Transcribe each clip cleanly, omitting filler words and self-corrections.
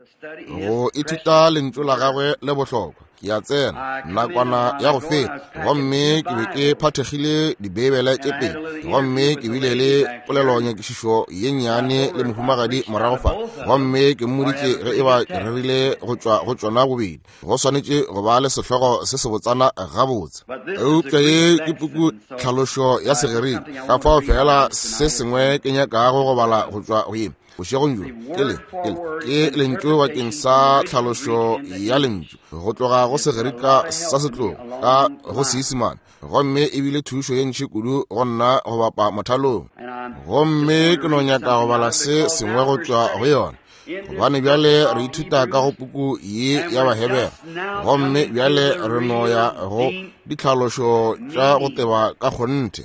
go ithuta lentswe la gagwe le bohlokwa ke a tsena nakwana ya go feta gomme ke be ke phathegile dibebele tše pedi gomme ke bile le polelonyakišišo ye nnyane le mohumagadi morago fa gomme ke mmoditše ge e ba ke rerile go tšwa go tšona bobedi go swanetše go ba le sehlogo se se botsana gabotse eupša ye ke puku tlhalošo ya segeriti ka fao fela se sengwe ke nyakago go bala go tšwa go yena bošegong jo ke lentšu bakeng sa tlhalošo ya lentšu go tloga go segerika sa setlogo ka go seisemane gomme e bile thušo ye ntši kudu go nna go bapa mothalong gomme ke no nyaka go bala se sengwe go tšwa go yona gobane bjale re ithuta ka go puku ye ya bahebera gomme bjale re no ya go ditlhalošo tša go teba ka kgonthe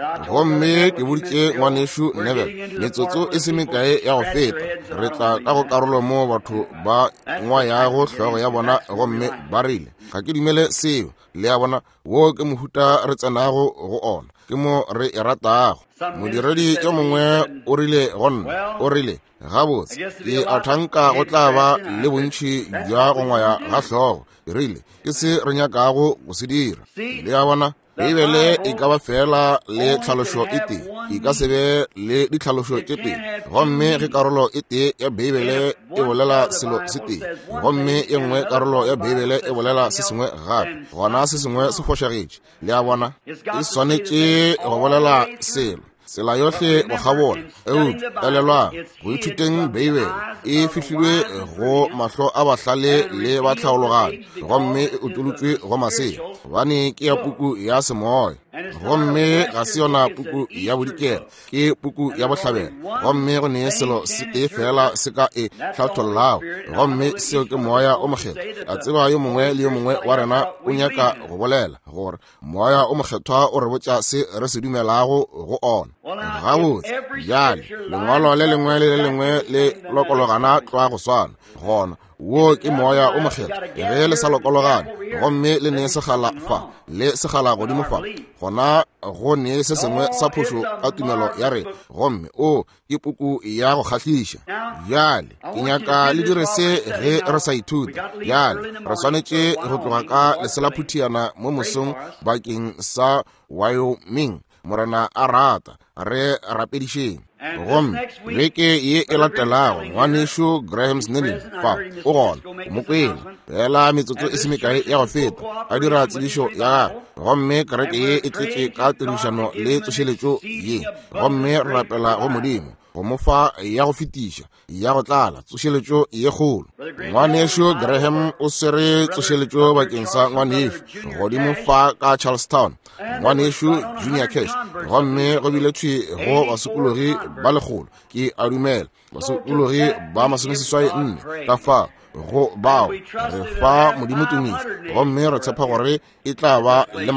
gomme ke boditše ngwanešo Neville metsotso e se mekae ya go feta re tla ka go karolo mo batho ba ngwa ya go hlogo ya bona gomme ba rile ga ke dumele seo le ya bona wo ke mohuta re tsenago go ona ke mo re e ratago modiredi yo mongwe o rile gonna o rile gabotse ke a thanka go tla ba le bontši jwa go ngwaya ga hlogo rile ke se re nyakago go se dira le ya bona Bebele e ka ba fela le tlhalošo e tee e ka sebe le ditlhalošo tše pedi gomme ge karolo e tee ya Bebele e bolela selo se tee gomme e nngwe karolo ya Bebele e bolela se sengwe gape gona se sengwe se fošagetše le a bona e swanetše go bolela selo tsela yohle go gabona elelwa go ithuteng Bebele e fihlilwe go mahlo a bahlale le ba tlhaologane gomme e utolotšwe go masea gobane ke ya puku ya semoya gomme ga se yona puku ya bodikela ke puku ya bohlabela gomme go ne selo se tee fela se ka e hlathollago gomme seo ke moya o mokgethwa a tseba yo mongwe le yo mongwe wa rena o nyaka go bolela gore moya o mokgethwa o re botša se re se dumelago go ona gabotse bjale lengwalo le lengwe le le lengwe le lokologana tloa go swana gona wo ke moya o mokgethwa ge le sa lokologane gomme le ne segala fa le segala godimo fa gona go ne se sengwe sa phošo ka tumelo ya re gomme o ke puku ya go kgahliša bjale ke nyaka le dire se ge re sa ithuta bjale re swanetše go tloga ka leselaphutiana mo mosong bakeng sa Wyoming morena a rata re rapedišeng gomme beke ye e latelago ngwanešo Graham Snelling fa o gona mokwele fela metsotso e se mekae ya go feta a dira tsebišo ya gagwe gomme kereke ye e tletše ka tirišano le tsošeletšo ye gomme re rapela go modimo go mo fa ya go fetiša ya go tlala tsošeletšo ye kgolo ngwanešo Graham o swere tsošeletšo bakeng sa ngwanešo godimo fa ka Charlestown ngwanešo Junior Cash gomme go biletšwe go basokologi ba legolo ke a dumela basokologi ba 24 ka fa go bao re fa modimo tumiša gomme re tshepa gore e tla ba le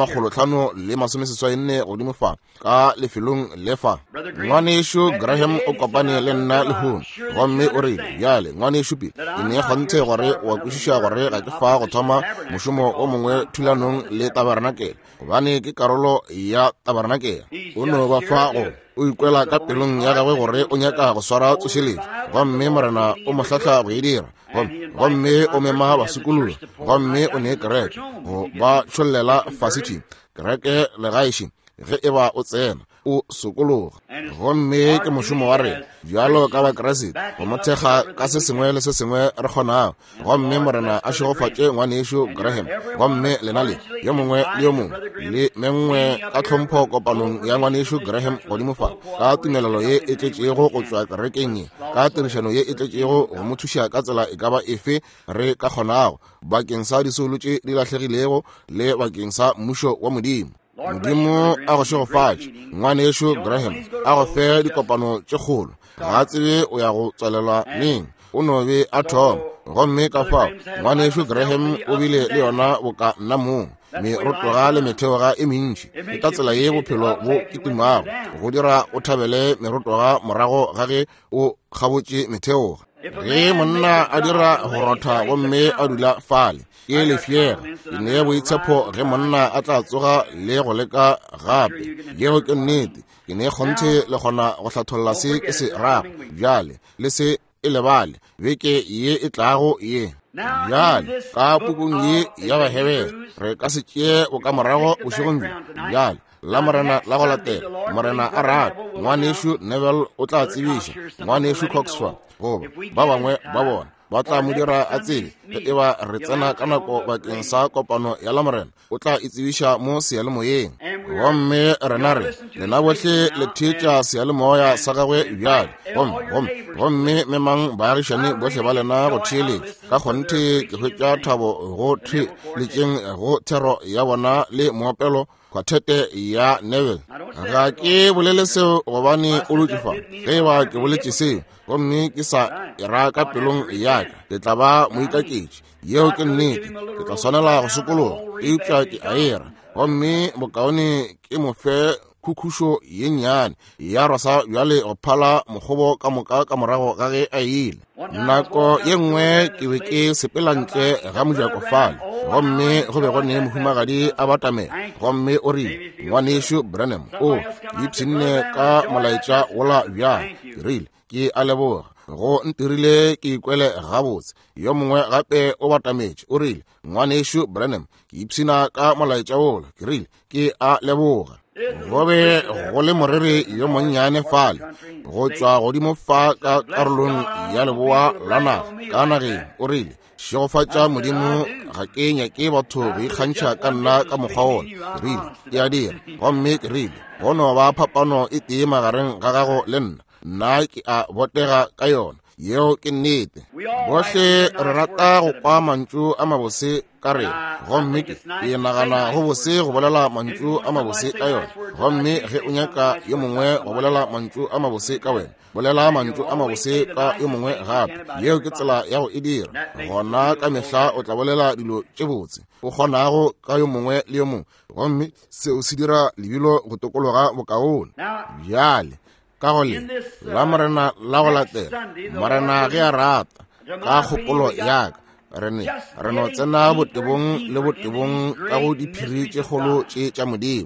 574 godimo fa ka lefelong le fa ngwanešo Graham o kopane le nna lehono gomme o rile bjale ngwanešo pele ke ne kgonthe gore wa kwešiša gore ga ke fa go thoma mošomo o mongwe thulanong le tabernakel gobane ke karolo ya tabernakel o no ba fa go o ikwela ka pelong ya gagwe gore o nyaka go swara tsošeletšo gomme morena o mohlahla go e dira gomme o mema basokologi gomme o ne kereke go ba tšholela fasiti kereke legaešeng ge e ba o tsena o sokologa gomme ke mošomo wa rena bjalo ka bakeresete go mothekga ka se sengwe le se sengwe re kgonago gomme morena a šegofatše ngwanešo Graham gomme lena le yo mongwe le yo mongwe le mengwe ka tlhompho kopanong ya ngwanešo Graham godimo fa ka tumelelo ye e tletšego go tšwa kerekeng ye ka tirišano ye e tletšego go mo thuša ka tsela e ka ba efe re ka kgonago bakeng sa disolo tše di lahlegilego le bakeng sa mmušo wa modimo modimo a go šegofatše ngwanešo Graham a go fe dikopano tše kgolo ga tsebe o ya go tswelela neng o no be a thoma gomme ka fao ngwanešo Graham o bile le yona boka nna moo merotoga le metheoga e mentši ke ka tsela ye bophelo bo ketimago go dira o thabele merotoga morago ga ge o kgabotše metheoga ge monna a dira go rotha gomme a dula fale ke lefiega ke ne boitshepo ge monna a tla tsoga le go leka gape yeo ke nnete ke ne kgonthe le gona go hlatholla se ke se rago bjale le se e lebale beke ye e tlago ye. Bjale ka pukung ye ya bahebele re ka se tšee o ka morago bošegong bjale la morena la go latela morena a rata ngwanešo Neville o tla tsebiša ngwanešo Coxford goba ba bangwe ba bona ba tla mo dira a tsebe e ba re tsena ka nako bakeng sa kopano ya la morena o tla itsebiša mo seyalemoyeng gomme rena re lena bohle le thetša seyalemoya sa gagwe bjale gomme memang baagišane bohle ba lena go theeletša ka kgonthe ke hwetša thabo go theeletšeng go thero ya bona le moopelo kwartete ya Neville. Ga ke bolele seo gobane o lotšofa ge ba ke boletše seo gomme ke sa era ka pelong ya ka ke tla ba moikaketše yeo ke nnete ke tla swanela go sokologa eupša ke a era gomme bokaone ke mo fe khukhušo ye nnyane ya rosa bjale go phala mokgobo ka moka ka morago ga ge a ile. Nako ye nngwe ke be ke sepelantle ga Mojakofale gomme go be go ne mohumagadi a batamela gomme o rile ngwanešo Branham o ipshinne ka molaetša wola bjale ke rile ke a leboga go ntirile ke ikwele gabotse. Yo mongwe gape o batametše o rile ngwanešo Branham ke ipshina ka molaetša wola ke rile ke a leboga. Go be go le moriri yo monnyane fale go tšwa godimo fa ka karolong ya leboa la naga ka nageng o rile šegofatša modimo ga ke nyake batho go ikgantšha ka nna ka mokgwa wona ke rile ke a dira gomme ke rile go no ba phapano e tee magareng ga gago le nna ke a botega ka yona yeo ke nnete. Bohle re rata go kwa mantšu a mabose ka re gomme ke nagana go bose go bolela mantšu a mabose ka yona gomme ge o nyaka yo mongwe go bolela mantšu a mabose ka wena bolela mantšu a mabose ka yo mongwe gape yeo ke tsela ya go e dira gona ka mehla o tla bolela dilo tše botse o kgonago ka yo mongwe le yo mongwe gomme seo se dira lebilo go tokologa bokaone. Bjale ka gole la morena la go latela morena ge a rata ka kgopolo yaka re no tsena botebong le botebong ka go diphiri tše kgolo tše tša modimo.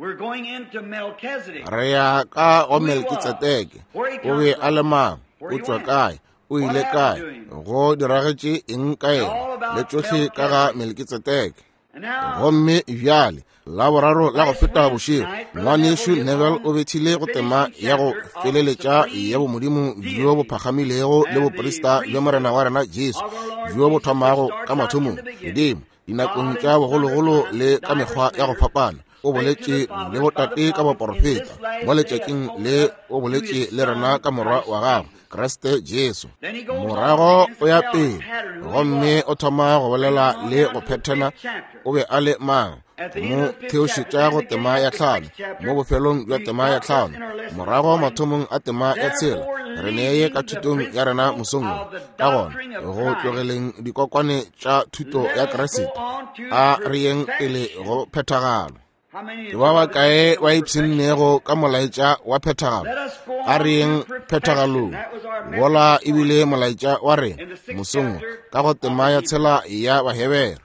Re ya ka go Melkisedeke o be a le mang o tšwa kae o ile kae go diragetše eng ka yena le tšohle ka ga Melkisedeke. Gomme bjale la boraro la go feta bošego ngwanešo Neville o bethile go tema ya go feleletša ya bomodimo bjo bo phagamilego le boprista bja morena wa rena Jesu bjo bo thomago ka mathomong modimo dinakong tša bogologolo le ka mekgwa ya go fapana o boletše le botate ka boprofeta mo letšatšing le o boletše le rena ka morwa wa gago Kriste Jesu. Morago o ya pele gomme o thoma go bolela le go phethana o be a le mang mo theošetša go tema ya tlhano mo bofelong bja tema ya tlhano morago mathomong a tema ya tshela re neye ka thutong ya rena mosongwe ka gona go tlogeleng dikokwane tša thuto ya Kriste a re yeng pele go phethagalo. Ke ba bakae wa ipshinnego ka molaetša wa phethagalo a re yeng phethagalong wola ebile molaetša wa re mosongwe ka go tema ya tshela ya bahebele.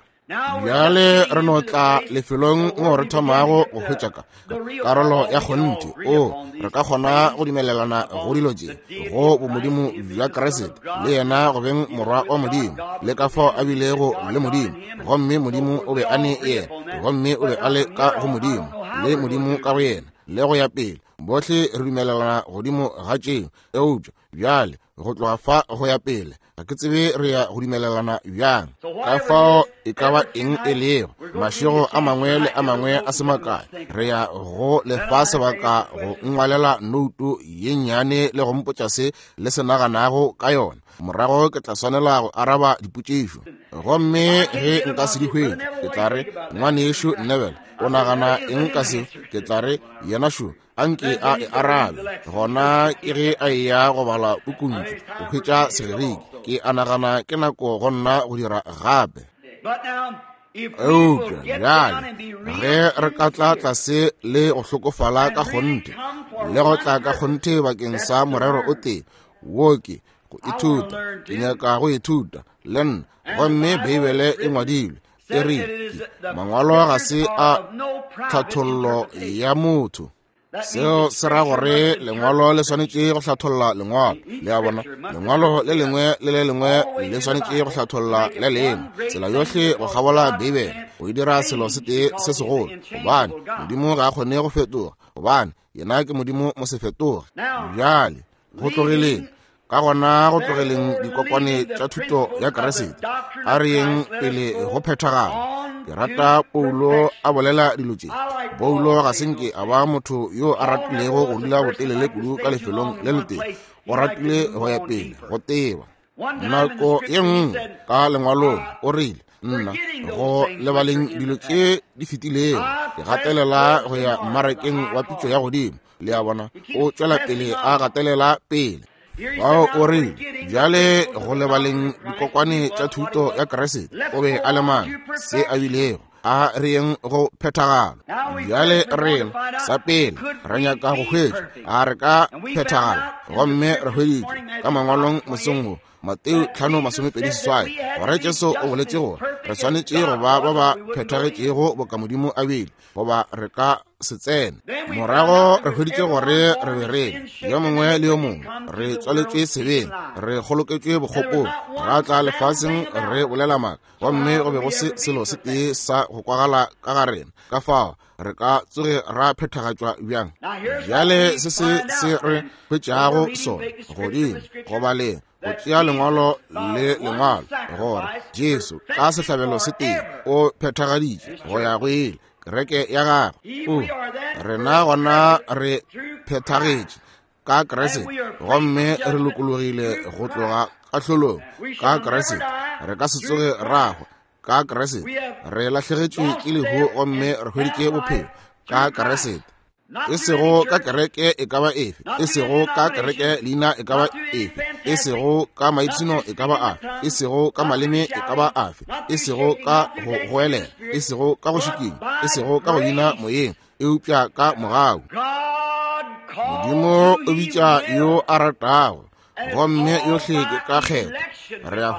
Bjale re no tla lefelong mo re thomago go hwetša ka karolo ya kgonte o re ka kgona go dumelelana go dilo tše go bomodimo bja Kriste le yena go beng morwa wa modimo le ka fao a bilego le modimo gomme modimo o be a ne yena gomme o be a le ka go modimo le modimo ka go yena le go ya pele bohle re dumelelana godimo ga tšeng eupša bjale go tloga fa go ya pele ga ke tsebe re ya go dumelelana bjang ka fao e ka ba eng e lego mašego a mangwe le a mangwe a semakae re ya go lefa sebaka go ngwalela noutu ye nnyane le go mpotša se le se naganago ka yona morago ke tla swanela go araba dipotšišo gomme ge nka se di hwetše ke tla re ngwanešo Neville o nagana eng ka se ke tla re yena šo anke a e arabe gona ke ge a eya go bala pukuntšu go hwetša segeriki ke a nagana ke nako go nna go dira gape. Eupša bjale ge re ka tla tlase le go hlokofala ka kgonte le go tla ka kgonte bakeng sa morero o tee woke go ithuta ke nyaka go ithuta le nna gomme Bibele e ngwadilwe e rile mangwalo ga se a tlhathollo ya motho seo se ra gore lengwalo le swanetše go hlatholla lengwalo le a bona lengwalo le lengwe le le lengwe le swanetše go hlatholla le lengwe tsela yohle go gabola bibele o dira selo se tee se segolo gobane modimo ga a kgone go fetoga gobane yena ke modimo mo se fetoge bjale go tlogeleng ka gona go tlogeleng dikokwane tša thuto ya keresete a re yeng pele go phethagala ke rata Paulo a bolela dilo tše Paulo ga senke a ba motho yo a ratilego go dula botelele kudu ka lefelong le leteng o ratile go ya pele go teba nako ye nngwe ka lengwalong o rile nna go lebaleng dilo tše di fetilego ke gatelela go ya mmarakeng wa pitšo ya godimo le a bona o tšwela pele a gatelela pele wao o rile bjale go lebaleng dikokwane tša thuto ya keresete o be a le mang se a bilego a reng go phethagala bjale rena sa pele ra nyaka go hwetša a re ka phethagala gomme re hweditše ka mangwalong mosongo Mateo 5:28 gore Jesu o boletše gore re swanetše go ba ba phethagetšego bokamodimo a bile goba re ka se tsene morago re hweditše gore re be re yo mongwe le yo mongwe re tswaletšwe sebeng re goloketšwe bokgopong ra tla lefaseng re bolela maaka gomme go be go se selo se tee sa go kwagala ka garena ka fao re ka tsoge ra phethagatšwa bjang bjale se re hwetšago sona godimo go baleng go tšea lengwalo le lengwalo gore Jesu ka sehlabelo se tee o phethagaditše go ya go ile kereke ya gagwe rena gona re phethagetše ka keresete gomme re lokologile go tloga ka hlolong ka keresete re ka se tsoge ragwe ka keresete re lahlegetšwe ke lehu gomme re hweditše bophelo ka keresete e sego ka kereke e ka ba efe e sego ka kereke leina e ka ba efe e sego ka maitshino e ka ba afe e sego ka maleme e ka ba afe e sego ka go goelela e sego ka go šikinya e sego ka go bina moyeng e upša ka mogau modimo o bitša yo a ratago gomme yohle ke ka kgetho re a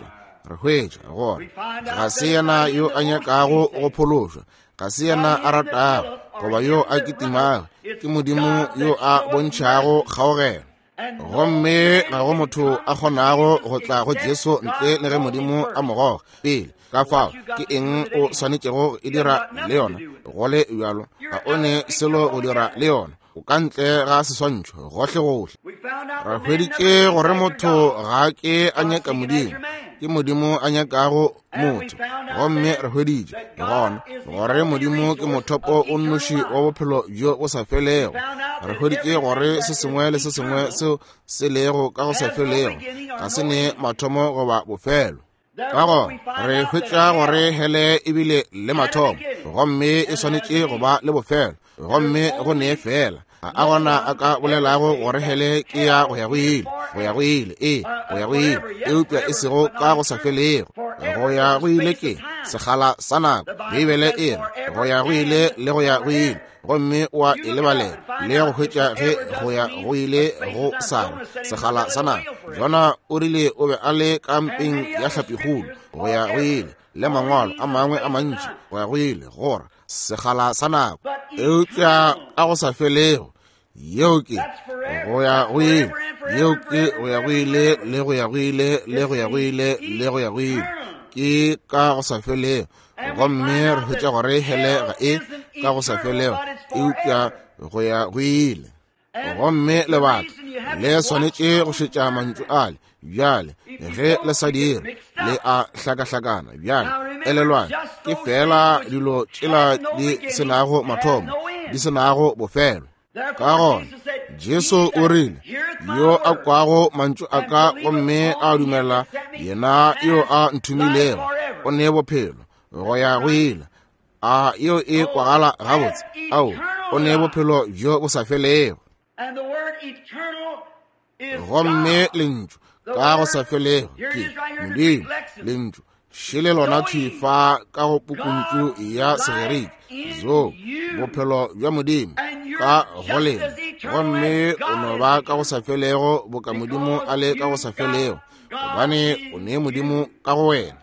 hwetša gore ga se yena yo a nyakago go phološwa ga se yena a ratago goba yo a kitimago ke modimo yo a bontšhago kgaogelo gomme ga go motho a kgonago go tla go Jesu ntle le ge modimo a mogoga pele ka fao ke eng o swanetšego e dira le yona gole bjalo ga o ne selo go dira le yona o ka ntle ga seswantšho gohle ra hweditše gore motho ga ke a nyaka modimo ke modimo a nyakago motho gomme re hweditše gona gore modimo ke mothopo o nnoši wa bophelo jo bo sa felego re hweditše gore se sengwe le se sengwe seo se lego ka go sa felego ga se ne mathomo goba bofelo ka gona re hwetša gore hele ebile le mathomo gomme e swanetše go ba le bofelo gomme go ne fela a gona a ka bolelago gore hele ke ya go ya go ile go ya go ile e upša e sego ka go sa felego go ya go ile ke segala sa nako bibele e re go ya go ile le go ya go ile gomme wa e lebalela le go hwetša ge go ya go ile go sara segala sa nako jona o rile o be a le ka mpeng ya hlapikgolo go ya go ile le mangwalo a mangwe a mantši go ya go ile gore segala sa nako e upša a go sa felego yeo ke go ya go ile yeo ke go ya go ile le go ya go ile le go ya go ile le go ya go ile ke ka go sa felego gomme re hwetša gore hele ga e ka go sa felego e upša go ya go ile gomme lebaka le swanetše go šetša mantšu ale bjale ge le sa dire le a hlakahlakana bjale elelwane ke fela dilo tšela di senago mathomo di senago bofelo ka gona Jesu o rile yo a kwago mantšu a ka gomme a dumela yena yo a nthumilego o ne bophelo go ya go ile a yo e kwagala gabotse ao o ne bophelo jo bo sa felego gomme lentšu ka go sa felego ke modimo lentšu šele lona thifa ka go pukuntšu ya segeriki zo bophelo bja modimo ka goleng gomme o no ba ka go sa felego boka modimo a le ka go sa felego gobane o ne modimo ka go wena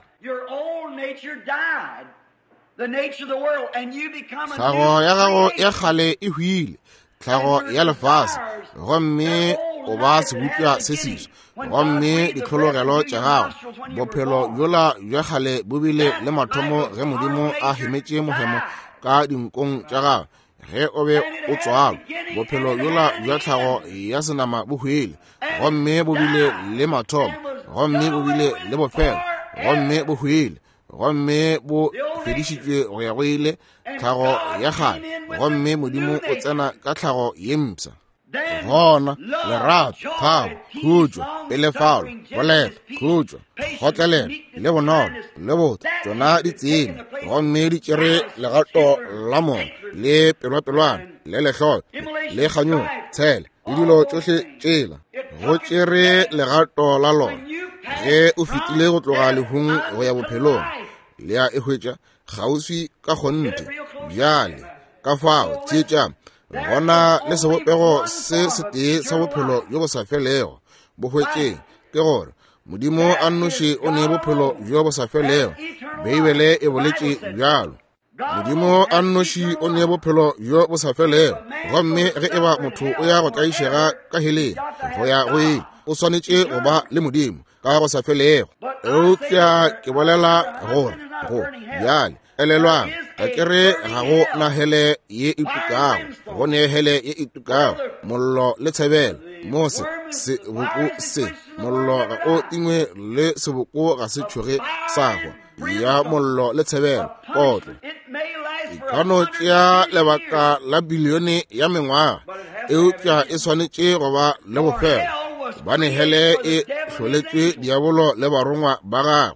tlhago ya gago ya kgale e hwile tlhago ya lefase gomme o ba se butla se siso gomme ditlhologelo tša gago bophelo bjola bja kgale bo bile le mathomo ge modimo a hemetše mohemo ka dinkong tša gago ge o be o tswala bophelo bjola bja tlhago ya senama bo hwele gomme bo bile le mathomo gomme bo bile le bofelo gomme bo hwele gomme bo fedišitšwe go ya go ile tlhago ya kgale gomme modimo o tsena ka tlhago ye mpsa gona lerato thabo khutšo pelefalo boleta khutšo kgotlelela le bonolo le botho tšona di tsene gomme di tšere legato la mona le pelwapelwana le lehloyo le kganyong tshele le dilo tšohle tšela go tšere legato la lona ge o fetile go tloga lehung go ya bophelong le a ehwetša kgauswi ka kgonte bjale ka fao tšeetša gona le sebopego se tee sa bophelo jo bo sa felego bo hwetšeng ke gore modimo a nnoši o ne bophelo jo bo sa felego beibele e boletše bjalo modimo a nnoši o ne bophelo jo bo sa felego gomme ge e ba motho o ya go tlaišega ka heleng go ya go ile o swanetše go ba le modimo ka go sa felego eupša ke bolela gore go bjale elelwang ka kere ga go na hele ye itukago go ne hele ye itukago mollo le tshebelo mo seboko se mollo ga o tingwe le seboko ga se tšhoge sa go ya mollo le tshebelo potlo ikano tšea lebaka la bilione ya mengwaga eupša e swanetše go ba le bofelo bane hele e hloletšwe diabolo le barongwa ba gagwe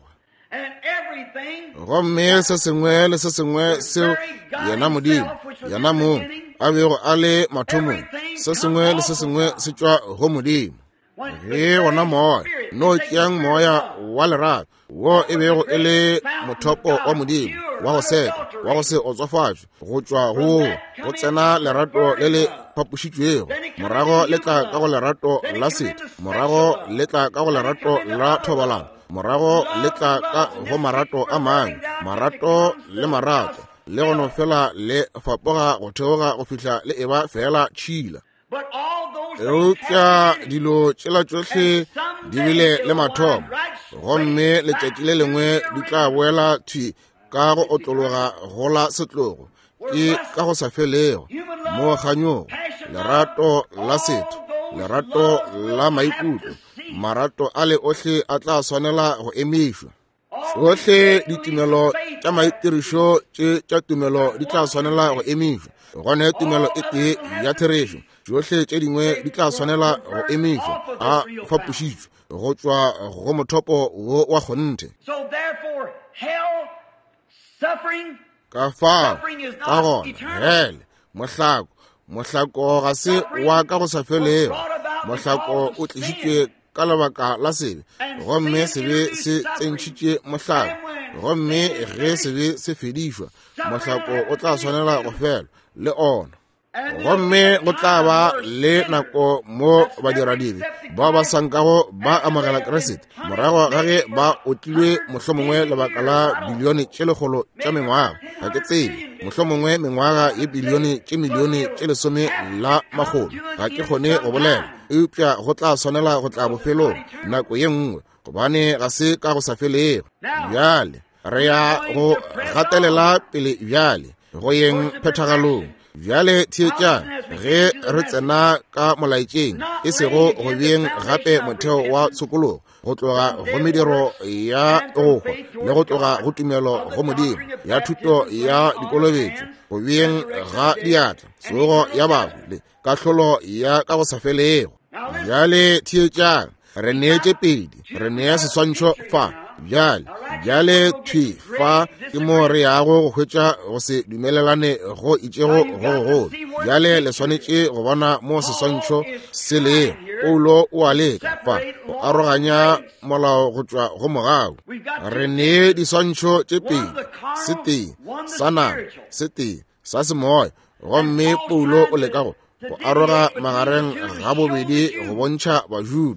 gomme se sengwe le se sengwe seo yena modimo yena mong a bego a le mathomong se sengwe le se sengwe se tšwa go modimo ge gona moya no tšeang moya wa lerato wo e bego e le mothopo wa modimo wa go seka wa go se otswafatšwe go tšwa go tsena lerato le le phapošitšwego morago le tla ka go lerato la setho morago le tla ka go lerato la thobalano morago le tla ka go marato a mang marato le gono fela le fapoga go theoga go fihla le eba fela tšhila eupša dilo tšela tšohle di bile le mathomo gomme letšatši le lengwe di tla boela thwi ka go otlologa go la setlogo ke ka go sa felego mo kganyogo lerato la setho lerato la maikutlo marato a le ohle a tla swanela go emišwa tšohle ditumelo tša maitirišo tša tumelo di tla swanela go emišwa gone tumelo e tee ya therešo tšohle tše dingwe di tla swanela go emišwa a fapošitšwe go tšwa go mothopo wo wa kgonthe ka fao ka gona hele mohlako ga se wa ka go sa felego mohlako o tlišitšwe ka lebaka la sebe gomme sebe se tsentšhitše mohlako gomme ge sebe se fedišwa mohlako o tla swanela go fela le ona gomme go tla ba le nako mo badiradibe ba sankago ba amogela keresete morago ga ge ba otlilwe mohlomongwe lebaka la bilione tše legolo tša mengwaga ga ke tsebe mohlomongwe mengwaga ye bilione tše milione tše lesome la magolo ga ke kgone go bolela eupša go tla swanela go tla bofelong nako ye nngwe gobane ga se ka go sa felego bjale re ya go gatelela pele bjale go yeng phethagalong bjale thietša ge re tsena ka molaetšeng e sego go beng gape motheo wa tshokologo go tloga go mediro ya egokgwa le go tloga go tumelo go modimo ya thuto ya dikolobetšo go beng ga diatla tsogo ya bagwe kahlolo ya ka go sa felego bjale thietša re neetše pedi re nea seswantšho fa bjale thwi fa ke mo re yago go hwetša go se dumelelane go itšego go bjale le swanetše go bona mo seswantšho se lego Paulo o a leka fa go aroganya molao go tšwa go mogao re nee diswantšho tše pedi se tee sa nama se tee sa semoya gomme Paulo o leka go aroga magareng ga bobedi go bontšha bajuda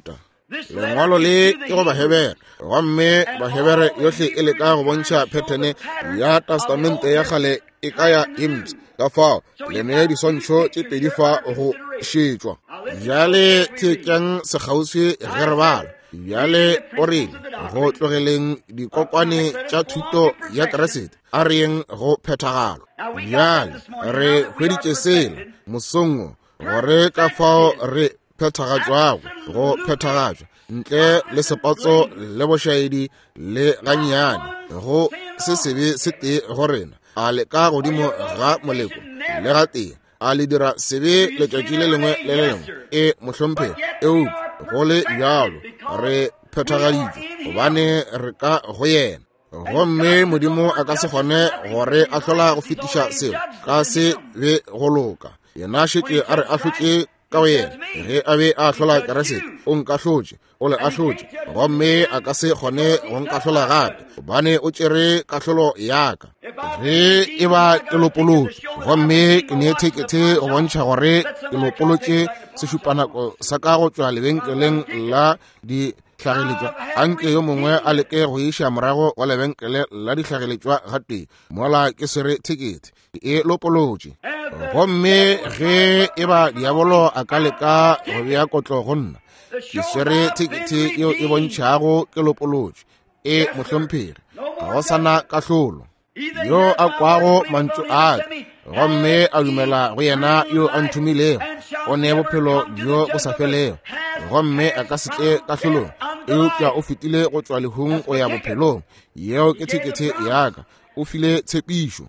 lengwalo le ke go bahebere gomme bahebere yohle e le ka go bontšha phethene ya testamente ya kgale e ka ya hymns ka fao le ne diswantšho tše pedi fa go šetšwa bjale thekeng sekgauswi ge re bala bjale o rile go tlogeleng dikokwane tša thuto ya keresete a reng go phethagalo bjale re hweditše sele mosongo gore ka fao re phethagatšwago go phethagatšwa ntle le sepatso le bošaedi le gannyane go se sebe se tee go rena a le ka godimo ga moleko le ga tee a le dira sebe letšatši le lengwe le le lengwe e mohlomphegi eupša go le bjalo re phethagaditšwe gobane re ka go yena gomme modimo a ka se kgone gore a hlola go fetiša seo ka se be go loka yena šetše a re a hlotše ka go yena ge a be a hlola keresete o nka hlotše o le a hlotše gomme a ka se kgone go nka hlola gape gobane o tšere kahlolo yaka ge e ba ke lopolotše gomme ke nee thekethe go bontšha gore ke lopolotše sešupanako sa ka go tšwa lebenkeleng la dihlageletšwa anke yo mongwe a leke go iša morago wa lebenkele la dihlageletšwa gatee mola ke swere thekete e lopolotše gomme ge e ba diabolo a ka leka go bea kotlo go nna ke swere thekete yeo e bontšhago ke lopolotše e mohlomphegi ga go sana kahlolo yo a kwago mantšu aka gomme a dumela go yena yo a nthumilego o ne bophelo bjo bo sa felego gomme a ka se tle kahlolong eupša o fetile go tšwa lehung go ya bophelong yeo ke thekethe yaka o file tshepišo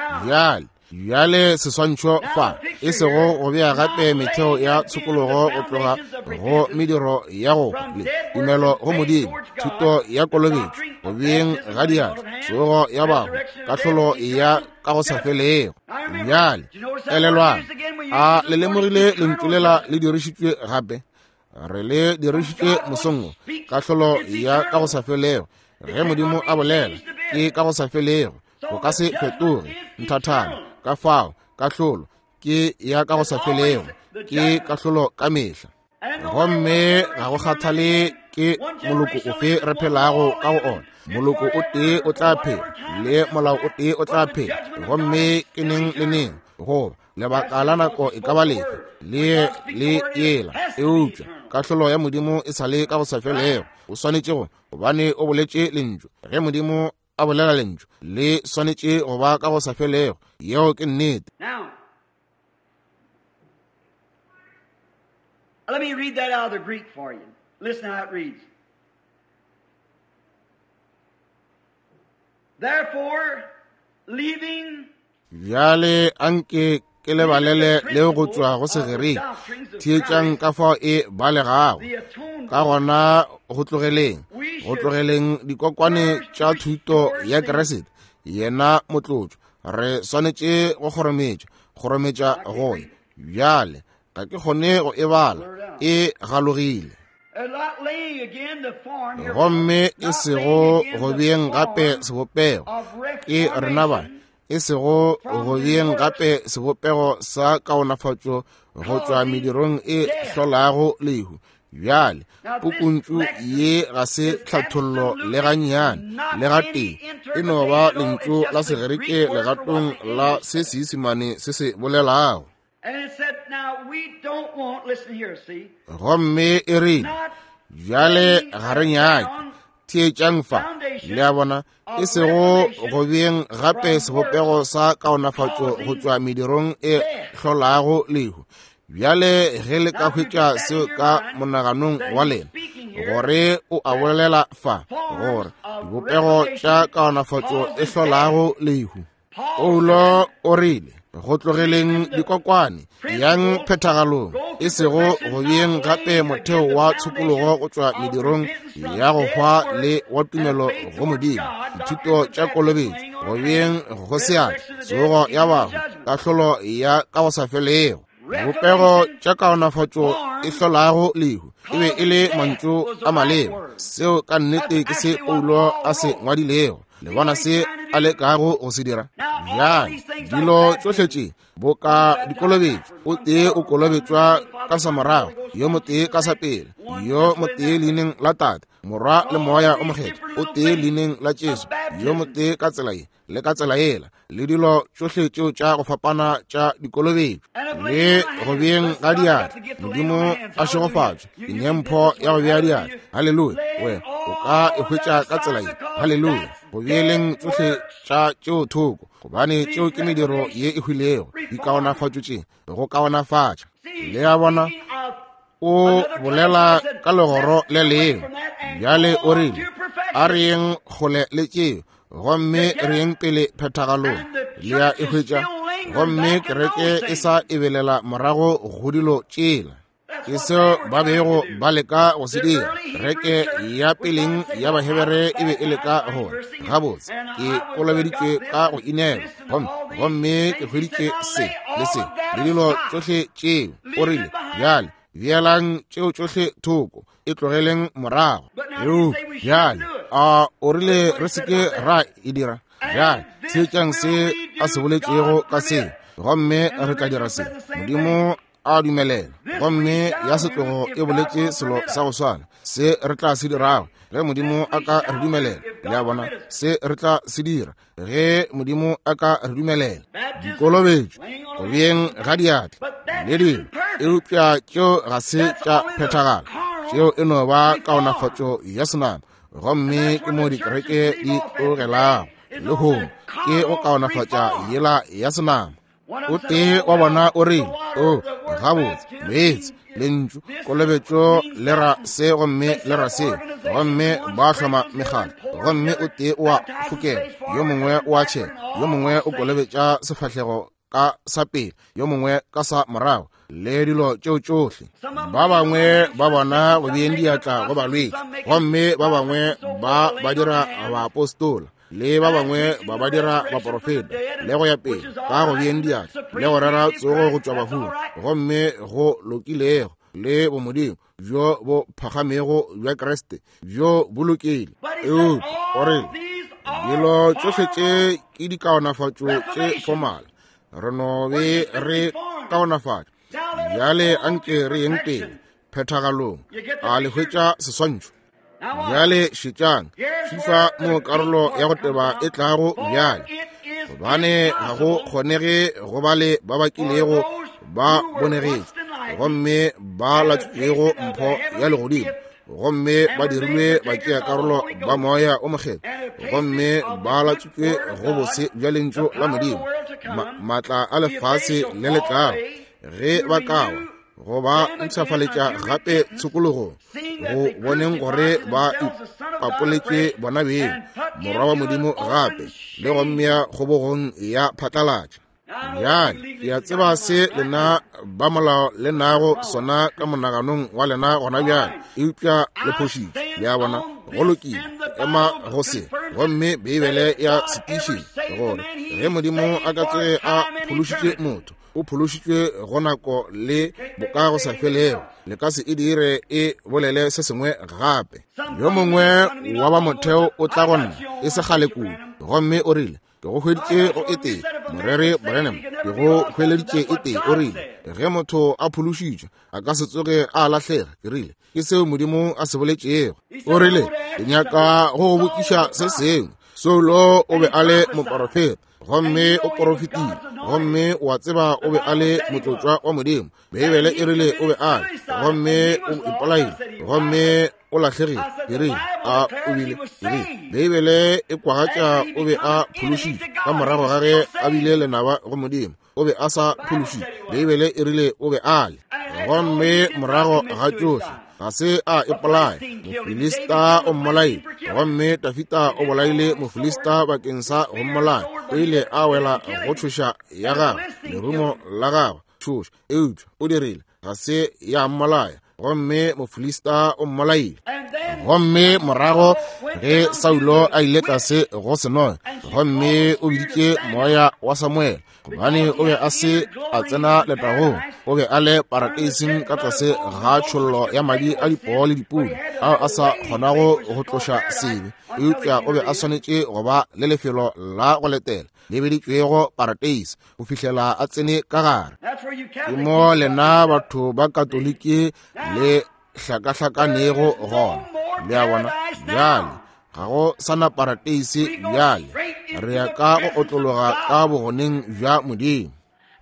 bjale seswantšho fa e sego go bea gape metheo ya tshokologo go tloga go mediro ya go le tumelo go modimo thuto ya kolobetšo go beng ga diatla tsogo ya bago kahlolo ya ka go sa felego bjale elelwana a le lemogile lentswe lela le dirišitšwe gape re le dirišitšwe mosongo kahlolo ya ka go sa felego ge modimo a bolela ke ka go sa felego go ka se fetoge nthathana ka fao kahlolo ke ya ka go sa felego ke kahlolo ka mehla gomme ga go kgathale ke moloko ofe re phelago ka go ona moloko o tee o tla phela le molao o tee o tla phela gomme ke neng le neng goba lebaka la nako e ka ba lefe le yela eupša kahlolo ya modimo e sa le ka go sa felego o swanetše go gobane o boletše lentšu ge modimo a bolela lentšu le swanetše go ba ka go sa felego yeo ke nnete. Let me read that out of the Greek for you. Listen how it reads. Therefore, leaving bjale anke ke lebalele le go tšwa go segereng thietšang ka fao e balegago ka gona go tlogeleng dikokwane tša thuto ya keresete yena motlotšo re swanetše go kgorometša goya bjale ga ke kgone go e bala e galogile gomme e sego go beng gape sebopego ke rena bana e sego go beng gape sebopego sa kaonafatšo go tšwa medirong e hlolago lehu bjale pukuntšu ye ga se hlathollo le gannyane le ga tee e no ba lentšu la segereke legatong la se seisimane se se bolelago gomme e rile bjale ga re nyake thietšang fa le a bona e sego go beng gape sebopego sa kaonafatšo go tšwa medirong e hlolago lehu bjale ge le ka hwetša seo ka monaganong wa lena gore o a bolela fa gore dibopego tša kaonafatšo e hlolago lehu Paulo o rile go tlogeleng dikokwane yang phethagalong e sego go beng gape motheo wa tshokologo go tšwa medirong ya go hwa le wa tumelo go modimo dithuto tša kolobetšo go beng go seatla tsogo ya bago kahlolo ya ka go sa felego bopego tša kaonafatšo e hlolago lehu e be e le mantšu a maleba seo ka nnete ke se Paulo a se ngwadilego le bona se a lekago go se dira bjale dilo tšohle tše bo ka dikolobetšo, o tee o kolobetšwa ka sa morago, yo mo tee ka sa pele, yo mo tee leineng la Tate, Morwa le Moya o Mokgethwa, o tee leineng la Jesu, yo mo tee ka tsela ye le ka tsela ela, le dilo tšohle tšeo tša go fapana tša dikolobetšo, le go beng ga diatla, Modimo a šegofatšwe, enyempho ya go bea diatla, halleluja, we o ka ehwetša ka tsela ye, halleluja, go beeleng tšohle tša tšeo thoko, gobane tšeo ke mediro ye e hwilego, di kaonafatšo tše, go kaonafatša, le ya bona, o bolela ka legoro le leng, bjale o rile, a reng kgole le tšeo, gomme reng pele phethagalong, le ya ehwetša, gomme kereke e sa ebelela morago go dilo tšela, ke seo ba bego ba leka go se dira. Kereke ya peleng ya bahebere e be e leka gore gabotse ke kolobeditšwe ka go inela, gomme ke hweditše se le se le dilo tšohle tšeo, o rile bjale beelang tšeo tšohle thoko, e tlogeleng morago. Bjale o rile re seke ra e dira, bjale tshetšang se a se boletšego ka se, gomme re tla dira se, Modimo a dumelela, gomme ya setlogo e boletše selo sa go swana, se re tla se dirago, ge Modimo a ka re dumelela, le a bona, se re tla se dira, ge Modimo a ka re dumelela. Dikolobetšo, go beng ga diatla, le dilo, eupša tšeo ga se tša phethagala, tšeo e no ba kaonafatšo ya senama, gomme ke mo dikereke di tlogelago, le hong ke go kaonafatša yela ya senama. O tee wa bona o rile, o gabotse, meetse, lentšu, kolobetšo le ra se gomme le ra se, gomme ba hloma megala, gomme o tee wa fokela, yo mongwe wa tšhela, yo mongwe o kolobetša sefahlego ka sa pele, yo mongwe ka sa morago, le dilo tšeo tšohle. Ba bangwe ba bona go beng diatla go balwetši, gomme ba bangwe ba dira baapostola, le ba bangwe ba dira baprofeta, le go ya pele ka go beng diatla, le go rera tsogo go tšwa bafung, gomme go lokilego le bomodimo bjo bo phagamego bja Kriste bjo bolokile. O re dilo tšohle tše ke dikaonafatšo tše formal, re no be re kaonafatša, bjale anke re yeng pele phethagalong, a le hwetša seswantšho. Bjale šetšang, fifa mo karolo ya go teba e tlago bjale, gobane ga go kgonege go ba le ba bakilego ba bonegetše, gomme ba latšitšego mpho ya legodimo, gomme ba dirilwe batšea karolo ba Moya o Mokgethwa, gomme ba latšitšwe go bose bja lentšu la Modimo, maatla a lefase le letlago, ge ba kawa go ba ntšhafaletša gape tshokologong, go boneng gore ba ipapoletše bona beng morwa wa Modimo gape, le gommea kgobogong ya phatlalatša. Bjale ya tseba se lena ba molao le nago sona ka monaganong wa lena gona bjale, eupša le phošitše, ya bona go lokile ema go se, gomme Bibele ya setišeng gore ge Modimo a ka tsoge a phološitše motho, o phološitšwe go nako le boka go sa felego, le ka se e dire e bolele se sengwe gape. Yo mongwe wa ba motheo o tla gonna e se gale kudu, gomme o rile ke go hweditše go ete morere Branham, ke go hweleditše ete o rile ge motho a phološitšwe a ka se tsoge a lahlega, ke rile ke seo Modimo a se boletšego. O rile ke nyaka go botšiša se sengwe, Saulo o be a le moprofeta, gomme o profetile, gomme wa tseba o be a le motlotswa wa Modimo, Bibele e rile o be a le, gomme o ipolaile, gomme o lahlegile, ke rile a o bile, ke rile Bibele e kwagatša o be a phološitšwe ka morago ga ge a bile lenaba go Modimo, o be a sa phološitšwe, Bibele e rile o be a le, gomme morago ga tšohle ga se a ipolaya, Mofilista o mmolaile, gomme Dafita o bolaile Mofilista bakeng sa go mmolaya, o ile a wela go tšhoša ya gagwe, lerumo la gagwe tšhoša, eupša o dirile ga se ya mmolaya, gomme Mofilista o mmolaile. Gomme morago ge Saulo a ile tlase go senoya, gomme o biditše moya wa Samuel gobane o be a se a tsena letagong, o be a le parateising ka tlase ga tšhollo ya madi a dipoo le dipudi ao a sa kgonago go tloša sebe. Eupša o be a swanetše go ba le lefelo la go letela le beditšwego parateise go fihlela a tsene ka gare. Ke mo lena batho ba katoliki le hlakahlakanego gona le a bona bjale ga go sana parateise bjale re ya ka go otlologa ka bogoneng bja Modimo.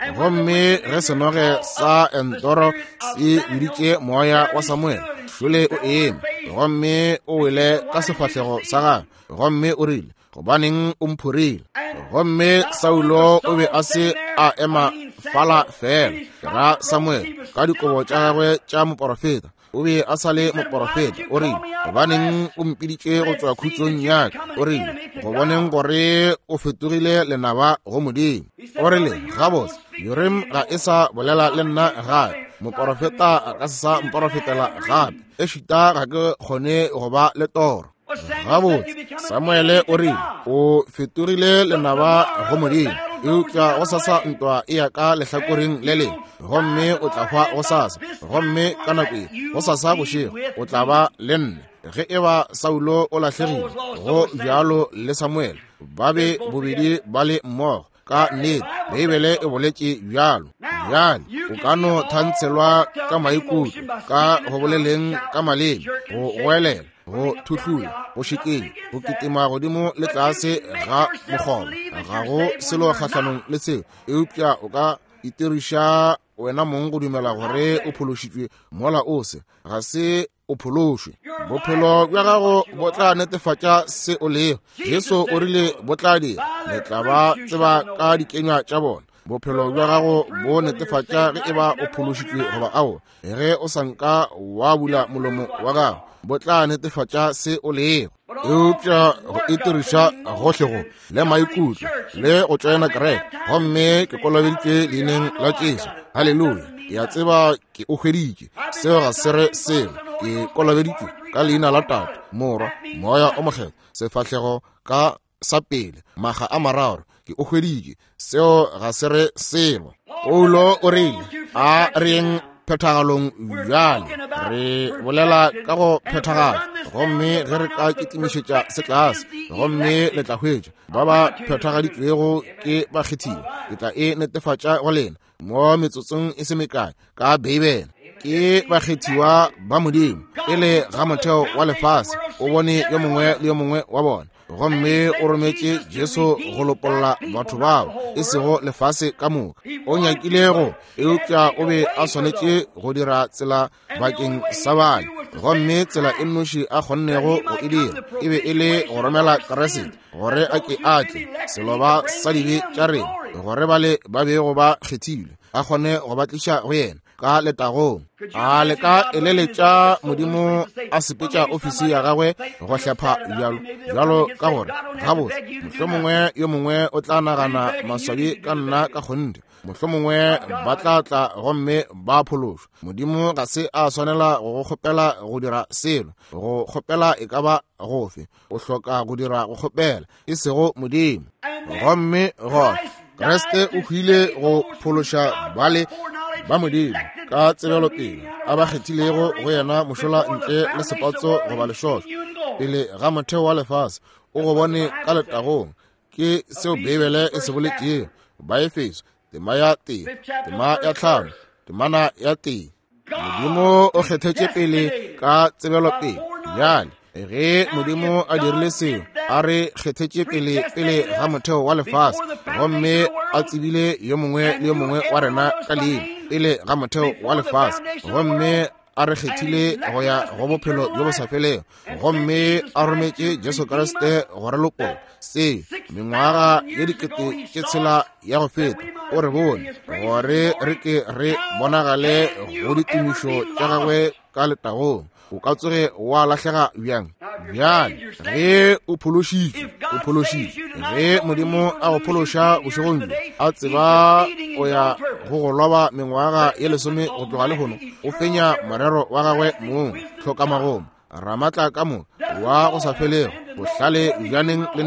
Gomme ge senoge sa Endoro se biditše moya wa Samuel, šole o eme, gomme o wele ka sefahlego sa gagwe, gomme o rile gobaneng o mphorile. Gomme Saulo o be a se a ema fala fela ra Samuel ka dikobo tša gagwe tša moprofeta. O be a sa le moprofeta, o rile gobaneng o mpiditše go tšwa khutšong yaka, o rile go boneng gore o fetogile lenaba go Modimo. O rile gabotse Urim ga e sa bolela le nna gape, moprofeta a ka se sa mprofetela gape, e šita ga ke kgone go ba le toro. Gabotse Samuele o rile o fetogile lenaba go Modimo, eupša go sasa ntwa e ya ka lehlakoreng le leng, gomme o tla hwa go sasa, gomme ka nako e go sasa bošego o tla ba le nne. Ge e ba Saulo o lahlegile go bjalo le Samuel, ba be bobedi ba le mmogo ka nnete, Bibele e boletše bjalo. Bjale o ka no thantshelwa ka maikutlo, ka go boleleng ka maleme, go goelela, go thuhlula, go šikeng, go kitima godimo le tlase ga mokgobo. Ga go selo kgahlanong le seo, eupša o ka itiriša wena mong go dumela gore o phološitšwe mola ose, ga se o phološwe. Bophelo bja gago bo tla netefatša se o lego. Jesu o rile bo tla dira, le tla ba tseba ka dikenywa tša bona. Bophelo bja gago bo netefatša ge e ba o phološitšwe goba ao, ge o sanka wa bula molomo wa gago, bo tla netefatša se o lego. Eupša go itiriša gohlego le maikutlo le go tšaena kereke, gomme ke kolobeditše leineng la Jesu. Halleluja. Ya tseba ke o hweditše, seo ga se re selo, ke kolobeditše ka leina la Tate, Morwa, Moya o Mokgethwa, sefahlego ka sa pele, maga a mararo, ke o hweditše, seo ga se re selo. Paulo o rile a reng phethagalong bjale, re bolela ka go phethagala, gomme ge re ka kitimišetša setlase, gomme le tla hwetša ba ba phethagaditšwego ke bakgethile, ke tla e netefatša go lena mo metsotsong e se mekae ka Bibele. Ke bakgethiwa ba Modimo e le ga motheo wa lefase, o bone yo mongwe le yo mongwe wa bona, gomme o rometše Jesu go lopolola batho bao e sego lefase ka moka. O nyakilego eupša o be a swanetše go dira tsela bakeng sa bale, gomme tsela e nnoši a kgonnego go e dira e be e le go romela Keresete gore a ke atle seloba sa dibe tša rena, gore bale ba bego ba kgethilwe a kgone go batliša go yena ka letagong. A le ka eleletša Modimo a sepetša ofisi ya gagwe go hlepha bjalo ka gore gabotse mohlomongwe yo mongwe o tla nagana maswabi ka nna ka kgonde, mohlomongwe ba tla tla gomme ba phološwa. Modimo ga se a swanela go kgopela go dira selo, go kgopela e ka ba gofe, o hloka go dira go kgopela e sego Modimo. Gomme gona Kriste o hwile go phološa bale ba Modimo ka tsebelo pele a ba kgethilego go yena mošola ntle le sepatso goba lešošo pele ga motheo wa lefase, o go bone ka letagong. Ke seo Bibele e se boletšego, Baefeso tema ya 1, tema ya 5, temana ya 1. Modimo o kgethetše pele ka tsebelo pele. Bjale ge Modimo a dirile seo, a re kgethetše pele ga motheo wa lefase, gomme a tsebile yo mongwe le yo mongwe wa rena ka leina pele ga motheo wa lefase, gomme a re kgethile go ya go bophelo jo bo sa felego, gomme a rometše Jesu Kriste gore lopo se mengwaga ye 6,000 ya go feta. O re bone gore re ke re bonagale go ditumišo tša gagwe ka letagong. O ka tsoge wa lahlega bjang. Bjale ge o phološitše, ge Modimo a go phološa bošegong bjo, a tseba o ya go go loba mengwaga ye 10 go tloga lehono, o fenya morero wa gagwe mong hloka magomo ramatla ka mo wa go sa felego, bohlale bjaneng le neng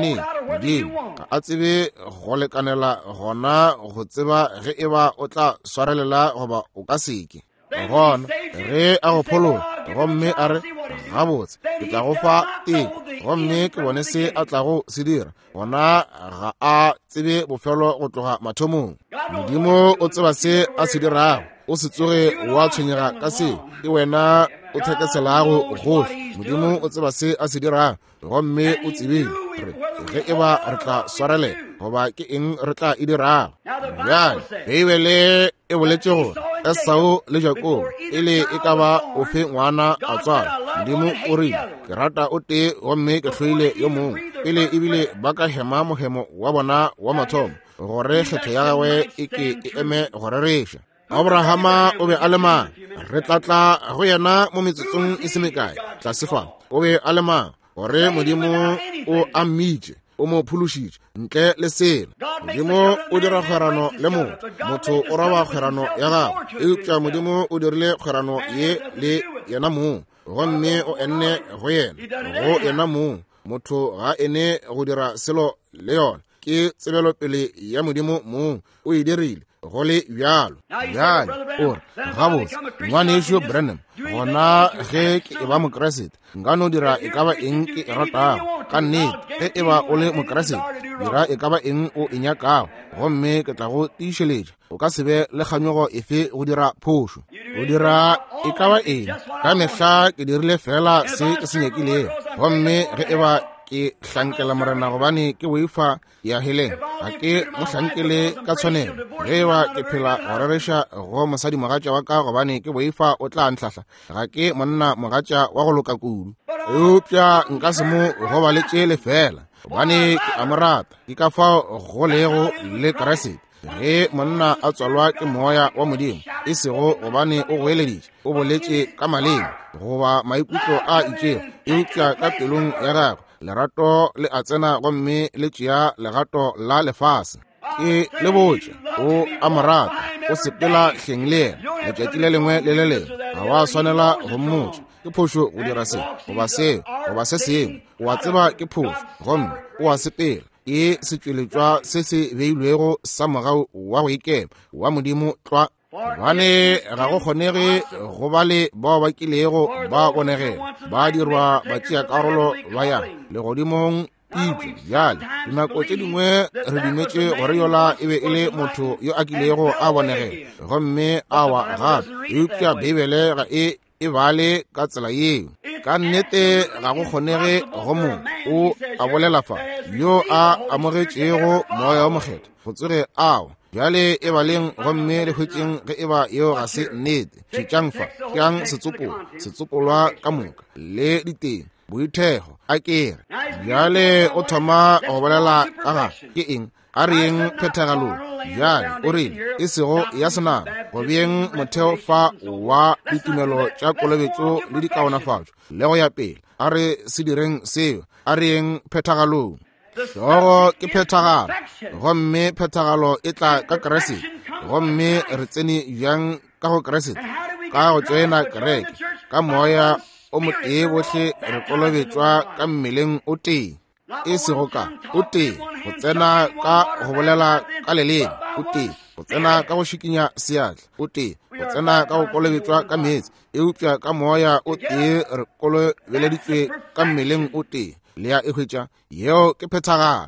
Modimo a tsebe go lekanela gona go tseba ge e ba o tla swarelela goba o ka seke gona ge a go pholola gomme a re gabotse ke tla go fa teko gomme ke bone se a tla go se dira gona ga a tsebe bofelo go tloga mathomong. Modimo o tseba se a se dirago, o se tsoge wa tshwenyega ka se ke wena o thekeselago gohle. Modimo o tseba se a se dirago gomme o tsebile ge e ba re tla swarele goba ke eng re tla e dirago. Bjale Bibele e boletse gore Esau le Jakobo ele e ka ba ofe ngwana a tswala. Modimo o rile ke rata o tee gomme ke hloile yo mongwe pele ebile ba ka hema mohemo wa bona wa mathomo gore kgetho ya gagwe e ke e eme gore reša. Abrahama o be a le mang re tlatla go yena mo metsotsong e se mekae tlasefana o be a le mang gore Modimo o ammitše o mo phološitše ntle le selo. Modimo o dira kgwerano le motho o roba kgwerano ya gagwe eupša Modimo o dirile kgwerano ye le yena mong gomme o enne go yena mong. Motho ga ene go dira selo le yona ke tsebelo pele ya Modimo mong o e dirile go le bjalo. Bjale ore gabotse ngwane ešo Branham gona ge ke e ba mokeresete nka no dira e ka ba eng ke e ratago ka nnete. Ge e ba o le mokeresete dira e ka ba eng o e nyakago gomme ke tla go tiišeletša o ka se be le kganyogo efe go dira phošo. O dira e ka ba eng ka mehla ke dirile fela se ke se nyakilego gomme ge e ba ke hlankela morena gobane ke boifa ya heleng ga ke mo hlankele ka tshwanelo. Ge ba ke phela go rereša go mosadi mogatša wa ka gobane ke boifa o tla ntlhahla ga ke monna mogatša wa go loka kudu. Eupša nka se mo goba le tšele fela gobane ke a mo rata ke ka fao go lego le keresete. Ge monna a tswalwa ke moya wa Modimo e sego gobane o go eleditše o boletše ka maleng goba maikutlo a itšego eupša ka pelong ya gagwe lerato le a tsena gomme le tšea legato la lefase. Ke le botša o a mo rata o sepela hleng le yena letšatši le lengwe le le lengwe ga wa swanela go mmotša ke phošo go dira se goba se sengwe o a tseba ke phošo gomme o a sepela ke setšweletšwa se se beilwego sa mogau wa go ikema wa Modimo tlwa gobane ga go kgonege go ba le bao ba kilego ba bonegela ba dirwa ba tšea karolo ba ya legodimong pitšo. Bjale dinako tše dingwe re dumetše gore yola e be e le motho yo a kilego a bonegela gomme awa gape eupša Bibele ga e bale ka tsela yeo. Ka nnete ga go kgonege go mongwe o a bolela fa yo a amogetšego moya wa mokgetho go tsere awa. Bjale e baleng gomme le hwetšeng ge e ba yeo ga se nnete tšitšang fa kang setsopolwa ka moka le diteng boithego a kere. Bjale o thoma go bolela ka ga ke eng a reng phethagalong. Bjale o rile e sego ya senama go beng motheo fa wa ditumelo tša kolobetšo le dikaonafatšo le go ya pele a re se direng seo a reng phethagalong. Hlogo ke phethagalo gomme phethagalo e tla ka keresete gomme re tsene bjang ka go keresete ka go tšoena kereke ka moya o motee bohle re kolobetšwa ka mmeleng o tee e sego ka o tee go tsena ka go bolela ka leleme o tee go tsena ka go šikinya seatla o tee go tsena ka go kolobetšwa ka meetse eupša ka moya o tee re kolobeleditšwe ka mmeleng o tee le ya e hwetša yeo ke phethagalo.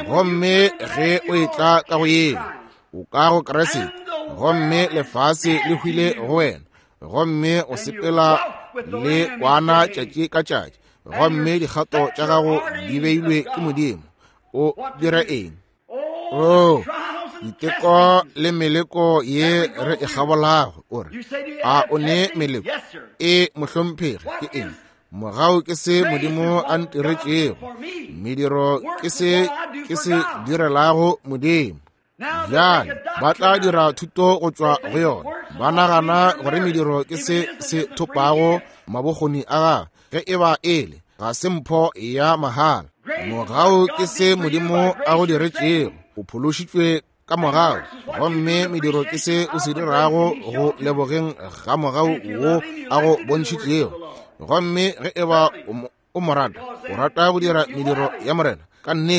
Gomme ge o e tla ka go yeo o ka go keresete gomme lefase le hwile go wena gomme o sepela le kwana tšatši ka tšatši gomme dikgato tša gago di beilwe ke Modimo o dira eng. Diteko le meleko ye re e gabolago ore a o ne meleko e mohlomphegi ke eng. Mogau ke se Modimo a ntiretšego mediro ke se direlago Modimo. Bjale ba tla dira thuto go tšwa go yona ba nagana gore mediro ke se thopago mabokgoni a ge e ba ele ga se mpho ya mahala. Mogau ke se Modimo a go diretšego o phološitšwe ka mogau gomme mediro ke se o se dirago go lebogeng ga mogau wo a go bontšhitšego gomme ge e ba o morata o rata go dira mediro ya morena ka nnete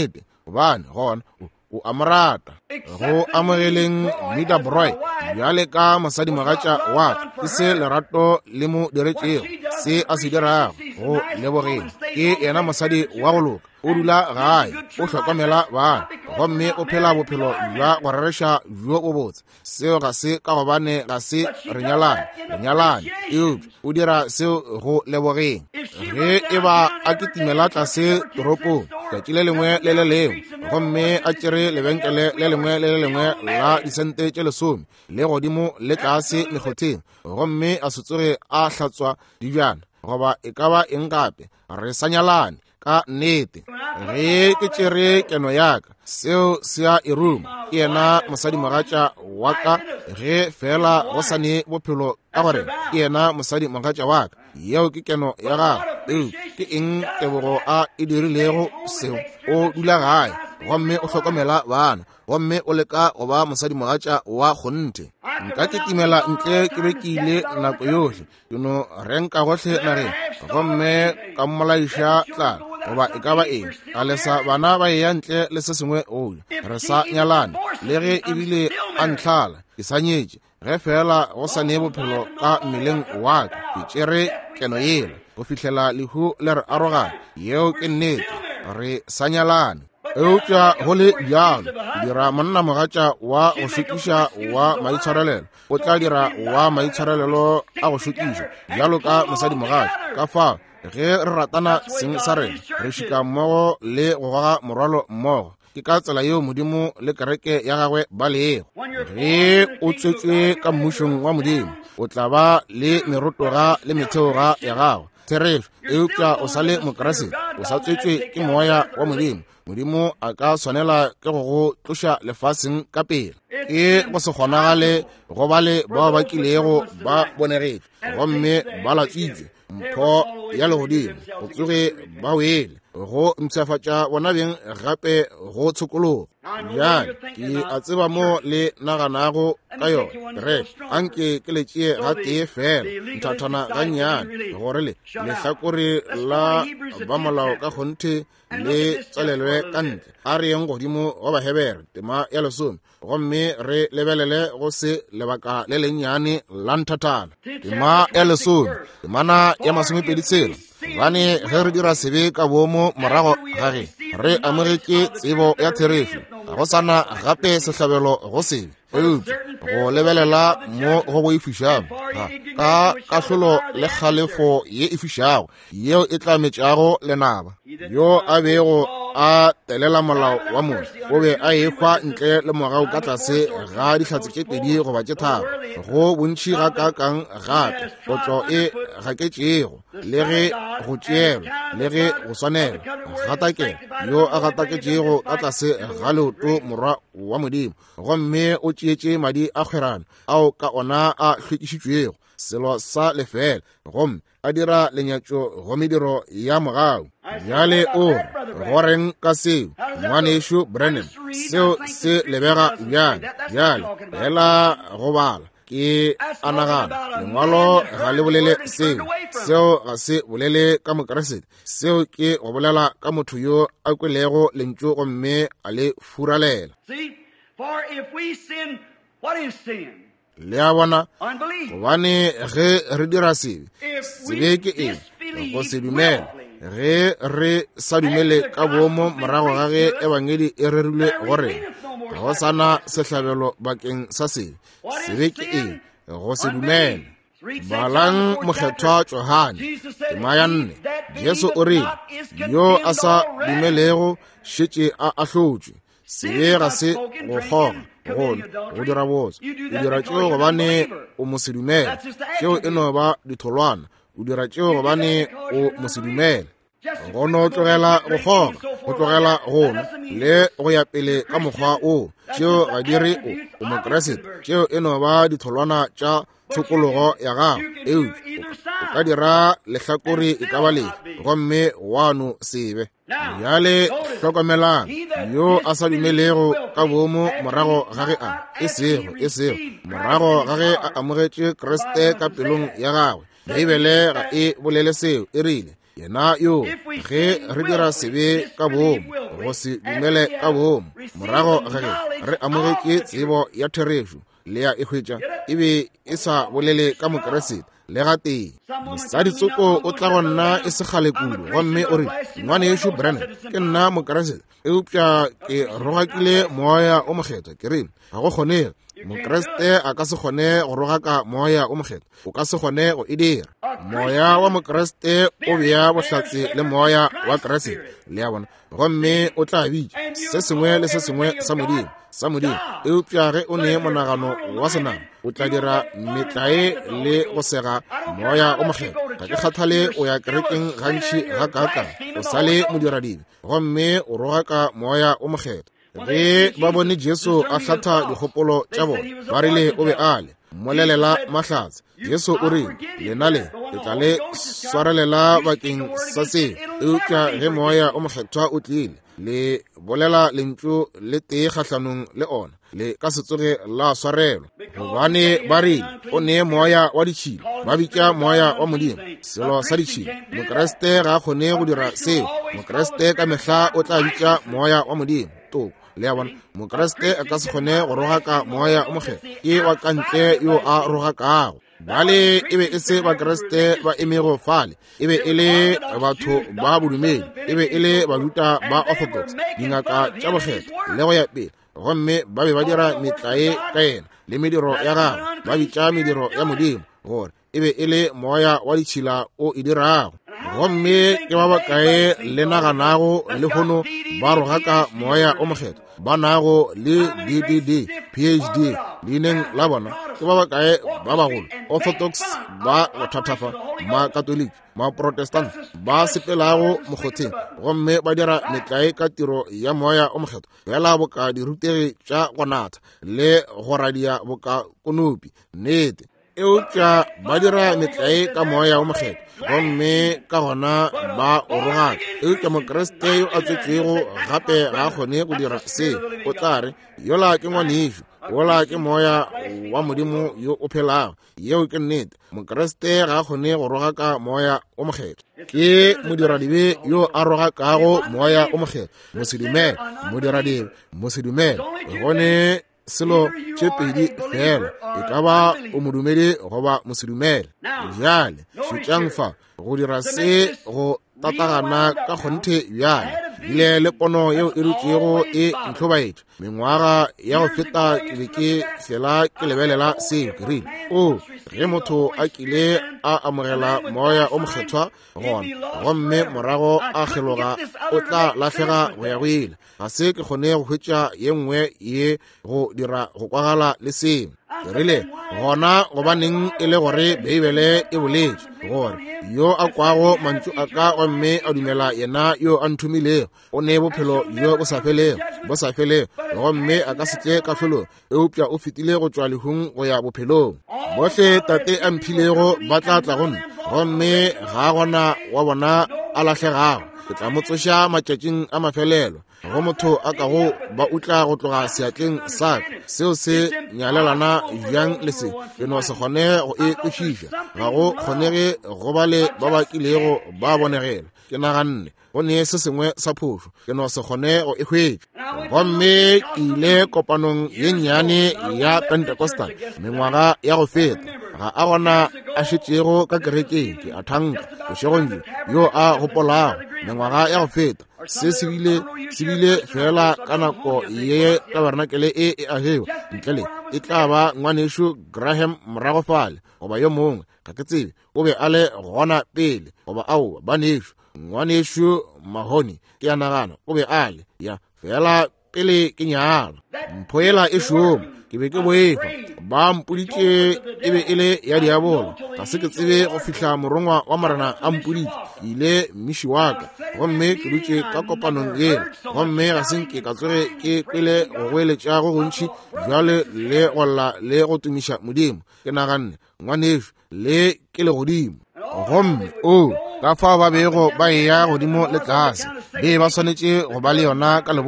gobane gona o amorata go amogeleng Meadabroy bjale ka mosadimogatša wa ke se lerato le mo diretšego se a se dirago go lebogeng ke yena mosadi wa go loka o dula gae o hlokomela bana gomme o phela bophelo jwa go rereša bjo bo botse seo ga se ka gobane ga se re nyalane eupša o dira seo go lebogeng ge e ba a kitimela tlase toropong tšatši le lengwe le le lengwe gomme a tšere lebenkele le lengwe le le lengwe la disente tše 10 le godimo le tlase mekgotheng gomme a se tsoge a hlatswa dibjana goba e ka ba eng gape re sa nyalane ka nnete ge ke tšere keno yaka seo se a eruma ke yena mosadimogatša wa ka ge fela go sane bophelo ka gore ke yena mosadimogatša wa ka yeo ke keno ya gago ke eng tebogo a e dirilego seo o dula gae gomme o hlokomela bana gomme o leka go ba mosadimogatša wa kgonte nka kitimela ntle ke be ke ile nako yohle keno renka gohle nageng gomme ka mmolaiša tlala goba e ka ba eng a lesa bana ba eya ntle le se sengwe oyo re sa nyalane le ge ebile a ntlhala ke sa nyetše ge fela go sane bophelo ka mmeleng wa ka ke tšere keno yela go fihlela lehu le re arogane yeo ke nnete re sa nyalane eupša go le bjalo dira monna mogatša wa go šokiša wa maitshwarelelo o tla dira wa maitshwarelelo a go šokiša bjalo ka mosadimogatša ka fao ge re ratana seng sa rena re šika mmogo le go goga morwalo mmogo ke ka tsela yeo modimo le kereke ya gagwe ba leego ge o tswetswe ka mmušong wa modimo o tla ba le merotoga le metheoga ya gago therešo eupša o sa le mokeresete o sa tswetswe ke moya wa modimo modimo a ka swanela ke go go tloša lefaseng ka pele ke go se kgonagale go ba le bao ba kilego ba bonegetšwe gomme ba latswitswe mpho ya legodimo go tsoge ba wele go mpšhafatša bona beng gape go tshokologo bjale ke a tseba mo le naganago ka yona re anke ke letšee ga tee fela nthathana ga nnyane gore lehlakore la ba molao ka kgonthe le tswalelwe ka ntle a re yeng godimo wa bahebere tema ya 10 gomme re lebelele go se lebaka le lennyane la nthathana tema ya 10 temana ya 26 bane ge re dira sebe ka bomo morago gage re amogetše tsebo ya therešo ga go sana gape sehlabelo go sebe go lebelela mo go go ifišago ka kahlolo le kgalefo ye e fišago yeo e tlametšago lenaba yo a bego a telela molao wa motho o be a ekgwa ntle le morago ka tlase ga dihlatse tše 2 goba tše 3 go bontši ga kakang gape potlo e gaketšego le ge go tšeelwa le ge go swanelwa gatakela yo a gataketšego ka tlase ga leoto morwa wa modimo gomme o tšeetše madi a kgwerana ao ka ona a hlwekišitšwego selo sa lefela gomme a dira lenyatšo go mediro ya mogau bjale o goreng ka seo ngwanešo Brennan seo se lebega bjale fela go bala ke anagana lengwalo ga le bolele seo ga se bolele ka mokeresete seo ke go bolela ka motho yo a kwelego lentšu gomme a le furalela le a bona gobane ge re dira sebe ke eng go se dumela ge re sa dumele ka boomo morago ga ge ebangedi e rerilwe gore ga go sana sehlabelo bakeng sa sebe ke eng go se dumela balang mokgethwa Johane tema ya 4 Jesu o rile yo a sa dumelego šetše a ahlotšwe sebe ga se go goga go dira botse o dira tšeo gobane o mosedumela tšeo e no ba ditholwana o dira tšeo gobane o mosedumela go no tlogela go goga go tlogela gono le go ya pele ka mokgwa o tšeo ga dire o mokeresete tšeo e no ba ditholwana tša tshokologo ya gago o ka dira lehlakore e ka ba le gomme wano sebe bjale hlokomelang yo a sa dumelego ka boomo morago ga ge e sego morago ga ge a amogetše Kriste ka pelong ya gagwe Bibele ga e bolele seo e rile yena yo ge re dira sebe ka boomo go se dumele ka boomo morago ge re amogetse tsebo ya theresho le ya ehwetša e be e sa bolele ka mokeresete le ga teng sa ditsoko o tla go nna e segale kudu gomme o re ngwane yešo Brennan ke nna mokeresete eupša ke rogakile moya o mokgetho ke re ga go kgonege mokeresete a ka se kgone go rogaka moya o mokgetho o ka se kgone go e dira moya wa mokeresete o bea bohlatse le moya wa keresete le ya bona gomme o tla bitša se sengwe le se sengwe sa modimo eupša ge o ne monagano wa senama o tla dira metlae le go sega moya o mokgetho ga ke kgathale o ya kerekeng gantši ga kaka o sa le modiradimo gomme o rogaka moya o mokgetho ge ba bone Jesu a hlatha dikgopolo tša bona ba rile o be a le molelela mahlatse Jesu o re lena le tla le swarelela bakeng sa se eupša ge moya o mokgethwa o tlile le bolela lentšu le tee kgahlanong le ona le ka se tsoge la swarelwa gobane ba rile o ne moya wa ditšhilo ba bitša moya wa modimo selo sa ditšhilo mokeresete ga a kgone go dira seo mokeresete ka mehla o tla bitša moya wa modimo toko le ya bona mokeresete a ka se kgone go rogaka moya o mokgetho ke wa kantle yo a rogakago bale e be e se bakeresete ba emego fale e be e le batho ba bodumedi e be e le baruta ba orthodox dingaka tša bokgetho le go ya pele gomme ba be ba dira metlae ka ena le mediro ya gagwe ba bitša mediro ya modimo gore e be e le moya wa ditšhila o e dirago gomme ke ba bakae le naganago le gono ba rogaka moya o mokgetho ba nago le DDD PhD leineng la bona ke ba bakae ba bagolo orthodox ba go thathafa makatoliki maprotestant ba sepelago mokgotheng gomme ba dira metlae ka tiro ya moya o mokgetho fela boka dirutegi tša go natha le go radia boka konopi nnete eupša ba dira metlae ka moya o mokgetho gomme ka gona ba o rogaka eupša mokeresete yo a tswetšego gape ga a kgone go dira se o tla re yola ke ngwanešo wola ke moya wa modimo yo o phelago yeo ke nnete mokeresete ga a kgone go rogaka moya o mokgetho ke modiradibe yo a rogakago moya o mokgetho mosedumele gone selo tše pedi fela e ka ba o modumedi goba mosedumele bjale šutšang fa go dira se go tatagana ka kgonthe bjale bile le pono yeo e rutšego e ntlhobaetša mengwaga ya go feta ke be ke fela ke lebelela seo ke rile ge motho a kile a amogela moya o mokgethwa gona gomme morago a geloga o tla lahlega go ya go ile ga se ke kgone go hwetša ye nngwe ye go dira go kwagala le sengwe ke rile gona gobaneng e le gore beibele e boletše gore yo a kwago mantšu a ka gomme a dumela yena yo a nthumilego o ne bophelo jo bo sa felego gomme a ka setle ka hlolo eupša o fetile go tšwa lehung go ya bophelong bohle tate a mphilego ba tla tla gonna gomme ga gona wa bona a lahlegago ke tla mo tsoša matšatšing a mafelelo go motho a ka go ba utla go tloga seatleng sa seo se nyalelana bjang le se ke no se kgone go e kwešiša ga go kgonege go ba le ba bakilego ba bonegela ke naganne go ne se sengwe sa phošo ke no se kgone go e hwetša gomme ke ile kopanong ye nnyane ya Pentecostal mengwaga ya go feta ga a gona a šetšego ka kerekeng ke a thanka bošegonje yo a gopolago mengwaga ya go feta se se bile fela ka nako ye tabernakele e ageo ntlele e tla ba ngwanešo Graham morago fale goba yo mongwe ga ke tsebe o be a le gona pele goba ao ba nešo ngwanešo Mahoni ke a nagana o be a le ya fela pele ke nyala mphoela e šomo ke be ke boefa ba mpoditše e be e le ya diabolo ga se ke tsebe go fihla morongwa wa marana a mpoditše ile mmiši wa ka gomme ke dutše ka kopanong ena gomme ga senke ka tsoge ke kwele go goeletša go gontšhi bjale le golla le go tumiša modimo ke naganne ngwanešo le ke le godimo gomme ka fa ba bego ba eya godimo le tlase be ba swanetše go ba le yona ka leboa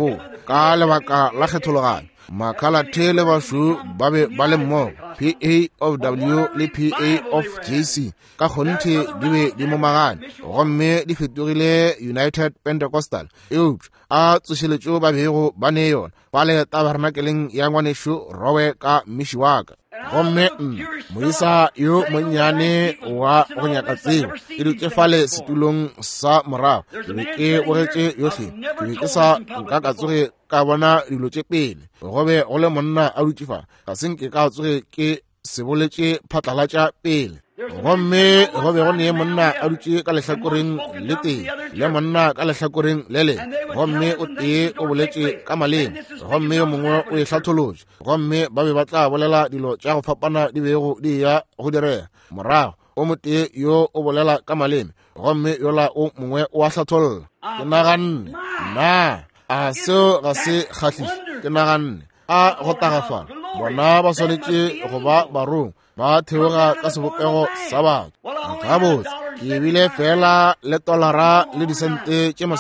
ka lebaka la kgethologanyo makhalate le bashu ba be ba le mmogo PA of W le PA of JC ka gonthi di be di momagane gomme di fetogile United Pentecostal eupša a tsošeletšo ba bego ba ne yona ba le tabernakeleng ya ngwanesho rowe ka mmiši wa ka gomme moisa yo monnyane wa go nyaka tsebo ke dutse fale setulong sa morago ke be ke bogetše yohle ke be ke sa nka ka tsoge ka bona dilo tše pele gobe go le monna a dutše fa ga senke ka tsoge ke se boletše phatlalatša pele gomme go be go ne monna a dutše ka lehlakoreng le tee le monna ka lehlakoreng le le gomme o tee o boletše ka maleng gomme yo mongwe o e hlatholotše gomme ba be ba tla bolela dilo tša go fapana di bego di ya go direa morago o mo tee yo o bolela ka maleme gomme yola o mongwe o a hlatholola ke naganne na a seo ga se kgahlise ke naganne a go tagafala bona ba swanetše go ba barong ba theoga ka sebopego sa batho ka botse ke ebile fela le $1 le disente tše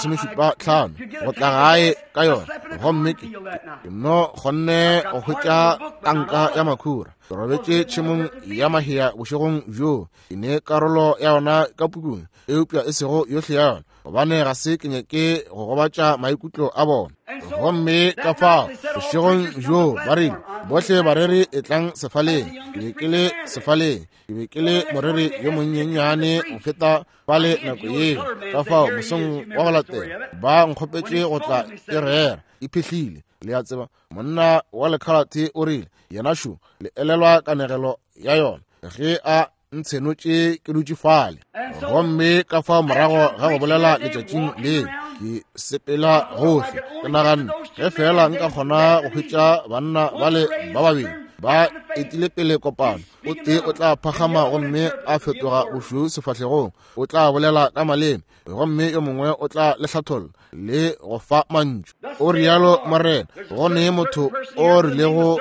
75 go tla gae ka yona gomme ke no gonne go hwetša tanka ya makhura ke robetše tšhemong ya mahea bošegong bjo e ne karolo ya yona ka pukung eupša e sego yohle ya yona gobane ga se ke nyake go gobatša maikutlo a bona gomme ka fao bošegong bjo ba rile bohle bareri e tlang sefaleng ke be ke le sefaleng ke be ke le moreri yo monnyenyane go feta pale nako ye ka fao mosong wa go latela ba nkgopetše go tla e rera e phihlile le ya tseba monna wa lekhalate o rile yena šo le elelwa kanegelo ya yona ge a ntshenotše ke dutše fale gomme ka fao morago ga go bolela letšatšing le ke sepela gohle ke naganne ge fela nka kgona go hwetša banna ba le ba babedi ba etile pele kopano o tee o tla phagama gomme a fetoga bošweu sefahlegong o tla bolela ka maleme gomme yo mongwe o tla le hlatholla le go fa mantšu o rialo morena go ne motho o rilego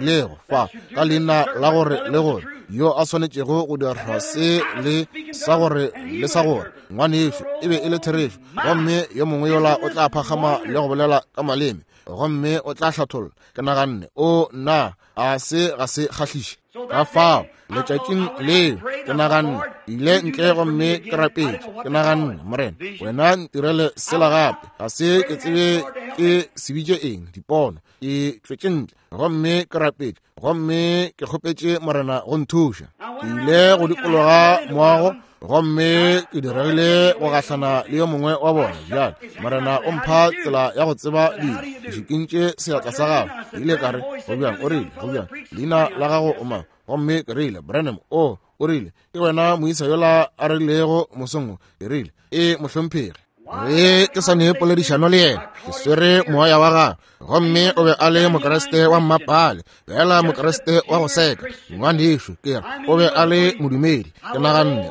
fa ka leina la gore le gore yo a swanetšego go dira se le sa gore ngwanešo e be e le therešo gomme yo mongwe yola o tla phagama le go bolela ka maleme gomme o tla hlatholla ke naganne o na a se ga se kgahlise ka fao letšatšing leo ke naganne ile ntle gomme ke rapetše ke naganne morena wena ntirele sela gape ga se ke tsebe ke sebitše eng dipono ke tšwetše ntle gomme ke rapetše gomme ke kgopetše morena go nthuša ke ile go dikologa moago gomme ke diregile go gahlana le yo mongwe wa bona bjale morena o mpha tsela ya go tseba dilo ke šikintše seatla sa gago ile ka re go bjang o rile go bjang leina la gago o mang gomme ke rile Branham o rile ke wena moisa yola a rilego mosongo ke rile mohlomphegi ke sa ne poledišano le yena ke swere moya wa gago gomme o be a le mokreste wa mmapale fela mokreste wa go seka ngwanešo kere o be a le modumedi ke naganne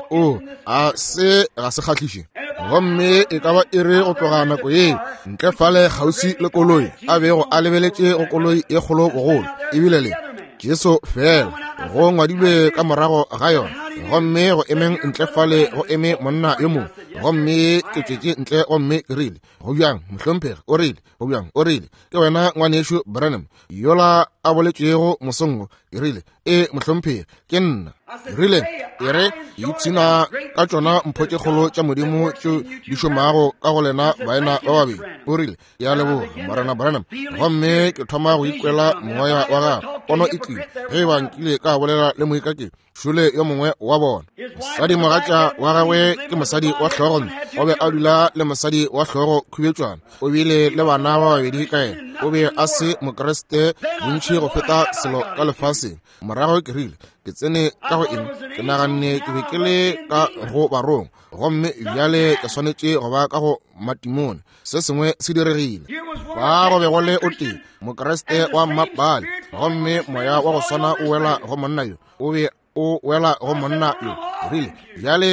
a se ga se kgahlise gomme e ka ba e re go tloga nako ye ntle fale kgausi le koloi a bego a lebeletše go koloi e kgolo bogolo ebile le Jesu fela go ngwadilwe ka morago ga yona gomme go emeng ntle fale go eme monna yo mongwe gomme ke tšetše ntle gomme ke rile go bjang mohlomphegi o rile go bjang o rile ke wena ngwanešo Branham yola a boletšego mosongo ke rile mohlomphegi ke nna rile e re itshina ka tšona mpho tše kgolo tša modimo tšeo di šomago ka go lena baena ba babedi o rile ya leboga morena Branham gomme ke thoma go ikwela moya wa gago pono e tlile ge ba nkile ka bolela le moikake šole yo mongwe wa bona mosadi mogatša wa gagwe ke mosadi wa hloogo o be a dula le mosadi wa hloogo khubetšwana o bile le bana ba babedi ka ena o be a se mokreste bontši go feta selo ka lefaseng morago ke rile ke tsene ka go eng ke naganne ke be ke le ka go barong gomme bjale ke swanetše go ba ka go matimone se sengwe se diregile fa go be go le o tee mokreste wa mmapale gomme moya wa go swana o wela go monna yo o be o wela go monna yo rile bjale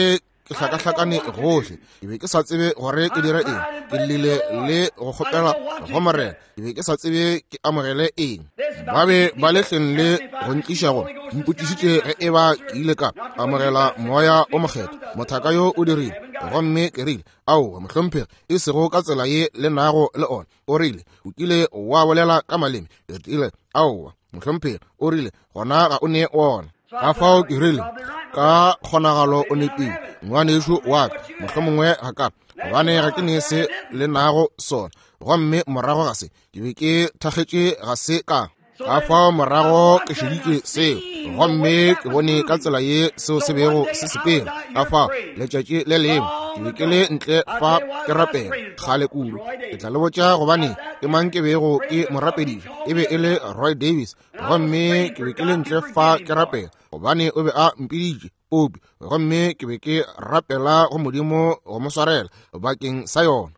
ke hlakahlakane gohle ke be ke sa tsebe gore ke dire eng ke lile le go kgopela go Morena ke be ke sa tsebe ke amogele eng ba be ba le hleng le go ntliša go mpotšišitše ge e ba ke ile ka amogela moya o mokgetho mothaka yo o dirile gomme ke rile ao mohlomphegi e sego ka tsela ye le nago le ona o rile o kile wa bolela ka maleme ke rile ao mohlomphegi o rile gona ga o ne ona ka fao ke rile ka kgonagalo o nepile ngwanešo wa ka mohlomongwe ga ka gobane ga ke ne se le nago sona gomme morago ga se ke be ke thakgetše ga se ka ka fao morago ke šeditše seo gomme ke bone ka tsela ye seo se bego se sepela ka fao letšatši le lengwe ke be ke le ntle fa ke rapela kgale kudu ke tla le botša gobane ke mang ke bego ke morapediša e be e le Roy Davis gomme ke be ke le ntle fa ke rapela gobane o be a mpiditše popi gomme ke be ke rapela go modimo go mo swarela bakeng sa yona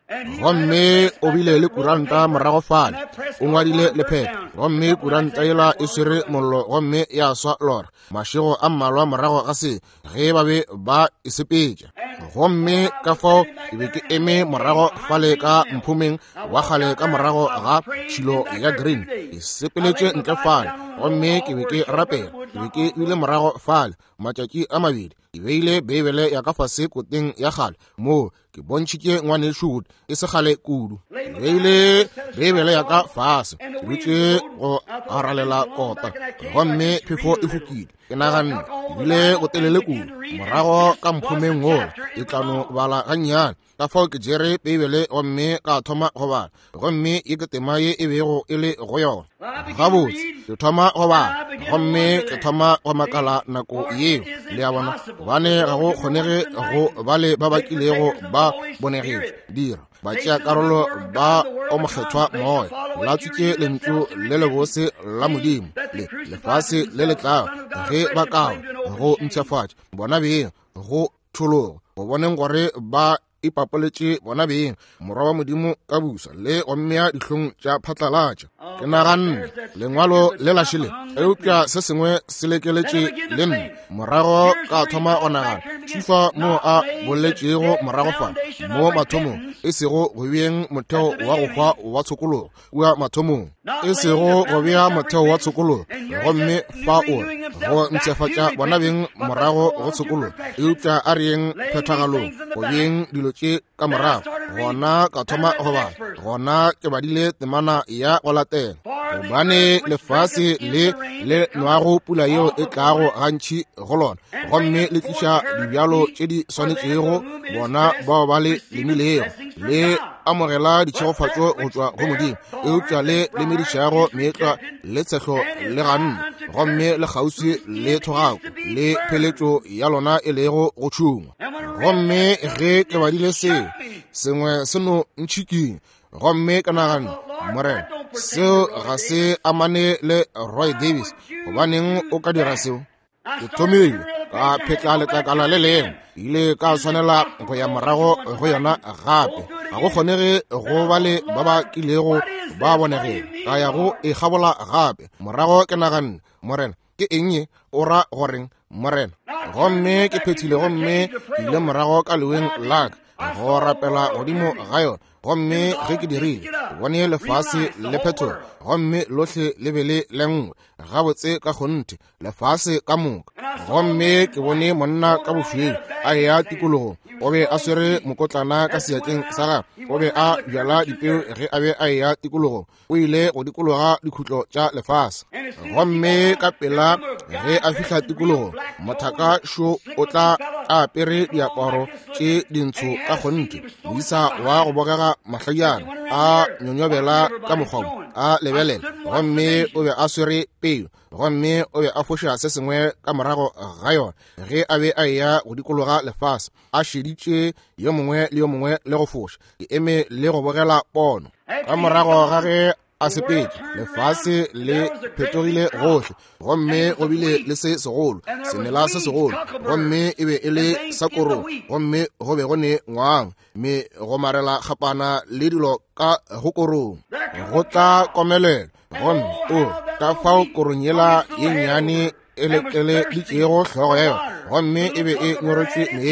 gomme o bile le kuranta morago fale o ngwadile lepheto gomme kuranta ela e swere mollo gomme ya swa lora mašego a mmalwa morago ga se ge ba be ba e sepetša gomme ka fao ke be ke eme morago fale ka mphumeng wa kgale ka morago ga tšhilo ya green e sepeletše ntle fale gomme ke be ke rapela ke be ke ile morago fale matšatši a mabedi ke beile beibele ya ka fase koteng ya kgale moo ke bontšhitše ngwanešo e se kgale kudu ke beile beibele ya ka fase ke dutše go aralela kota gomme phefo e fokile ke naganne ke bile go telele kudu morago ka mphumeng wo e tlano bala gannyane ka fao ke jere beibele gomme ka thoma go bala gomme e ke tema ye e bego e le go yona gabotse ke thoma go bala gomme ke thoma go makala nako yeo le ya bona gobane ga go kgonege go ba le ba bakilego ba bonegetse dira ba tšea karolo ba o mokgethwa moya la tswitše lentšu le lebose la modimo lefase le letlago ge ba kao go mpšhafatša bona beng go thologo go boneng gore ba ipapoletše bona beng morwa wa modimo ka busa le gommea dihlong tša phatlalatša ke naganne lengwalo le lašile eupša se sengwe se lekeletše le nne morago ka thoma go nagana tšhufa mo a boletšego morago fa mo mathomong e sego go beng motheo wa go hwa wa tshokologo kua mathomong e sego go bea motheo wa tshokologo gomme fa o go ntšhafatša bona beng morago go tshokologo eupša a reng phethagalong go beng dilo tše ka morago gona ka thoma go bala gona ke badile temana ya go latela gobane lefase le nwago pula yeo e tlago gantši go lona gomme le tliša dibjalo tše di swanetšego bona bao ba le lemilego le amogela ditšhegofatšo go tšwa go modimo eupša le lemedišago meetla le tshehlo le ganne gomme le kgauswi le thogako le pheletšo ya lona e lego go tšhungwa gomme ge ke badile seo sengwe seno ntšhiking gomme ka nagane Morena seo ga se amane le Roy Davis gobaneng o ka dira seo ke thomile ka phetla letlakala le lengwe ile ka tshwanela go ya morago go yona gape ga go kgonege go ba le ba ba kilego ba bonegeng ka ya go e gabola gape morago ke naganne Morena ke eng o ra goreng Morena gomme ke phethile gomme ke ile morago ka leweng laka go rapela godimo ga yona gomme ge ke dirile bone lefase le phetola gomme lotlhe le be le lengwe gabotse ka gonte lefase ka moka gomme ke bone monna ka bošweu a ya tikologo o be a swere mokotlana ka seatleng sa ga o be a bjala dipeo ge a be a ya tikologo o ile go dikologa dikhutlo tša lefase gomme ka pela ge a fihla tikologo mothaka šo o tla a apere diaparo tše dintsho ka gonte moisa wa go bogega mahlajana a nyonyobela ka mokgomo a lebelela gomme o be a swere peo gomme o be a foša se sengwe ka morago ga yona ge a be a ya go dikologa lefase a šeditše yo mongwe le go foša ke eme le go bogela pono ka morago ga ge a sepetše lefase le phetogile gohle gomme go bile le se segolo semela se segolo gomme e be e le sa korong gomme go be go ne ngwang mme go marela kgapana le dilo ka go korong go tla komelela gomme o ka fao korong yela ye nnyane e lekele ditšego hlogo ya yona gomme e be e nyorotše meetse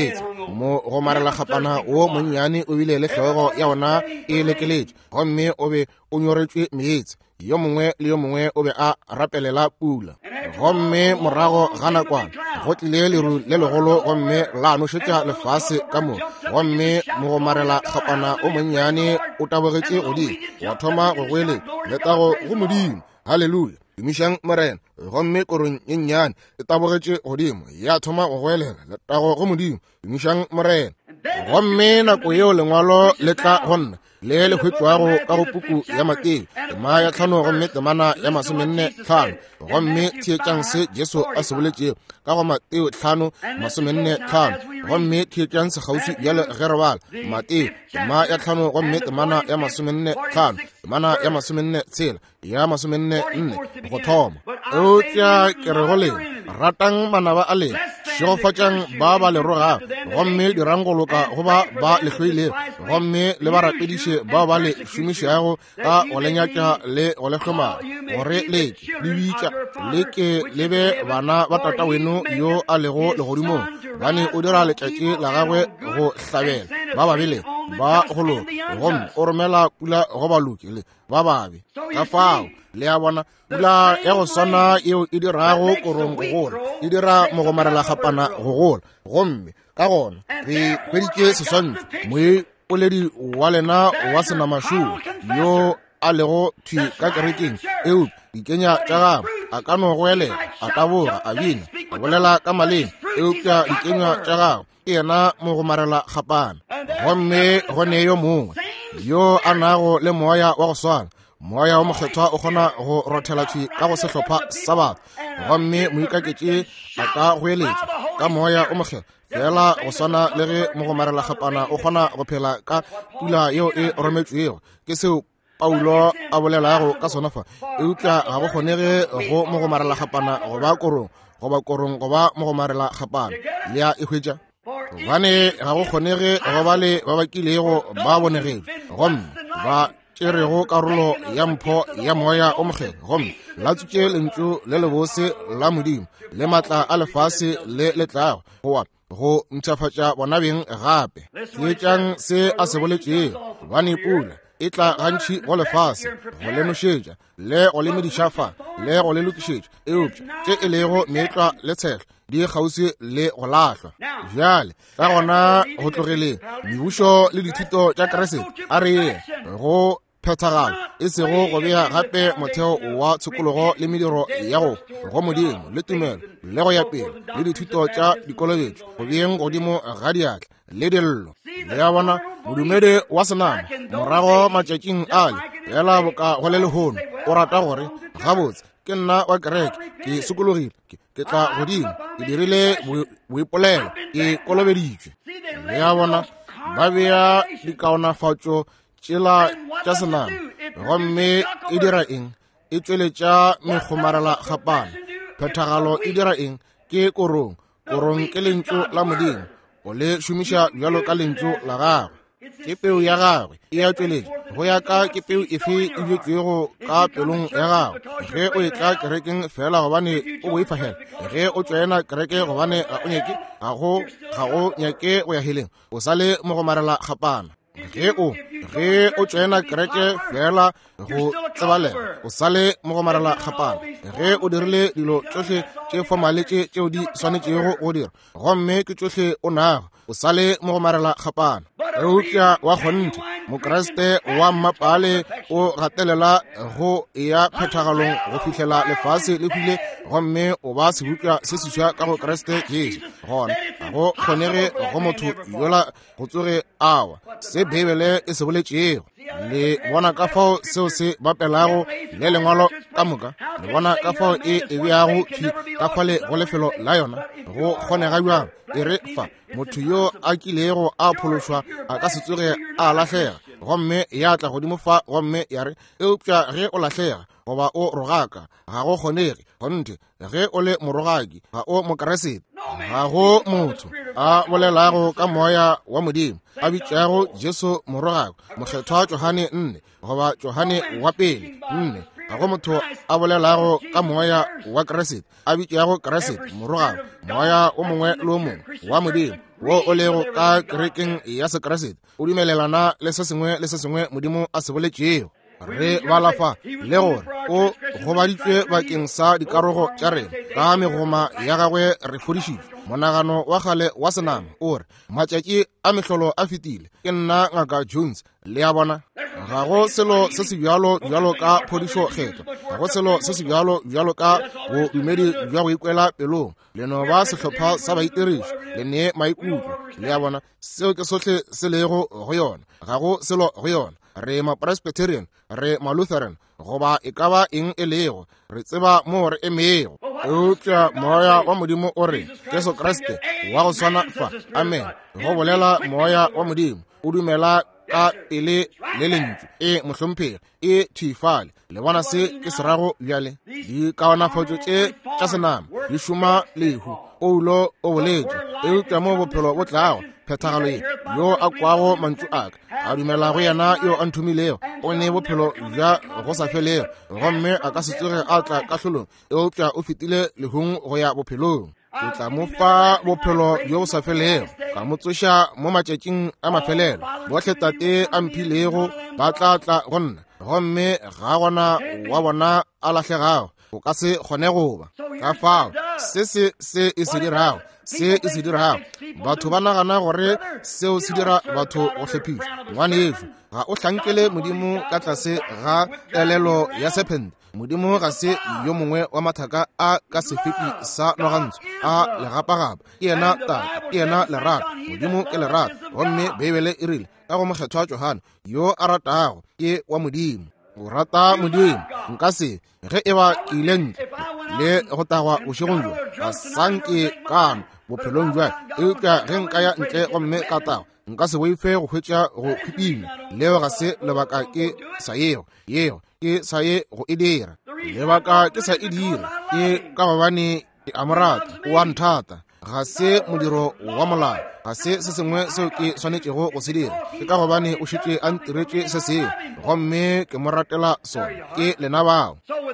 mo go marela kgapana o monnyane o bile le tlhogo ya ona e lekeletše gomme o be o nyoretswe meetse yo mongwe le yo mongwe o be a rapelela pula gomme morago ga nakwana go tlile leru le legolo gomme la nošetša lefase ka mo gomme mo go marela kgapana o monnyane o tabogetše godimo wa thoma go gwele letago go modimo halleluja dumišang morena gomme korong ye nnyane e tabogetše godimo ya thoma go gwelela letago go modimo dumišang morena gomme nako yeo lengwalo le tla gonna le hwetšwago ka go puku ya Mateo tema ya 5 gomme temana ya 45 gomme thietšang se Jesu a se boletšego ka go Mateo 5:45 gomme thietšang se kgauswi bjale ge re bala Mateo tema ya 5 gomme temana ya 45 temana ya 46 ya 44 go thoma eupša ke re go lena ratang manaba a lena šegofatšang ba ba le rogago gomme dirangoloka go ba lehlweilego gomme le ba rapediše ba ba le šomišago ka go lenyatša le go le hlomana gore leke le bitša leke le be bana ba tata weno yo a lego legodimong bane o dira letšatši la gagwe go hlabela ba babele ba golo gomme o romela pula go balokile ba babe ka fao le a bona pula ya go swana yeo e dirago korong go gola e dira mo go marela kgapana go gola gomme ka gona re hweditše seswantšho moepoledi wa lena wa senamašuo yo a lego thwi ka kerekeng eo dikenya tša gago a ka no goelela a taboga a bina a bolela ka maleng eupša dikenya tša gago ke yena mo go marela kgapana gomme gone yo mongwe yo a nago le moya wa go swana moya wa mokgethwa o kgona go rothela thwi ka go sehlopha sa batho gomme moikaketše a ka goeletša ka moya o mokgethwa fela go swana le ge mo go marela kgapana o kgona go phela ka pula yeo e rometšwego ke seo Paulo a bolelago ka sona fa eupša ga go kgonege go mo go marela kgapana goba korong goba mo go marela kgapana le a e hwetša gobane ga go kgonege go ba le ba bakilego ba bonegile gomme ba tšerego karolo ya mpho ya moya o mokgethwa gomme la tsutše lentšu le lebose la modimo le matla a lefase le letlago goa go ntšhafatša bona beng gape thietšang se a se boletšego bane pula e tla gantši go lefase go le nošetša le go le medišafa le go le lokišetša eupša tše e lego meetlwa le tshehla di kgauswi le go lahlwa bjale ka gona go tlogeleng mebušo le dithuto tša keresete a re ye go phethagala e sego go bea gape motheo wa tshokologo le mediro ya go modimo le tumelo le go ya pele le dithuto tša dikolobetšo go beng godimo ga diatla le dillo le ya bona modumedi wa senama morago matšatšing ale fela boka go le lehono o rata gore gabotse ke nna wa kereke ke sokologile ke tla godimo ke dirile boipolelo ke kolobeditšwe le ya bona ba bea dikaonafatšo tšela tša senama gomme e dira eng e tšweletša mekgomarela kgapana phethagalo e dira eng ke korong ke lentšu la modimo o le šomiša bjalo ka lentšu la gagwe ke peu ya gagwe e a tšweletša go ya ka ke peu efe e bjetšwego ka pelong ya gagwe ge o e tla kerekeng fela gobane o boifahela ge o tšwaena kereke gobane ga go nyake go ya heleng o sa le mo go marela kgapana ge o tšwaena kereke fela go tsebalega o sa le mo go marela kgapana ge o dirile dilo tšohle tše fomale tšeo di swanetšego go dira gomme ke tšohle o nago o sa le mo go marela kgapana eupša wa kgonthe mokreste wa mmapale o gatelela go ya phethagalong go fihlela lefase le hwile gomme o ba sebutšwa se seswa ka go kreste Jesu gona ga go kgonege go motho yola go tsoge awa se bebele e se boletšego le bona ka fao seo se bapelago le lengwalo ka moka le bona ka fao e beago thwi ka fale go lefelo la yona go kgonega bjang e re fa motho yo a kilego a phološwa a ka se tsoge a lahlega gomme ya tla godimo fa gomme ya re eupša ge o lahlega goba o rogaka ga go kgonege gonte ge o le morogaki ga o mokeresete ga go motho a bolelago ka moya wa modimo a bitšago Jesu morogako mokgethwa Johane 4 goba Johane wa pele 4 ga go motho a bolelago ka moya wa Kriste a bitšago Kriste morogaro moya o mongwe le o mongwe wa Modimo wo o lego ka kerekeng ya Sekriste o dumelelana le se sengwe Modimo a se boletšego re balafa le gore o gobaditšwe bakeng sa dikarogo tša rena ka megoma ya gagwe re fodišitšwe monagano wa gale wa senama o re matšatši a mehlolo a fetile ke nna ngaka Jones le ya bona ga go selo se se bjalo ka phodišo kgetho ga go selo se se bjalo ka bodumedi bja go ikwela pelong leno ba sehlopha sa baitirišo le ne maikutlo le ya bona seo ke sohle se lego go yona ga go selo go yona re ma-Presbyterian re ma-Lutheran goba e ka ba eng e lego re tseba mo re emego eupša moya wa Modimo o re Jesu Kriste wa go swana fa amen go bolela moya wa Modimo o dumela ka pele le lentswe e mohlomphegi e thifale le bona se ke serago bjale di kaonafatšo tša senama di šoma lehu oulo o boletše eupša mo bophelo bo tlago phethagalo ye yo a kwago mantšu aka a dumelago yena yo a nthomilego o ne bophelo bja go sa felego gomme a ka se tsoge a tla ka hlolong eupša o fetile lehung go ya bophelong ke tla mo fa bophelo bjo bo sa felego ka mo tsoša mo matšatšing a mafelelo bohle tate a mphilego ba tla go nna gomme ga gona wa bona a lahlegago o ka se kgone goba ka fao se e se dirago batho ba nagana gore seo se dira batho go hlephiša ngwaneso ga o hlankele Modimo ka tlase ga elelo ya serpent Modimo ga se yo mongwe wa mathaka a ka sefepi sa nogantsho a legapagapa ke yena tata ke yena lerato Modimo ke lerato gomme Bibele e rile ka go mokgetho wa Johana yo a ratago ke wa Modimo o rata Modimo nka se ge e ba ke ile ntle le go tagwa bošegong jwa ga sanke kano bophelong jwa eupša ge nka ya ntle gomme ka tago nka se boife go hwetša go khupima leo ga se lebaka ke sa yeo ke sa ye go e dira lebaka ke sa e dira ke ka gobane ke a morata o a nthata ga se modiro wa molao ga se sengwe seo ke swanetšego go se dira ke ka gobane o šetše a ntiretše se seo gomme ke mo ratela sone ke lena bao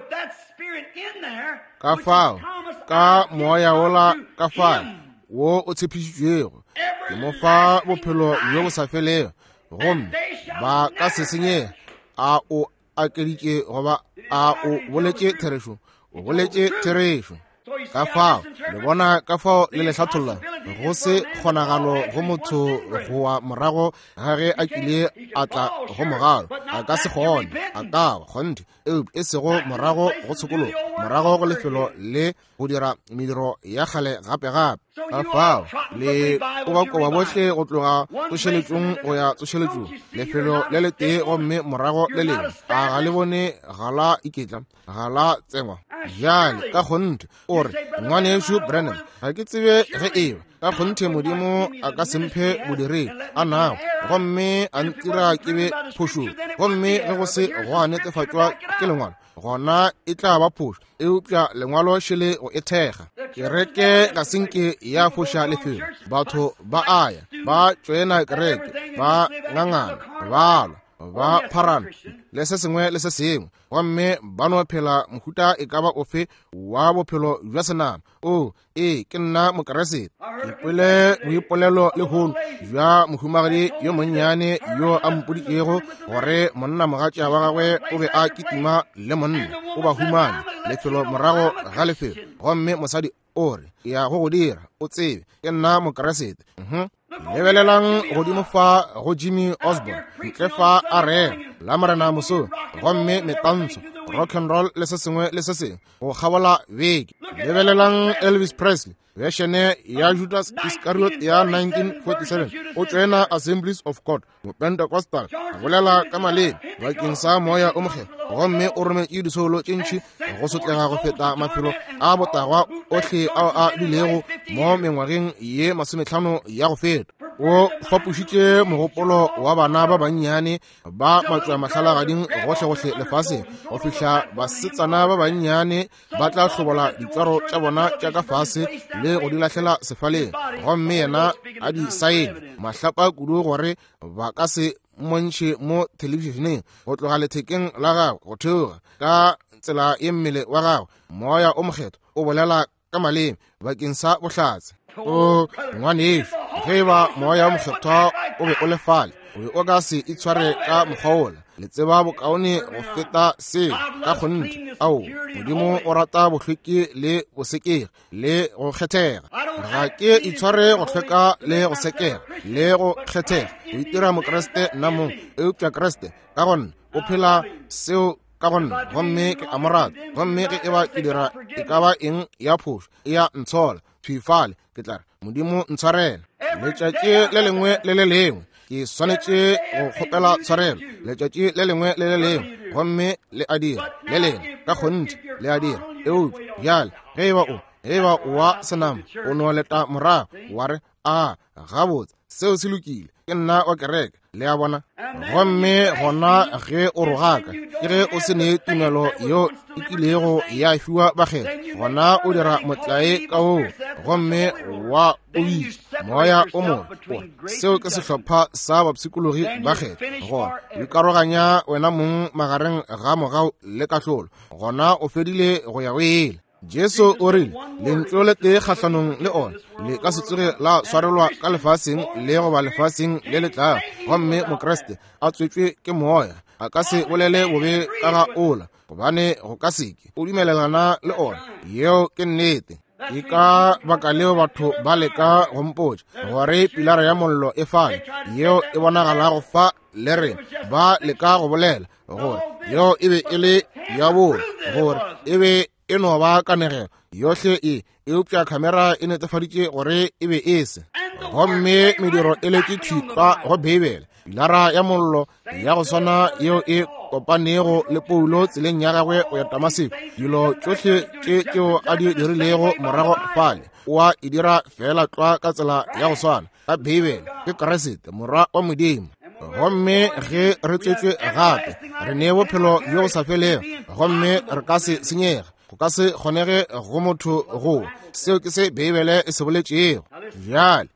ka fao ka moya wola ka fao wo o tshepišitšwego ke mo fa bophelo bjo bo sa felego gomme ba ka se senye a o akeditše goba a o boletše therešo o boletše therešo ka fao le bona ka fao le hlatholla go se kgonagalo go motho go wa morago ga ge a kile a tla go mogalo a ka se kgone a ka ba kgonte e sego morago go tshokolo morago go lefelo le go dira mediro ya gale gape ka fao le koba bohle go tloga tsošeletšong go ya tsošeletšong lefelo le le tee gomme morago le lengwe a ga le bone ga la iketla ga la tsengwa jale ka kgonte o re ngwaneso Branham ga ke tsebe ge eba ka kgonte Modimo a ka semphe bodiredi a nago gomme a ntira ke be phošong gomme ge go se go a netefatšwa ke lengwalo gona e tla ba phošo eupša lengwalo šele go e thekga kereke ga senke ya foša lefelo batho ba aya ba tšwena kereke ba ngangana balwa ba pharana le se sengwe le se sengwe gomme ba no phela mohuta e ka ba ofe wa bophelo jwa senama ke nna mokeresete ke kwele boipolelo le holo jwa mohumagadi yo monnyane yo a mpoditšego gore monna mogatša wa gagwe o be a kitima le monna o ba humane lefelo morago ga lefelo gomme mosadi o re ya go dira o tsebe ke nna mokeresete lebelelang godimo fa go Jimmy Osborne ntle fa a rega la morena moso gomme metantsho rock and roll le se sengwe le se sengwe go kgabola beke lebelelang Elvis Presley veršene ya Judas Iscariot ya 1947 o tšwena Assemblies of God mo Pentecostal a bolela ka malebe bakeng sa moya o mogelo gomme o rometše disolo tše ntši go sotlega go feta mafelo a botagwa ohle ao a bilego mo mengwageng ye 50 ya go feta o fapošitše mogopolo wa bana ba bannyane ba matšwa mahlalagading gohle lefaseng go fihla basetsana ba bannyane ba tla hlobola ditwaro tša bona tša ka fase le go di lahlela sefaleng gomme yena a di saene mahlapa kudu gore ba ka se mmontšhe mo thelebišeneng go tloga lethekeng la gago go theoga ka tsela ye mmele wa gago moya o mokgetho o bolela ka maleme bakeng sa bohlatse. O ngwaneso, ge ba moya o mokgetho o be o lefale, o be o ka se itshware ka mokgwaola le tseba bokaone go feta se ka gonne ao Modimo o rata bohlweki le bosekegi le go kgethega. Ga ke itshware go hlweka le go sekega le go kgethega o itira mokreste nna mong eupša kreste ka gonne o phela seo ka gonne gomme ke amorata gomme ge e ba ke dira e ka ba eng ya phošo e ya ntshola thwifale ke tla re Modimo ntshwarela. Letšatši le lengwe le le lengwe ke swanetše go kgopela tshwarelo, letšatši le lengwe le le lengwe gomme le a dira le lengwe ka gontši le a dira eupša bjale ge e ba o wa senama o no leta morago wa re a gabotse seo se lokile ke nna wa kereke le a bona. Gomme gona ge o rogaka ke ge o se ne tumelo yo e kilego ya fiwa bakgetho gona o dira motlae ka oo gomme wa o itse moya o mongwe seo ke sehlopha sa bapsikologi bakgetho gona o ikaroganya wena mong magareng ga mogao le kahlolo gona o fedile go ya o ele. Jesu o rile lentlo le tee kgahlanong le ona le ka se tsoge la swarelwa ka lefaseng le go ba lefaseng le letlang gomme mokreste a tswetswe ke moya a ka se bolele bobe ka ga ola gobane go ka seke o dumelelana le ona yeo ke nnete. Ke ka baka leo batho ba leka gompotša gore pilara ya mollo e fale yeo e bonagala go fa le rena ba leka go bolela gore yeo e be e le ya bola gore e be e no ba kanegelo yohle e eupša khamera e netefaditše gore e be e se gomme mediro e letše thikwa go beibele pilara ya mollo ya go swana yeo e kopanego le Paulo tseleng ya gagwe go ya Damaseko. Dilo tšohle tšeo a di dirilego morago fale oa e dira fela tloa ka tsela ya go swana ka beibele ke Keresete morwa wa Modimo. Gomme ge re tswetswe gape re ne bophelo yo go sa felego gomme re ka se senyega go ka se kgonege go motho go seo ke se beibele e se boletšego. Bjale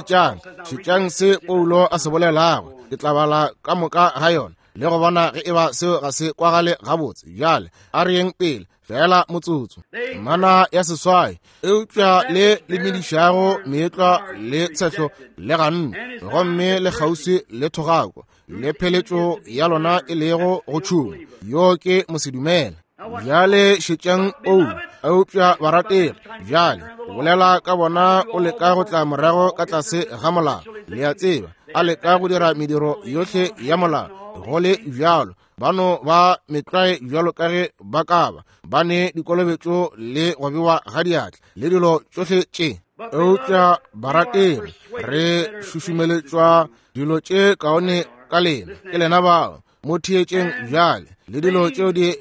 tšetšang se Paulo a se bolelago ke tla bala ka moka ga yona le go bona ge e ba seo ga se kwagale gabotse. Bjale a re yeng pele fela motsotso mana ya seswai eupša le lemedišago meetlwa le tshehlo le ganne gomme le kgauswi le thogako le pheletšo ya lona e lego go tšhuma yo ke mosedumela. Bjale šetšang eupša barategi bjale o bolela ka bona o leka go tla morago ka tlase ga molao le a tseba a leka go dira mediro yohle ya molao go le bjalo bano ba metlae bjalo ka ge ba ka ba ne dikolobetšo le go bewa ga diatla le dilo tšohle tše. Eupša barategi re šušumeletšwa dilo tše kaone ka lena ke lena bao mo thietšeng bjale le dilo tšeo di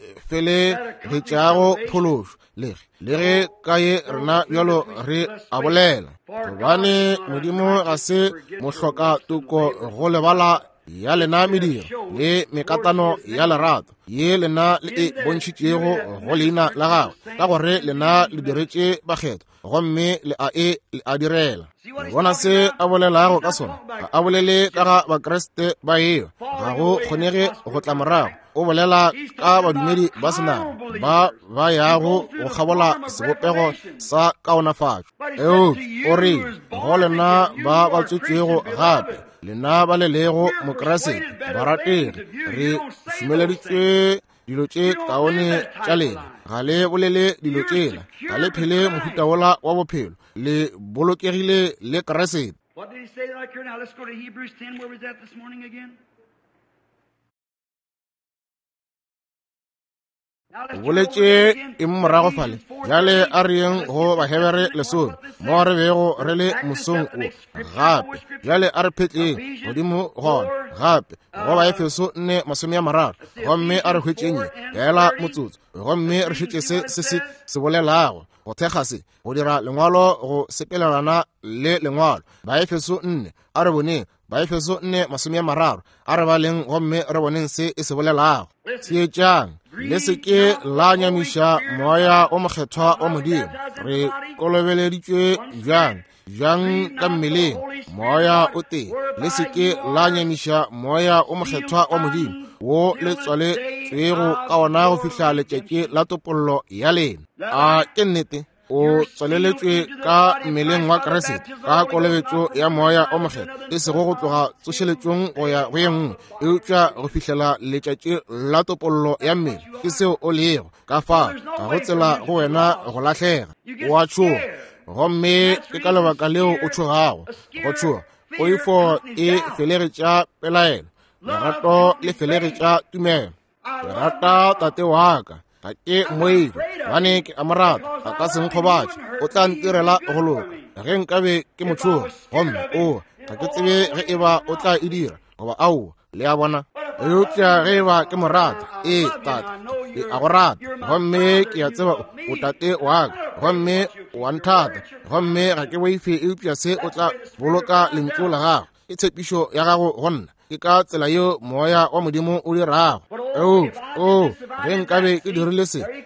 felegetšago phološo le ge ka ye rena bjalo re a bolela gobane Modimo ga se mohloka toko go lebala ya lena mediro le mekatano ya lerato ye lena le e bontšhitšego go leina la gagwe ka gore lena le diretše bakgetho gomme le a direla. Bona se a bolelago ka sona a bolele ka ga bakreste ba eo ga go kgonege go tla morago o bolela ka badumedi ba senama ba yago go kgabola sebopego sa kaonafatšo. O re go lena ba tswetšego gape lena ba lelego mokreste barategi re šumeleditšwe dilo tše kaone tša lena ga le bolele dilo tšela ga le phele mohuta wola wa bophelo le bolokegile le Keresete. What did he say right here? Now let's go to Hebrews 10. Where was that this morning again? boletše e morago fale jale a reng go bahebere lesome mo re bego re le mosong o gape jale a re phetleng godimo gona gape go Baefeso 4:13 gomme a re hwetšenye fela motsotso gomme re šetše se bolelago go thekga se go dira lengwalo go sepelelana le lengwalo. Baefeso 4 a re boneng Baefeso 4:13 a re baleng gomme re boneng se e se bolelago. Tšeetšang le seke la nyamiša moya o mokgethwa o Modimo re kolobeleditšwe bjang jang ka mmeleng moya o teng le seke la nyamiša moya o mokgethwa wa Modimo wo le tswale tswego ka ona go fihla letšatši la topollo ya lena. A ke nnete o tswaleletswe ka mmeleng wa Keresete ka kolobetšo ya moya o mokgethwa e sego go tloga tsošeletšong go ya go ye nngwe eupša go fihlela letšatši la topollo ya mmele ke seo o leego ka fa ga go tsela go wena go lahlega o a tšhoga gomme ke ka lebaka leo o tšhogago go tšhoga poifo e felegetša pelaelo lerato le felegetša tumelo. Ke rata tate wa ka ga ke moife bane ke a morata a ka senkgobatše o tla ntirela go loka ge nkabe ke motšhoga gomme ga ke tsebe ge e ba o tla e dira goba ao le a bona eupša ge e ba ke morata tate ke a go rata gomme ke a tseba o tate wa ka gomme wa nthata gomme ga ke boife eupša se o tla boloka lentšu la gago ke tshepišo ya gago go nna ke ka tsela yeo moya wa Modimo o dirago. Ge nkabe ke dirile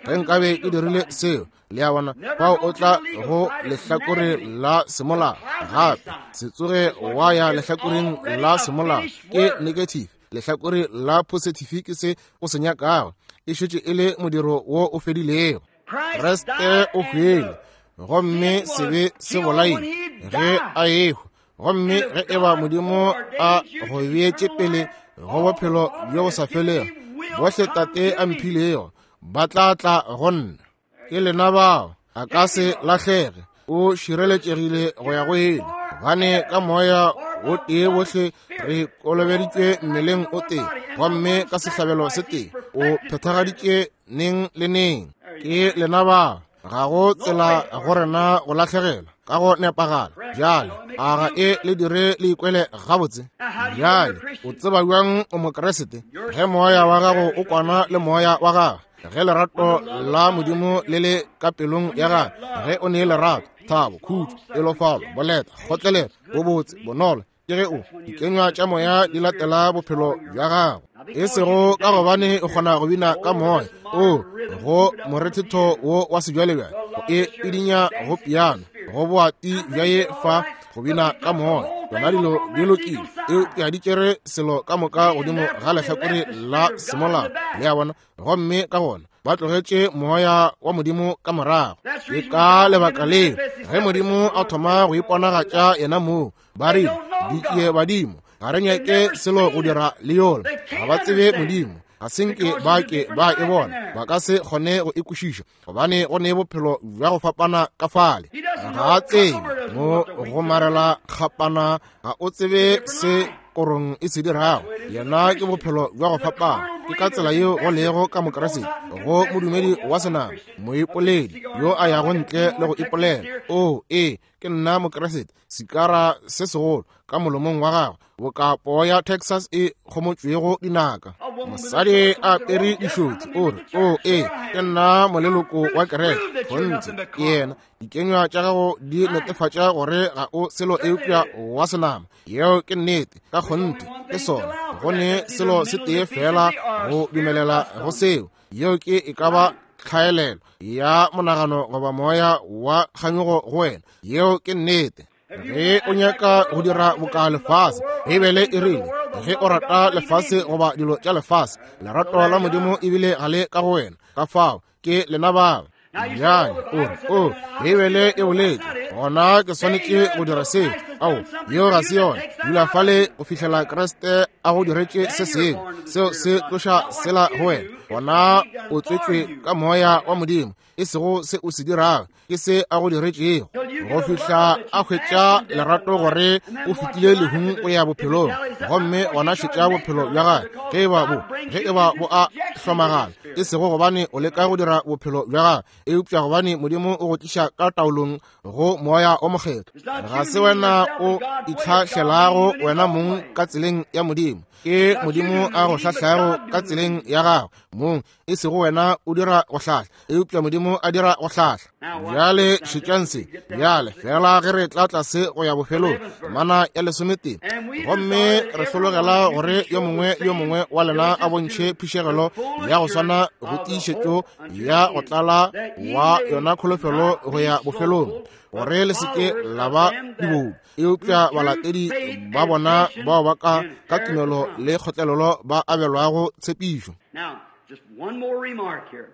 seo le a bona fao o tla go lehlakore la semolao gape se tsoge wa ya lehlakoreng la semolao ke negative lehlakore la positive ke se o se nyakago e šetše e le modiro wo o fedilego. Kriste o hwele gomme se be se bolaile ge a ego gomme ge e ba Modimo a go beetše pele go bophelo bjo bo sa felego bohle tate a mphilego ba tla go nna ke lena bao a ka se lahlege o šireletšegile go ya go ele gane ka moya o tee bohle re kolobeditšwe mmeleng o tee gomme ka sehlabelo se tee o phethagaditše neng le neng ke lena bao ga go tsela go rena go lahlegela ka go nepagala bjale aga e le dire le ikwele gabotse bjale o tseba bjang o mokeresete ge moya wa gago o kwana le moya wa gago ge lerato la Modimo le le ka pelong ya gago ge o ne lerato thabo khutso elofalo boleta kgotlelelo bobotse bonolo ke ge o dikenywa tša moya di latela bophelo bja gago e sego ka gobane o kgona go bina ka moya go morethetho wo wa sejwalebjale e dinya go piano go boati bja ye fa go bina ka moya yona dilo di lokile e a di tšere selo ka moka godimo ga lehlakore la semolao le a bona gomme ka gona ba tlogetše moya wa Modimo ka morago ke ka lebaka leo ge Modimo a thoma go iponagatša yena moo ba rile di tšee badimo ga re nyake selo go dira le yola ga ba tsebe Modimo ga senke ba e bona ba ka se kgone go ikwešiša gobane go ne bophelo bja go fapana ka fale ga a tsebe mo go marela kgapana ga o tsebe se korong e se dirago yena ke bophelo bja go fapana ke ka tsela yeo go lego ka mokeresete go modumedi wa senama moipoledi yo a yago ntle le go ipolela ke nna mokeresete sekara se segolo ka molomong wa gago bokapo ya Texas e kgomotšwego dinaka mosadi a pere dišotsi ke nna moleloko wa kereke gontse ke yena dikenywa tša gago di netefatša gore ga o selo eupša wa senama yeo ke nnete ka kgonte ke sona gone selo se tee fela go dumelela go seo yeo ke e ka ba tlhaelelo ya monagano goba moya wa kganyogo go wena yeo ke nnete ge o nyaka go dira boka lefase e bele e rile ge o rata lefase goba dilo tša lefase lerato la Modimo e bile ga le ka go wena ka fao ke lena bao bjale e bele e boletse gona ke swanetše go dira seo yeo ga se yona dula fale go fihlela Kriste a go diretše se sengwe seo se tloša sela go wena gona o tswetšwe ka moya wa Modimo e sego se o se dirago ke se a go diretšego go fihla a hwetša lerato gore o fetile lehung go ya bophelong gomme gona šetša bophelo bja gae ge e ba bo a hlomagana e sego gobane o leka go dira bophelo bja gae eupša gobane Modimo o go tliša ka taolong go moya o mokgetho ga se wena o itlhahlelago wena mong ka tseleng ya Modimo ke Modimo a go hlahlago ka tseleng ya gago mong e sego wena o dira go hlahla eupša Modimo a dira go hlahla bjale šetšanse bjale bjale fela ge re tla tlase go ya bofelong mana ya lesomete gomme re hlologela gore yo mongwe le yo mongwe wa lena a bontšhe phišegelo ya go swana go tiišetšo ya go tlala wa yona kholofelo go ya bofelong gore le seke la ba dibou eupša balatedi ba bona bao ba ka tumelo le kgotlelelo ba abelwago tshepišo. Just one more remark here.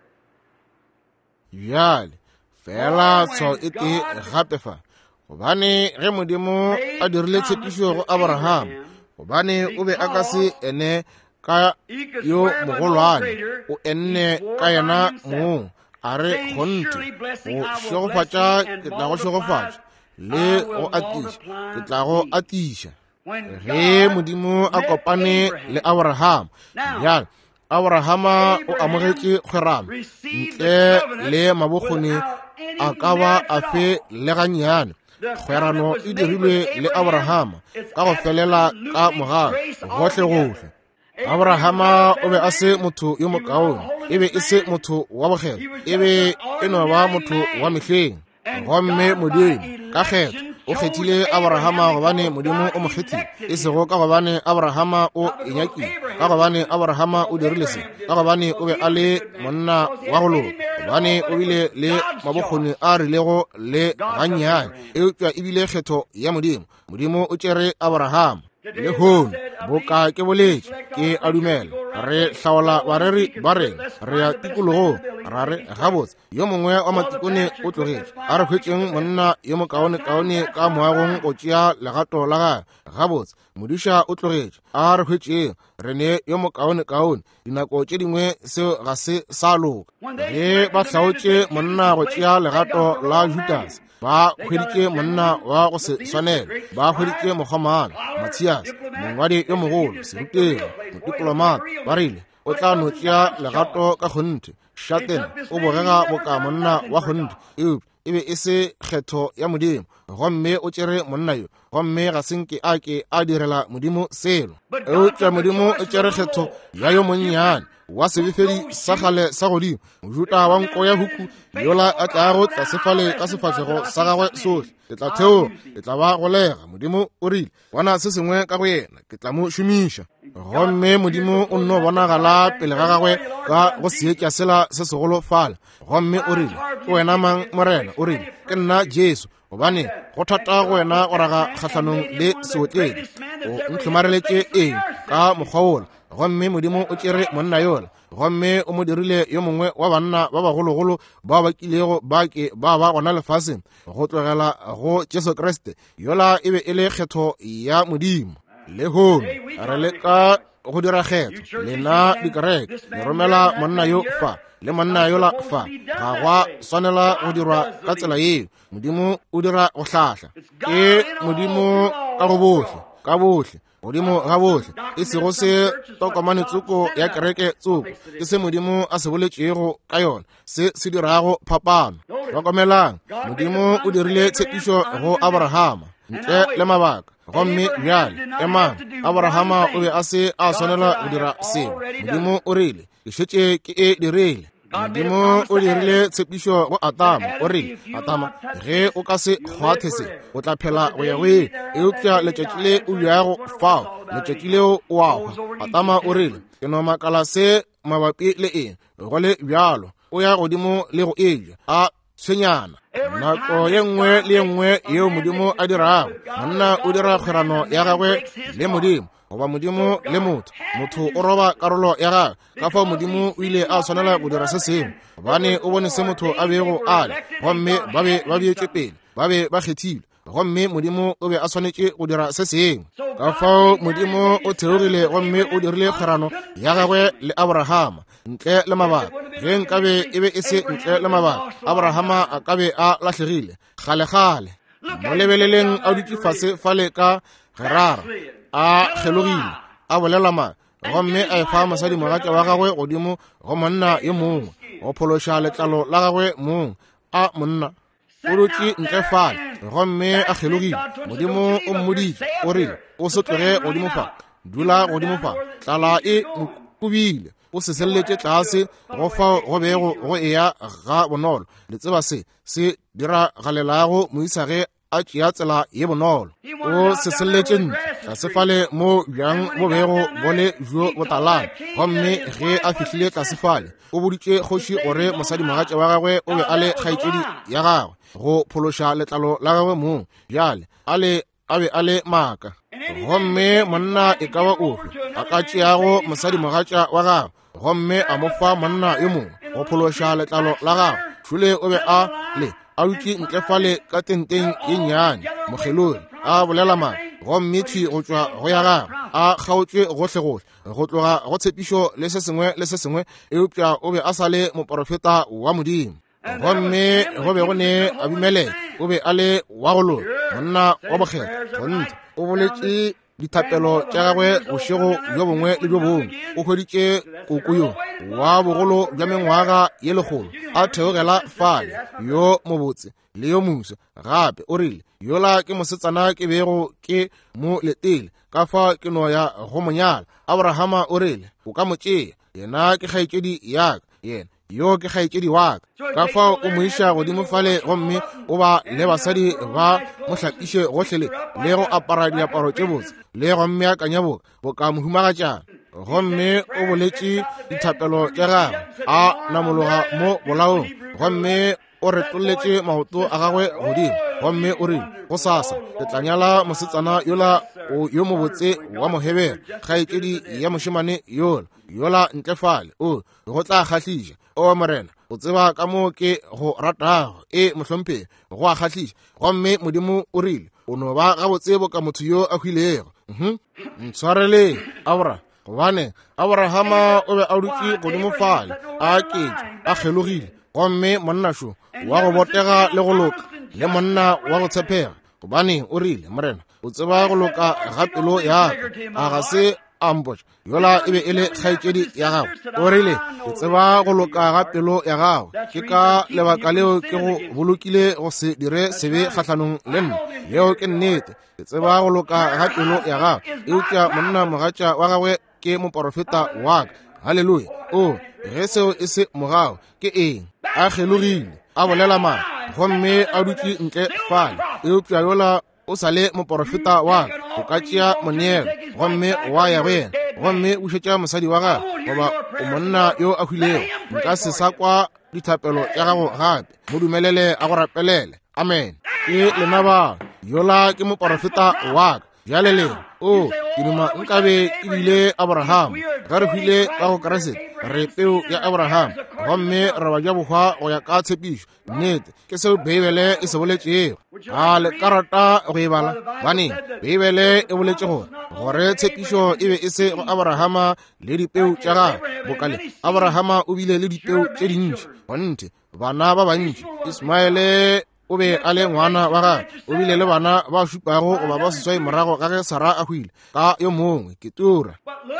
Bjale fela tshwao e tee gape fa gobane ge Modimo a dirile tshepišo go Abraham gobane o be a ka se ene ka yo mogolwane o enne ka yena moo a re gonte go šegofatša ke tla go šegofatša le go atiša ke tla go atiša. Ge Modimo a kopane le Abraham bjale Abrahama o amogetše kgwerano ntle le mabokgoni a ka ba a fe le gannyane. Kgwerano e dirilwe le Abrahama ka go felela ka mogala gohle gohle. Abrahama o be a se motho yo mokaone e be e se motho wa bogela e be e no ba motho wa mehleng gomme Modimo ka kgetho o kgethile Abrahama gobane Modimo o mo kgethile e sego ka gobane Abrahama o enyakile ka gobane Abrahama o dirile se ka gobane o be a le monna wa go loga gobane o bile le mabokgoni a rilego le gannyane eupša e bile kgetho ya Modimo. Modimo o tšere Abrahama le hono boka ke boletše ke a dumela re hlaola bareri ba reng re ya tikologo ra re gabotse yo mongwe wa matikone o tlogetše a re hwetšeng monna yo mokaone-kaone ka moagong go tšea legato la gae gabotse modiša o tlogetše a re hwetšeng re ne yo mokaone-kaone dinako tše dingwe seo ga se sa loka ge ba hlaotše monna go tšea legato la Judas ba hweditše monna wa go se swanela ba hweditše mokgomana Mathias mongwadi yo mogolo seruteng modiplomata ba rile o tla no tšea legato ka kgonte Shaten o bogega boka monna wa kgonte e be e se kgetho ya Modimo gomme o tšere monna yo gomme ga senke a ke a direla Modimo selo eupša Modimo o tšere kgetho ya yo monnyane wa sebefedi sa gale sa godimo mojuta wa nko ya huku yola a tla go tla sefale ka sefatlhego sa gagwe sohle ke tla theo ke tla ba golega. Modimo o rile bona se sengwe ka go yena ke tla mo šomiša gomme Modimo o nno bonagala pele ga gagwe ka go seetša sela se segolo fala gomme o rile ke wena mang morena o rile ke nna Jesu gobane go thata go wena go raga kgatlhanong le seotledi o ntlhomareletše eng ka mokgwa ola gomme Modimo o tšere monna yola gomme o mo dirile yo mongwe wa banna ba bagologolo ba ba kilego ba ke ba gona lefaseng go tlogela go Jesu Kriste yola e be e le kgetho ya Modimo. Le hono re le ka go dira kgetho lena dikereke le romela monna yo fa le monna yola fa ga gwa swanela go dirwa ka tsela yeo. Modimo o dira go hlahla ke Modimo ka go bohle Modimo ga bohle e sego se tokomane tsoko ya kereke tsoko ke se Modimo a se boletšego ka yona se dirago phapano. Tokomelang Modimo o dirile tshepišo go Abrahama ntle le mabaka gomme bjale emang Abrahama o be a se a swanela go dira seo. Modimo o rile ke šetše ke e dirile. Modimo o dirile tshepišo go Atama o rile Atama ge o ka se kgwathe se o tla phela go ya goe eupša letšatši le o yago fao letšatši leo o a hwa. Atama o rile ke no makala se mabapi le eng go le bjalo o ya godimo le go eja a tshwenyana nako ye nngwe le ye nngwe yeo Modimo a dirago monna o dira kgwerano ya gagwe le Modimo goba Modimo le motho o roba karolo ya gagwe ka fao Modimo o ile a swanela go dira se sengwe gobane o bone se motho a bego ale gomme ba beetše pele ba be ba kgethile gomme Modimo o be a swanetše go dira se sengwe ka fao Modimo o theogile gomme o dirile kgwerano ya gagwe le Abrahama ntle le mabaka ge nkabe e be e se ntle le mabaka Abrahama a kabe a lahlegile kgale mo lebeleleng a dutše fase fale ka Gerara a kgelogile a bolela ma gomme a efa mosadi mogatša wa gagwe godimo go monna yo mongwe go phološa letlalo la gagwe mongwe a monna o dutše ntle fale gomme a kgelogile. Modimo o mmoditše o rile o se tloge godimo fa dula godimo fa tlala e mokubile o se selletše tlase go fa go bego go eya ga bonolo le tseba se diragalelago moisa ge a tšea tsela ye bonolo o se selletše ntle se fale mo bjang bo bego bo le jo botalana gomme ge a fihlile tlase fale o boditše kgoši gore mosadi-mogatša wa gagwe o be a le kgaetšedi ya gagwe go phološa letlalo la gagwe moo bjale a be a le maaka gomme monna e ka ba ofe a ka tšeago mosadi-mogatša wa gagwe gomme a mo fa monna yo mongwe go phološa letlalo la gagwe tšhule o be a dutše ntlefale ka tenteng ye nnyane mogelori a bolela maaka gomme thwi go tšwa go ya gagwe a kgaotše gohle-gohle go tloga go tshepišo le se sengwe eupša o be a sa le moprofeta wa Modimo gomme go be go ne Abimeleke o be a le wa go lora monna wa bokgetho gonte o boletše dithapelo tša gagwe bošego jo bongwe le jo bongwe o hweditše koko yo wa bogolo bja mengwaga ye legolo a theogela fale yo mobotse le yo moso gape o rile yola ke mosetsana ke bego ke mo letele ka fa ke no ya go monyala Abrahama o rile o ka mo tšea yena ke kgaetšedi yaka yena yo ke kgaetšedi waka ka fa o mo iša godimo fale gomme o ba le basadi ba mo hlapiše gohlele le go apara diaparo tše botse le gomme a kanya bo ka mo humagatšana gomme o boletše dithapelo tša gagwe a namologa mo bolaong gomme o retolletše maoto a gagwe godimo gomme o rile go sasa le tla nyala mosetsana yo mobotse wa mohebera kgaetšedi ya mošemane yola ntlefale go tla kgahliša o morena o tseba ka mo ke go ratago mohlompheng go a kgahliša gomme Modimo o rile o no ba gabotse ka motho yo a hwilego ntshwareleng gobane Abrahama o be a dutše godimo fale a ketša a kgelogile gomme monnašo wa go botega le go loka le monna wa go tshepega gobane o rile morena o tseba go loka ga pelo yaka a ga se ambush yola e be e le kgaetšedi ya gago o rile ke tseba go loka ga pelo ya gago ke ka lebaka leo ke go bolokile go se dire sebe kgahlanong le nna leo ke nnete ke tseba go loka ga pelo ya gago eupša monna mogatša wa gagwe ke moprofeta waka halleluja ge seo e se morago ke eng a kgelogile a bolela maa gomme a dutše ntle fale eupša yola o sa le moprofeta wa o ka tšea moneelo gomme wa ya go yena gomme o šetša mosadi wa gagwe goba o monna yo a hwilego nka se sa kwa dithapelo tša gago gape mo dumelele a go rapelele amen ke lena ba yola ke moprofeta wa bjale le ke duma nkabe e bile Abraham ga re hwile ka go Keresete re peu ya Abraham gomme re ba ja bogwa go ya ka tshepišo nnete ke seo Beibele e se boletšego a le karata go e bala baneng Beibele e boletše gore tshepišo e be e se go Abrahama le dipeu tša gagwe bokale Abrahama o bile le dipeu tše dintši gonte bana ba bantši Ismaele o be a le ngwana wa gagwe o bile le bana ba šupago goba ba seswai morago ga ge Sara a hwile ka yo mongwe ke Tura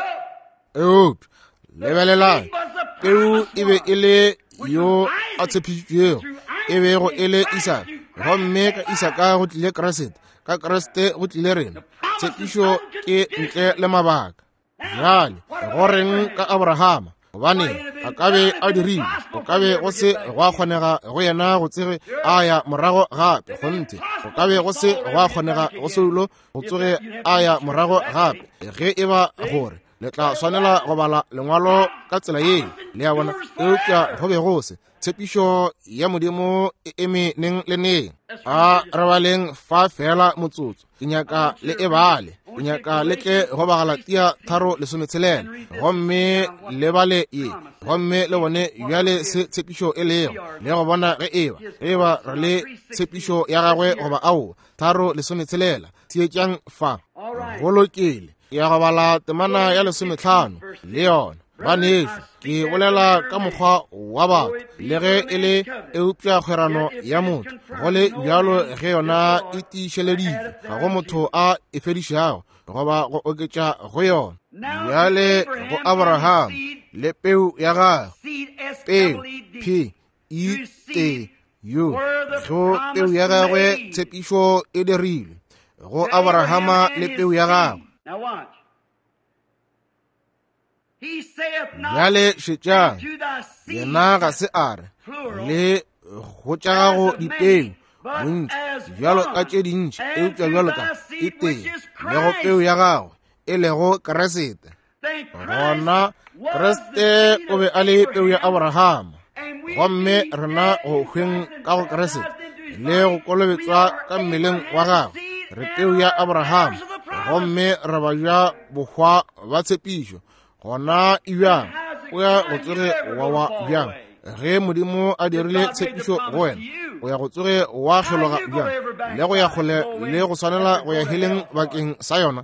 lebelelang peu e be e le yo a tshepišitšego e bego e le Isaka gomme ka Isaka go tlile Keresete ka Keresete go tlile rena tshepišo ke ntle le mabaka bjale go reng ka Abrahama gobane a kabe a dirile go kabe go se go a kgonega go yena go tsege a ya morago gape gonte go kabe go se go a kgonega go seulo go tsoge a ya morago gape ge e ba gore le tla swanela go bala lengwalo ka tsela ye le ya bona eupša go be go se tshepišo ya Modimo e eme neng le neng a re baleng fa fela motsotso ke nyaka le e bale ke nyaka le tle go ba Galatia 3:16 gomme le bale ye gomme le bone bjale se tshepišo e lego le go bona ge eba re le tshepišo ya gagwe goba ao 3:16 tsietšang fa go lokile ya go bala temana ya 15 le yona baneso ke bolela ka mokgwa wa batho le ge e le eupša kgwerano ya motho go le bjalo ge yona e tiišeleditšwe ga go motho a e fedišago goba go oketša go yona bjale go Abraham le peu ya gagwe go peu ya gagwe tshepišo e dirilwe go Abrahama le peu ya gagwe. Now watch. bjale šetšang yena ga se a re le go tša gago dipeu bontši bjalo ka tše dintši eupša bjalo ka e teng le go peu ya gago e lego Keresete. Gona Kriste o be a le peu ya Abrahama, gomme rena go hweng ka go Keresete le go kolobetswa ka mmeleng wa gago re peu ya Abrahama, gomme re ba bja bohwa ba tshepišo. Gona ebjang o ya go tsoge wa bjang ge Modimo a dirile tshepišo go wena, o ya go tsoge wa kgeloga bjang le go ya kgole le go swanela go ya heleng bakeng sa yona.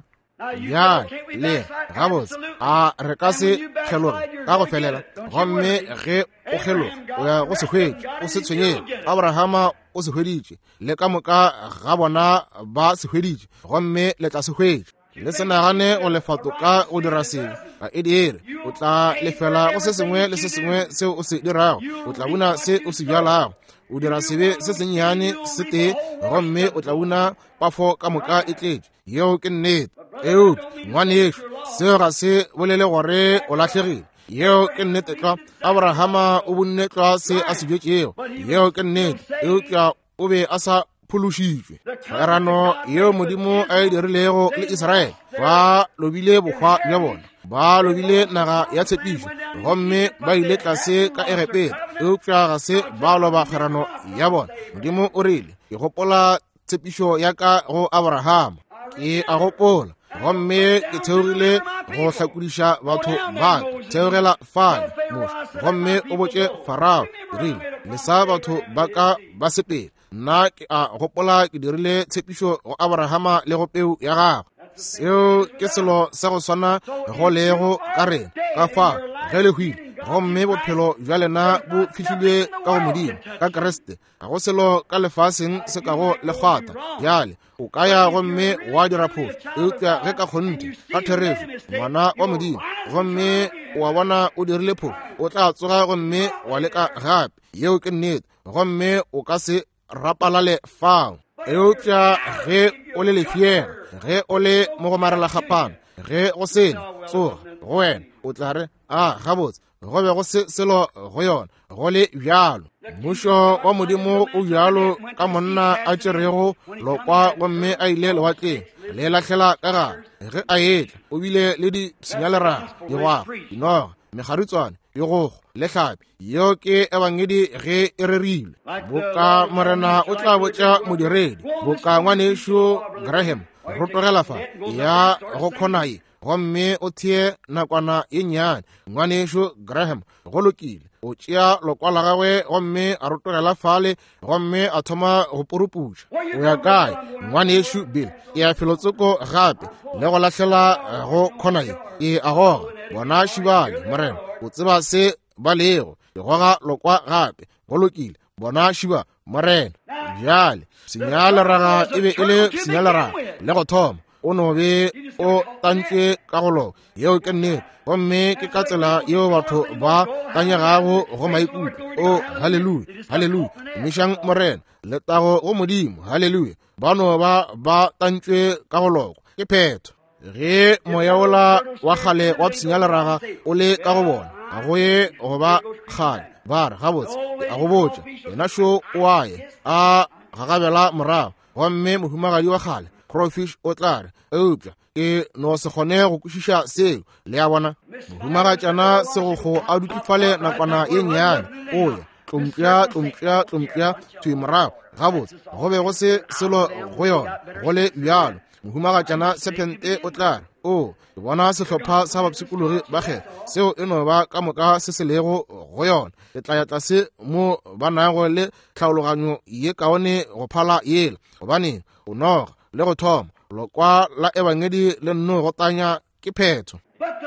Ya le gabotse a re ka se kgeloge ka go felela, gomme ge o kgeloge o ya go se hwetše o se tshwenyege. Abrahama o se hweditše le ka moka ga bona ba se hweditše, gomme le tla se hwetše. Le se nagane o lefato ka o dira sengwe ga e dire, o tla lefela go se sengwe le se sengwe seo o se dirago, o tla buna se o se bjalago. O dira sebe se sennyane se tee, gomme o tla buna pafo ka moka e tletše. Yeo ke nnete. Eupša ngwaneso, seo ga se bolele gore o latlhegile. Yeo ke nnete tla Abrahama o bonne tla se a se bjetšego. Yeo ke nnete. Eupša o be a sa phološitšwe. Kgerano yeo Modimo a e dirilego le Israele, ba lobile bohwa bja bona, ba lobile naga ya tshepišo, gomme ba ile tlase ka Egepeta. Eupša ga se ba loba kgerano ya bona. Modimo o rile, ke gopola tshepišo ya ka go Abrahama, ke a gopola, gomme ke theogile go hlakodiša batho ba theogela fane moša, gomme o botše Farao rile le sa batho ba ka ba sepela. Nna ke a gopola ke dirile tshepišo go Abrahama le go peu ya gago. Seo ke selo sa go swana go lego ka rena ka fa ge le hwile, gomme bophelo bja lena bo fihlilwe ka go Modimo ka Kriste. Ga go selo ka lefaseng se ka go legwata. Bjale o ka ya gomme wa dira phošo, eupša ge ka kgonte ka therešo ngwana wa Modimo, gomme wa bona o dirile phošo, o tla tsoga gomme wa leka gape. Yeo ke nnete, gomme o ka se rapalale fao. Eupša ge o le lefiega, ge o le mo go marela gapana, ge go sena tsoga go wena, o tla re gabotse go be go se selo go yona go le bjalo. Mmušo wa Modimo o bjalo ka monna a tšerego lokwa gomme a ile lewatleng le lahlela ka gare. Ge a etla o bile le di senyaleraga, digwaga, dinoga, megarutswane, digogo le hlapi. Yeo ke ebangedi ge e rerilwe. Boka morena o tla botša modiredi, boka ngwanešo Graham rotogela fa ya go kgonae, gomme o thie nakwana ye nnyane. Ngwanešo Graham go lokile o tšea lokwa la gagwe gomme a rotogela fale, gomme a thoma go puruputša. O ya kae ngwanešo Bill? Ke a felotsoko gape le go lahlela go kgonae, ke a goga bona šibale morena, o tseba se ba lego ke goga lokwa gape go lokile bona šiba morena. Bjale senyaleraga e be e le senyaleraga le go thoma, o no be o tantšwe ka go loka. Yeo ke nnete, gomme ke ka tsela yeo batho ba tanyegago go maikutlo. O haleluya, haleluya, mešang morena le tago go Modimo, haleluya. Ba no ba tantšwe ka go loka ke phetho. Ge moya ola wa kgale wa senyaleraga o le ka go bona, a go ye go ba kgale ba re gabotse a go botša yena šo o aye a gagabela morago, gomme mohumagadi wa kgale Crawfish o tla re eupša ke no se kgone go kwešiša seo le a bona. Mohumagatšana segokgo a dutlifale nakwana ye nnyane, o ya tlompša thui morago gabotse go be go se selo go yona go le bjalo. Mohumagatšana Sepente o tla re o ke bona sehlopha sa bapšhikologi ba kgetha seo e no ba ka moka se se lego go yona. Le tla ya tlase mo ba nago le tlhaologanyo ye kaone go phala yela, gobaneng o noga le go thoma lokwa la ebangedi le nno go tanya ke phetho.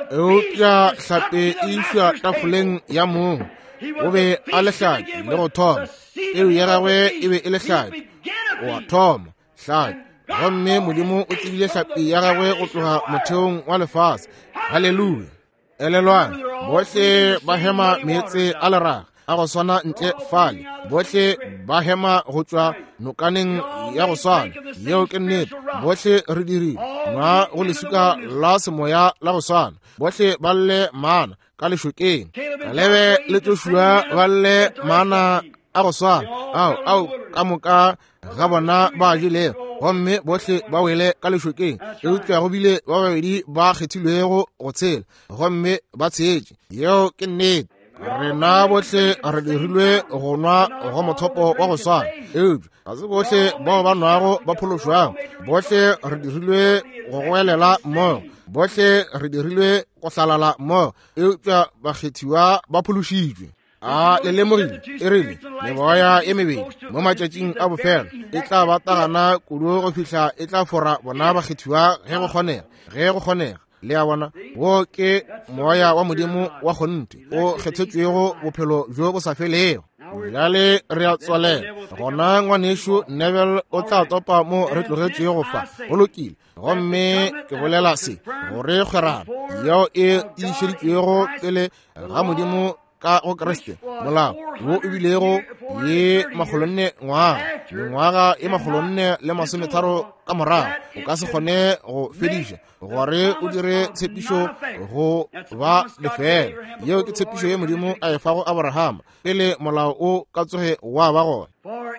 Eupša hlape e išwa tafoleng ya mong, o be a lehlaki le go thoma, eo ya gagwe e be e lehlaki o a thoma hlaki, gomme Modimo o tsebile hlapi ya gagwe go tloga motheong wa lefase. Haleluya. Elelwane bohle ba hema meetse a leraga a go swana ntle fale, bohle ba hema go tswa nokaneng ya go swana, yeo ke nnete, bohle re dirile, ngwa go lesuka la semoya la go swana, bohle ba lle mana ka lešokeng, Kalebe le Joshua ba lle mana a go swana, ao ka moka ga bona ba jile, gomme bohle ba wele ka lešokeng, eupša go bile ba babedi ba kgethilwego go tshela, gomme ba tsheetše, yeo ke nnete. Rena bohle re dirilwe go nwa go mothopo wa go swana, eupša ga se bohle bao ba nwago ba phološwago, bohle re dirilwe go goelela mmogo, bohle re dirilwe go hlalala mmogo, eupša bakgethiwa ba phološitšwe. Le lemogile e rile meboya e mebedi mo matšatšing a bofela e tla ba tagana kudu go fihla e tla fora bona bakgethiwa ge go kgonega, le a bona wo ke moya wa modimo wa kgonte o kgethetšwego bophelo jo bo sa felego. Bjale re a tswalela gona ngwanešo Neville o tla topa mo re tlogetšego go fa go lokile, gomme ke bolela se gore kgwerana yeo e išeditšwego pele ga modimo ka go Kriste, molao wo e bilego ye magolonne ngwaga ye magolonne le masometharo ka morago, o ka se kgone go fediša gore o dire tshepišo go ba lefela, yeo ke tshepišo ye modimo a efago Abrahama pele molao o ka tsoge wa ba gona.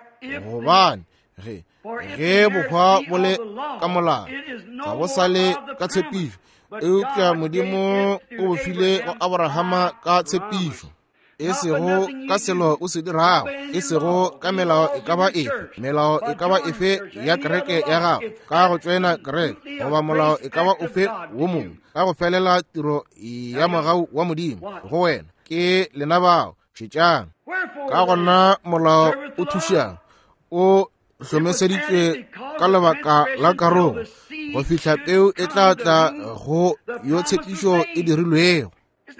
Gobane ge bokgwa bo le ka molao ga bo sale ka tshepišo, eupša modimo o bofile go Abrahama ka tshepišo, e sego ka selo o se dirago, e sego ka melao e ka ba efe, melao e ka ba efe ya kereke ya gago, ka go tswena kereke, goba molao e ka ba ofe wo mongwe, ka go felela tiro ya mogau wa modimo go wena ke lena bao šetšang. Ka gona molao o thušang o hlomeseditšwe ka lebaka la karolo, go fihla peu e tla tla go yo tshepišo e dirilwego.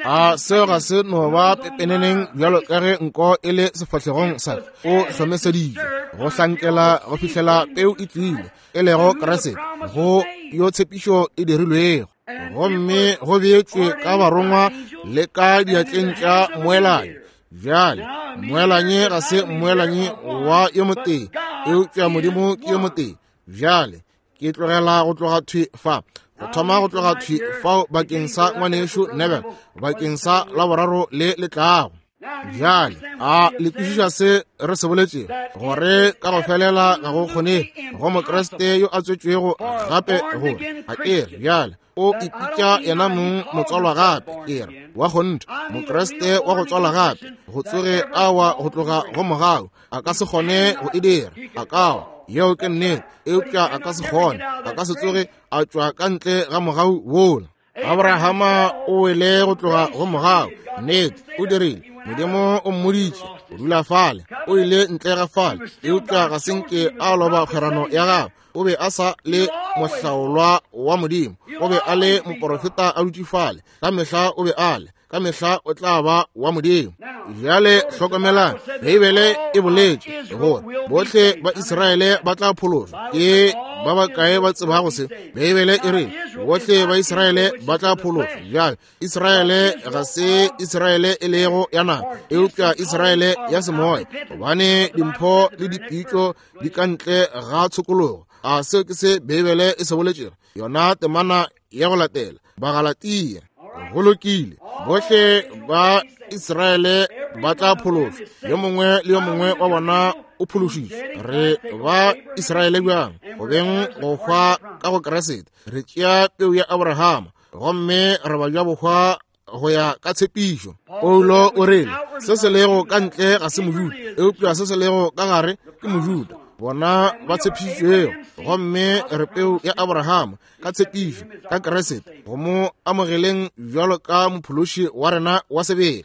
Seo ga se no ba pepeneneng bjalo ka ge nko e le sefahlegong sa o hlomeseditšwe go hlankela go fihlela peu e tlile e lego Kriste go yo tshepišo e dirilwego, gomme go beetšwe ka barongwa le ka diatleng tša moelanyi. Bjale moelanyi ga se moelanyi wa yo motee, eupša modimo ke yo motee. Bjale ke tlogela go tloga thwi fa go thoma go tloga thwi fao bakeng sa ngwanešo Neville bakeng sa la boraro le letlago. Bjale le kwešiša se re se boletše gore ka go felela ga go kgone go mokreste yo a tswetšwego gape gore a kere bjale o ipitša yena mong motswalwa gape, kere wa kgonte mokreste wa go tswala gape go tsoge awa go tloga go mogau a ka se kgone go e dira, a kawa yeo ke nnete, eupša a ka se kgone, a ka se tsoge a tšwa ka ntle ga mogau wola. Abrahama o wele go tloga go mogau, nnete o dirile, modimo o mmoditše o dula fale, o ile ntle ga fale, eupša ga senke a loba kgwerano ya gago, o be a sa le mohlaolwa wa modimo, o be a le moprofeta a dutše fale, ka mehla o be a le, ka mehla o tla ba wa modimo. Bjale hlokomelang, Beibele e boletše gore bohle ba Israele ba tla phološwa, ke ba bakae ba tsebago se. Beibele e re bohle ba Israele ba tla phološwa. Bjale Israele ga se Israele e lego ya nama, eupša Israele ya semoya, gobane dimpho le dipitšo di ka ntle ga tshokologo. Seo ke se Beibele e se boletšego, yona temana ya go latela Bagalatia. Go lokile, bohle ba Israele ba tla phološwa, yo mongwe le yo mongwe wa bona o phološitšwe. Re ba Israele bjang go beng go hwa ka go Kriste, re tšea peu ya Abrahama, gomme re ba ja bohwa go ya ka tshepišo. Paulo o rele se se lego ka ntle ga se Mojuda, eupša se se lego ka gare ke Mojuda, bona ba tshepišitšwego, gomme re peu ya Abrahama ka tshepišo ka Kriste go mo amogeleng bjalo ka mophološi wa rena wa sebele.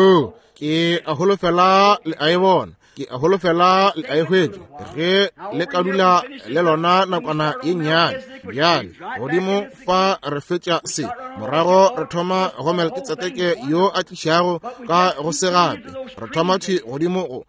Ke a holofela le a e bona, ke a holofela le a e hwetše ge le ka dula le lona nakwana ye nnyane. Bjale godimo fa re fetša se, morago re thoma go Melkisedeke yo a tlišago ka go se gape, re thoma thwi godimo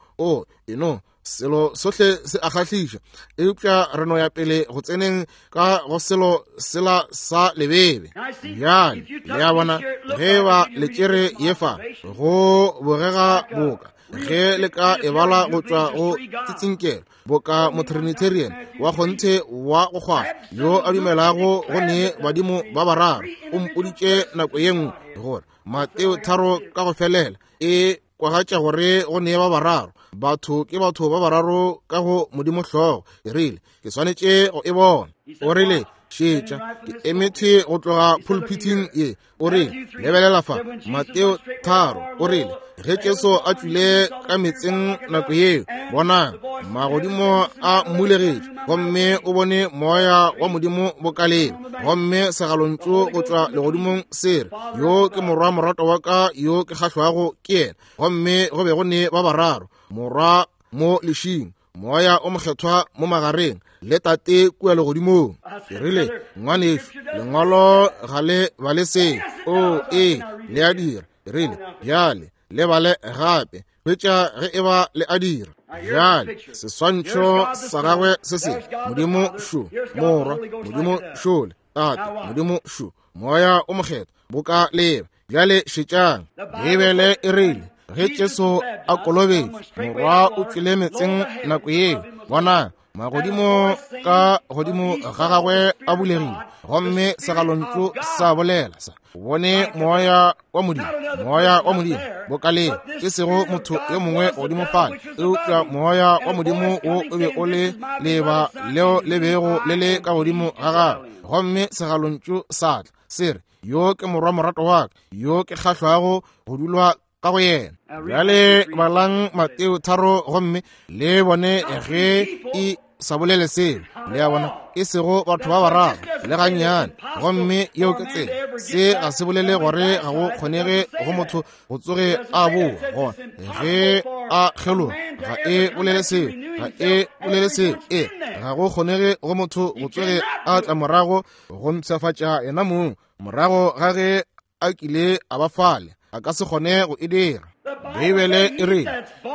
selo sohle se a kgahliša, eupša re no ya pele go tseneng ka go selo sela sa lebebe. Bjale le a bona ge ba le tšere yefa go bogega boka, ge le ka e bala go tswa go tsitsinkelo boka mo Trinitarian wa gonthe wa go gwa yo a dumelago go ne badimo ba bararo o mpoditše nako ye nngwe gore Mateo 3 ka go felela e kwagatša gore go ne ba bararo batho ke batho ba bararo ka go modimo hlogo e rile ke swanetše go e bona o rile šetša ke emetse go tloga pulpiting e o rile lebelela fa Mateo 3 o rile ge Jesu a tswile ka metseng nako yeo bona magodimo a mmulegetše gomme o bone moya wa modimo bokaleng gomme segalontšu go tšwa legodimong sere yo ke morwa morato wa ka yo ke kgahlwago ke yena gomme go be go ne ba bararo morwa mo lešing moya o mokgethwa mo magareng le tate kua legodimong ke rile ngwaneso lengwalo ga le ba le se o le a dira ke rile bjale le bale gape hwetša ge e ba le a dira bjale seswantšho sa gagwe se se modimo šo morwa modimo šole tate modimo šo moya o mokgetho boka leba bjale šetšang bebele e rile ge Jesu a kolobetše morwa o tswile metseng nako yeo bona magodimo ka godimo ga gagwe a bulegile gomme segalontšu sa bolela sa bone moya wa modimo bokaleng ke sego motho ye mongwe godimo fale eupša moya wa modimo wo o be o le leba leo le bego le le ka godimo ga gagwe gomme segalontšu sa tla sere yo ke morwa morato wa ka yo ke kgahlwago go dulwa ka go yena bjale balang Mateo 3 gomme le bone ge e sa bolele seo le a bona e sego batho ba bararo le gannyane gomme yeo ke tsela se ga se bolele gore ga go kgonege go motho go tsoge a boa gona ge a kgeloga ga e bolele seo ga go kgonege go motho go tsoge a tla morago go ntšhafatša yena mong morago ga ge a kile a ba fale a ka se kgone go e dira Bibele e re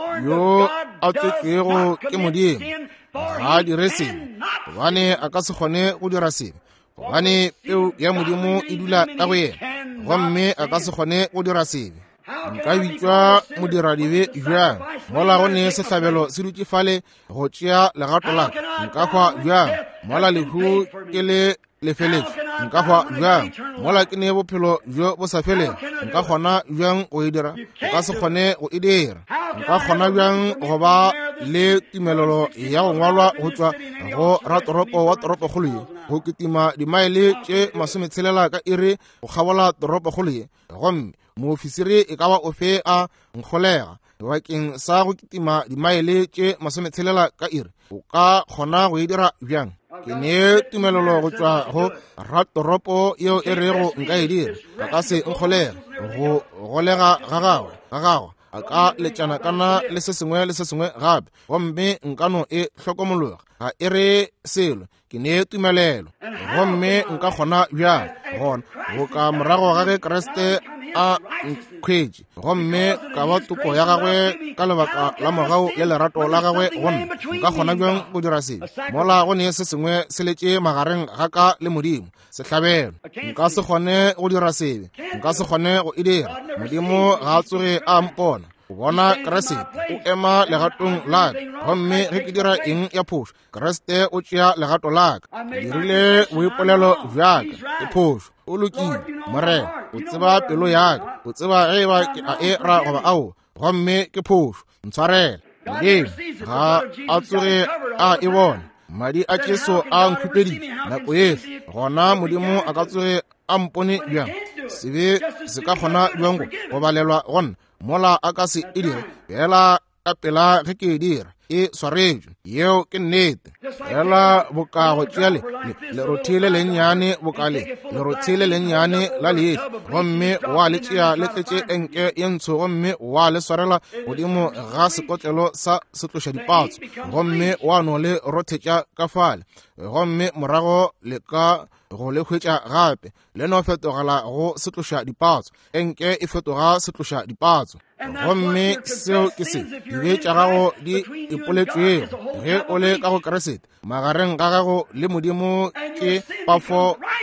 yo a tswetšwego ke modimo ga a dire sengwe gobane a ka se kgone go dira sengwe gobane peu ya modimo e dula ka go yena gomme a ka se kgone go dira sengwe nka bitšwa modiradibe bjang mola go ne sehlabelo se dutše fale go tšea legato laka nka hwa bjang mola lehu ke le lefeletše nka hwa bjang mola ke ne bophelo bjo bo sa feleng nka kgona bjang go e dira o ka se kgone go e dira nka kgona bjang go ba le tumelelo ya go ngwalwa go tšwa go ratoropo wa toropokgolo ye go kitima dimaele tše 60 ka iri go kgabola toropokgolo ye gomme moofisiri e ka ba ofe a nkgolega bakeng sa go kitima dimaele tše 60 ka iri o ka kgona go e dira bjang ke ne tumelelo go tšwa go ratoropo yeo e rego nka e dira a ka se nkgolega go golega ga gagwe a ka letšana kana le se sengwe gape gomme nkano e hlokomologa ga e re selo ke ne tumelelo gomme nka kgona bjang gona go ka morago ga ge Kriste a nkhwetše gomme ka ba toko ya gagwe ka lebaka la mogau le lerato la gagwe gonna nka kgona bjang go dira selo mola go ne se sengwe se letše magareng ga ka le modimo sehlabelo nka se kgone go dira sebe nka se kgone go e dira modimo ga a tsoge a mpona o bona Kriste o ema legatong laka gomme ge ke dira eng ya phošo Kriste o tšea legato laka dirile boipolelo bjaka ke phošo o lokile morena o tseba pelo yaka o tseba ge ba ke a e ra goba ao gomme ke phošo ntshwarela modimo ga a tsoge a e bona madi a Jesu a nkhupeditše nako yehle gona modimo a ka tsoge a mpone bjang sebe se ka kgona bjang go balelwa gona mola a ka se e dire fela ka pela ge ke e dira e swaretšwe yeo ke nnete fela bokago tšeale lerothile lennyane bokale lerothile lennyane la lehle gomme wa le tšea le tletše enke ye ntsho gomme wa le swarela godimo ga sekotlelo sa setloša dipatso gomme wa no le rothetša ka fale gomme morago le ka go le hwetša gape le no fetogela go setloša dipatso enke e fetoga setloša dipatso gomme seo ke se dibe tša gago di ipoletšwego ge o le ka go Kriste magareng ga gago le modimo ke pafo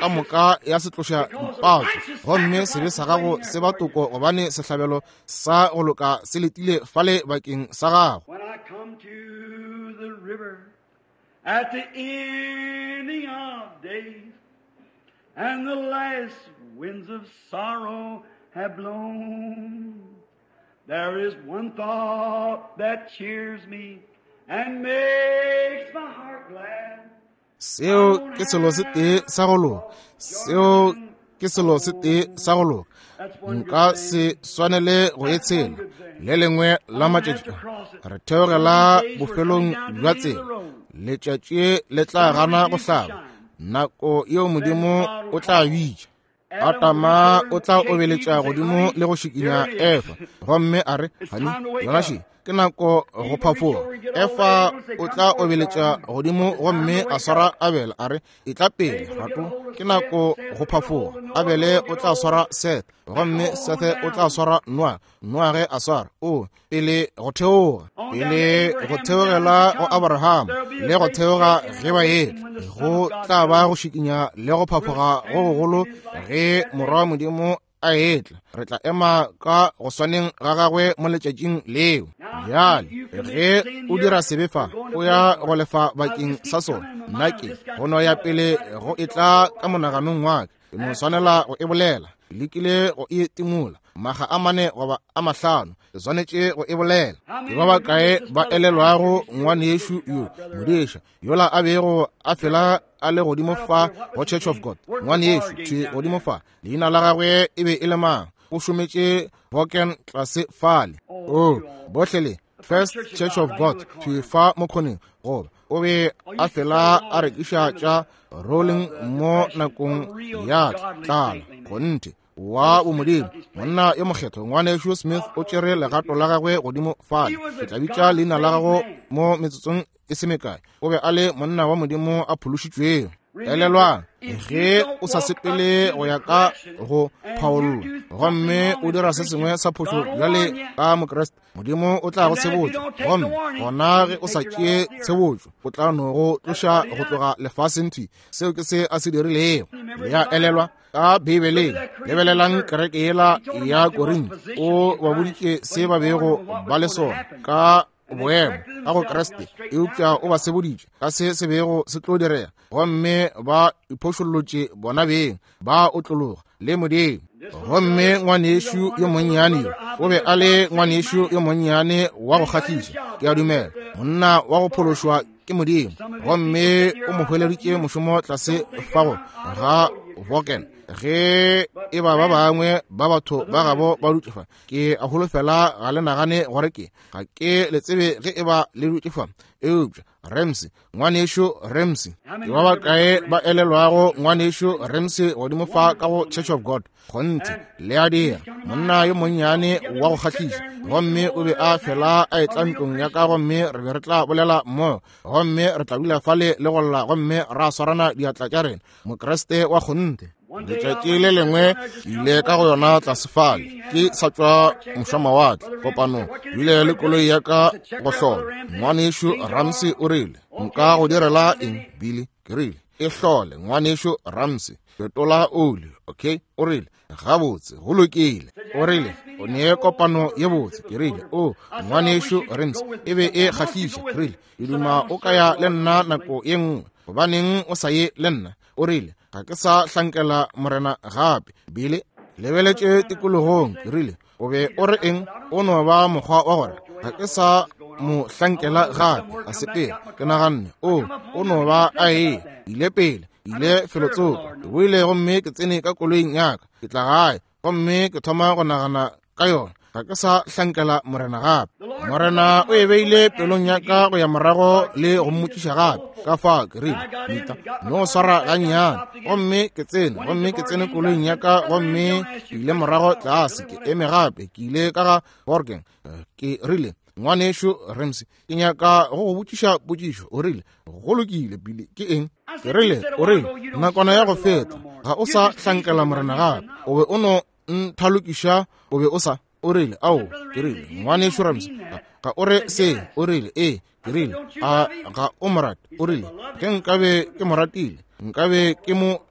ka moka ya setloša dipatso gomme sebe sa gago se ba toko gobane sehlabelo sa go loka se letile fale bakeng sa gago. When I come to the river at the ending of days, and the last winds of sorrow have blown, there is one thought that cheers me and makes my heart glad. Seo ke selo se tee sa go loka, seo ke selo se tee sa go loka. Nka se swanele go etshela le lengwe la matšatši re theogela bofelong jwa tsela, letšatši le tla gana go hlaba, nako yeo Modimo o tla bitša. Atama o tla obeletša godimo le go šikinya Efa, gomme a re hani Yonaši ke nako go phafoga. Efa o tla obeletša godimo gomme a swara Abele a re e tla pele gato ke nako go phafoga. Abele o tla swara Seth gomme Sethe o tla swara Noa, Noa ge a swara o pele go theoga, pele go theogela go Abraham le go theoga ge ba etla go tla ba go šikinya le go phafoga go gogolo ge morwa wa Modimo a etla. Re tla ema ka go swaneng ga gagwe mo letšatšing leo. Bjale ge o dira sebefa o ya go lefa bakeng sa sona, nnake go no ya pele go etla ka monaganong wa ke no swanela go e bolela, lekile go e timola maga a mane goba a mahlano ke swanetše go e bolela. Ke ba bakae ba elelwago ngwane Yeshu yo modiša yola a bego a fela a le godimo fa go Church of God. Ngwane Yeshu the godimo fa leina la gagwe e be e le mang, o šometše Boken tlase fale o botlhele First Church of God to fa mo kgoneng goba o be a fela a rekiša tša rolling mo nakong ya tlala gonte wa bomodimo. Monna yo mokgetho ngwane Yeshu Smith o tšere legato la gagwe godimo fale, ke tla bitša leina la gago mo metsotsong e se mekae. O be a le monna wa Modimo a phološitšweng. Elelwa ge o sa sepele go ya ka go Paulo gomme o dira se sengwe sa phošo bjale ka mokreste, Modimo o tla go tsebotša gomme gona ge o sa tšee tsebotšo o tla no go tloša go tloga lefaseng thwi seo ke se a se dirilego. Ya elelwa ka Bibeleng lebelelang kereke yela ya Korinte o ba boditše se ba bego ba le sona ka boemo ka go Kreste, eupša o ba seboditše ka se se bego se tlo direa gomme ba iphošollotše bona beng ba otlologa le Modimo. Gomme ngwane Yeshu yo monnyane o be a le ngwane Yeshu yo monnyane wa go kgahliša, ke a dumela monna wa go phološwa ke Modimo gomme o mo hweleditše mošomo tlase fago ga Boken. Ge e ba bangwe ba batho ba gabo ba dutsefa ke a holofela ga le nagane gore ke ga ke le tsebe ge e ba le dutsefa eupša Ramsey ngwane Yeshu Ramsey ke ba bakae ba elelwago ngwane Yeshu Ramsey godimo fa ka go Church of God gonte le a dira monna yo monnyane wa go kgahliša gomme o be a fela a etla ntlong ya ka gomme re be re tla bolela mmoyo gomme re tla dula fale le go lla gomme ra swarana diatla tša rena mokreste wa gonte. Letšatši le lengwe ile ka go yona tlasefale ke sa tšwa mošamawatle kopano ile le koloi ya ka go hlola. Ngwane Yeshu Ramsey o rile nka go direla eng Billy, ke rile e hlole ngwane Yeshu Ramsey fetola oli, okay, o rile gabotse go lokile, o rile o ne kopano ye botse, ke rile o ngwane Yeshu Ramsey e be e kgahliša, ke rile e duma o ka ya le nna nako ye nngwe gobaneng o sa ye le nna, o rile ga ke sa hlankela morena gape. Bile lebeletše tikologong, ke rile o be o re eng o no ba mokgwa wa gore ga ke sa mo hlankela gape a sepela. Ke naganne o no ba a ile pele ile felotsoko o ile gomme ke tsene ka koloing yaka ke tla gae gomme ke thoma go nagana ka yona ga ke sa hlankela morena gape. Morena o e beile pelong yaka go ya morago le go mmotšiša gape ka fa ke rile mita no swara gannyane gomme ke tsene koloing yaka gomme ke ile morago tlase ke eme gape ke ile ka ga Borgen. Ke rile ngwane Yeshu Ramsey ke nyaka go go botšiša potšišo, o rile go lokile Billy ke eng, ke rile o rile nakwana ya go feta ga o sa hlankela morena gape o be o no nthalokiša o be o sa, o rile ao ke rile ngwane Yeshu Ramsey ga o re se, o rile ke rile a ga o morate, o rile ke nkabe ke moratile nkabe ke mo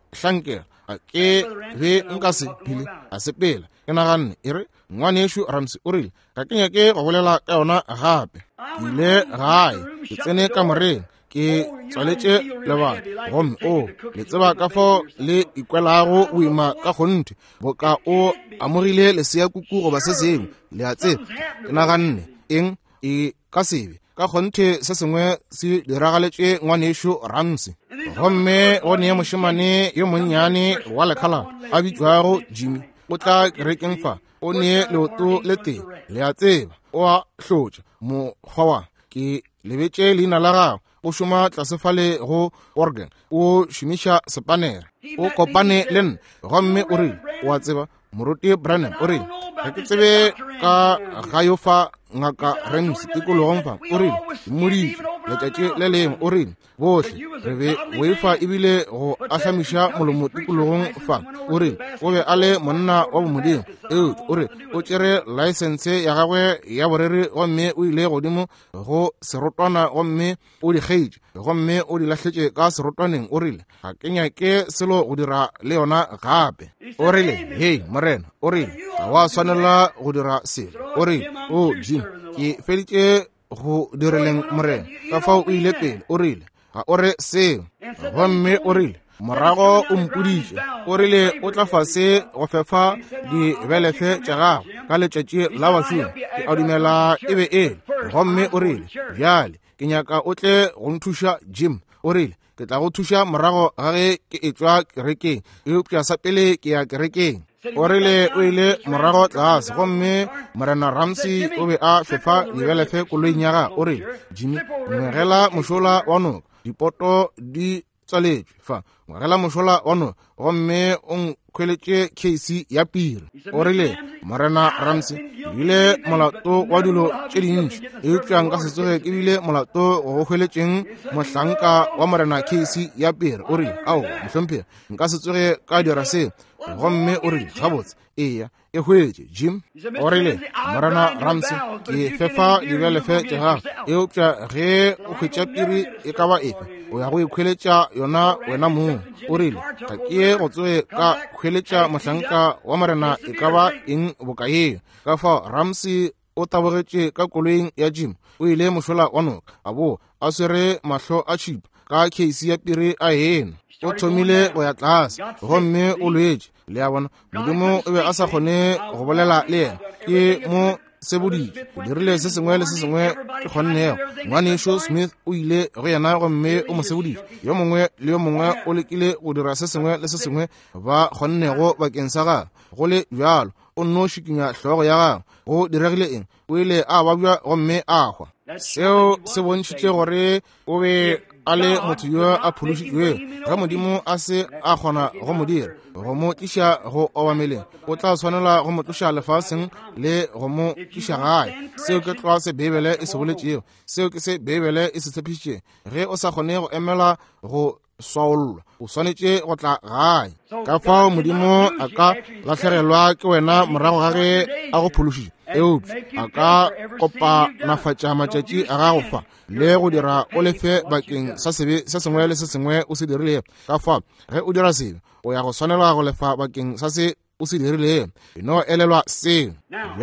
hlankela ke be nka se pile a sepela ke naganne e re ngwaneso Ramsey o rile ga ke nyake go bolela ka yona gape ke ile gae ke tsene ka moreng ke tswaletše lebaka gomme le tseba ka fo le ikwelago boima ka gonte boka o amogile lesea kuku goba se sengwe le a tseba ke naganne eng e ka sebe ka gonte se sengwe se diragaletše ngwaneso Ramsey gomme o ne mošemane yo monnyane wa lekala a bitšwago Jimmy o tla kerekeng fa o ne leoto le tee le a tseba o a hlotša mokgwa wa ke lebetše leina la gago o šoma tlasefale go Oregon o šomiša sepanere o kopane le nna gomme o rile o a tseba moruti Branham o rile ga ke tsebe ka ga yo fa ngaka Ramsey tikologong fa o rile moditše letšatši le lengwe o rile bohle re be oefa ebile go ahlamiša molomo tikologong fa o rile o be a le monna wa bomodimo o re o tšere laesense ya gagwe ya borere gomme o ile godimo go serotwana gomme o di kgeitše gomme o di lahletše ka serotwaneng o rile ga ke nyake selo go dira le yona gape o rile hei morena o rile ga wa swanela go dira selo o rile Jim ke feditše go direleng morena ka fao o ile pele o rile ga o re seo gomme o rile morago o mpoditše o rile o tla fase go fefa dibelefe tša gago ka letšatši la bašomi ke a dumela e be gomme o rile bjale ke nyaka o tle go nthuša Jim o rile ke tla go thuša morago ga ge ke etšwa kerekeng eupša sa pele ke ya kerekeng o rile o ile morago tlase gomme morena Ramsey o be a fefa dibelefe koloing ya gago o rile Jimmy mwegela mošola wa noka dipoto di tsaletšwe fa mwegela mošola wa noka gomme o nkhweletše case ya piri o rile morena Ramsey bile molato wa dilo tše dintši eupša ka se tsoge ke bile molato go hweletšeng mohlanka wa morena case ya piri o rile ao mohlomphega nka se tsoge ka dira se gomme o rile gabotse eya e hwetše Jim o rile morena Ramsey ke fefa dibelefe tša gago eupša ge o hwetša piri e ka ba efe o ya go ikhweletša yona wena moo o rile ga ke ye go tsoge ka hweletša mohlanka wa morena e ka ba eng bokaeo ka fao Ramsey o tabogetše ka koloing ya Jim o ile mošola wa noka a bo a swere mahlo a tšhipa ka case ya piri a ena o thomile go ya tlase gomme o lwetše le a bona modimo o be a sa kgone go bolela le yena ke mo seboditše o dirile se sengwe le se sengwe ke kgonnego ngwaneso Smith o ile go yena gomme o mo seboditše yo mongwe le yo mongwe o lekile go dira se sengwe le se sengwe ba kgonnego bakeng sa gagwe go le bjalo o nno šikinya hlogo ya gagwe go diregile eng o ile a babja gomme a hwa seo se bontšhitše gore o be a le motho yo a phološitšweng ge modimo a se a kgona go mo dira go mo tliša go obameleng o tla tshwanela go mo tloša lefaseng le go mo tliša gae seo ke tloa se bebele e se boletšego seo ke se bebele e se tshepišitše ge o sa kgone go emela go swaolwa o swanetše go tla gae ka fao modimo a ka lahlegelwa ke wena morago ga ge a go phološitše eupša a ka kopanafatša matšatši a gago fa le go dira o lefe bakeng sa sebe se sengwe le se sengwe o se dirile ka fa ge o dira sebe o ya go swanela go lefa bakeng sa se o se dirile eno elelwa seo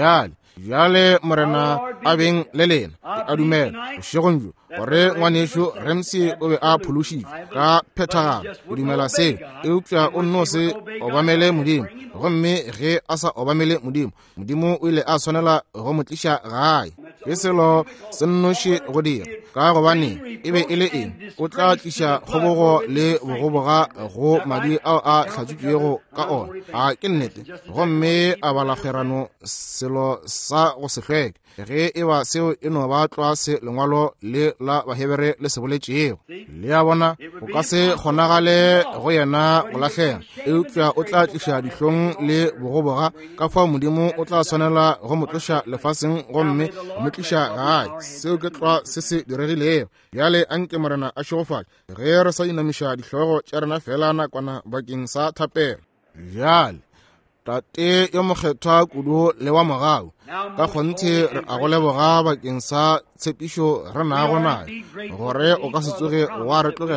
bjale morena a beng le lena ke a dumela bošegong jo gore ngwaneso Ramsey o be a phološitše ka phethagalo o dumela seo eupša o nno se obamele modimo gomme ge a sa obamele modimo o ile a swanela go mo tliša gae ke selo se nnoši go dira ka gobane e be e le eng o tla tliša kgobogo le bogoboga go madi ao a hlatswitšwego ka ona a ke nnete gomme a balagwerano selo sa go se hlweke ge e ba seo e no ba tloa se lengwalo le la bahebere le se boletšego le a bona o ka se kgonagale go yena go lahlega eupša o tla tliša dihlong le bogoboga ka fao modimo o tla swanela go mo tloša lefaseng gomme mo tliša gae seo ke tloa se se diregilego bjale anke morena a šogofatša ge re sa dinamiša dihlogo tša rena fela nakwana bakeng sa thapelo bjale tate yo mokgethwa kudu le wa mogau ka kgonthe a go leboga bakeng sa tshepišo re naago nayo gore o ka se tsoge wa re tlogela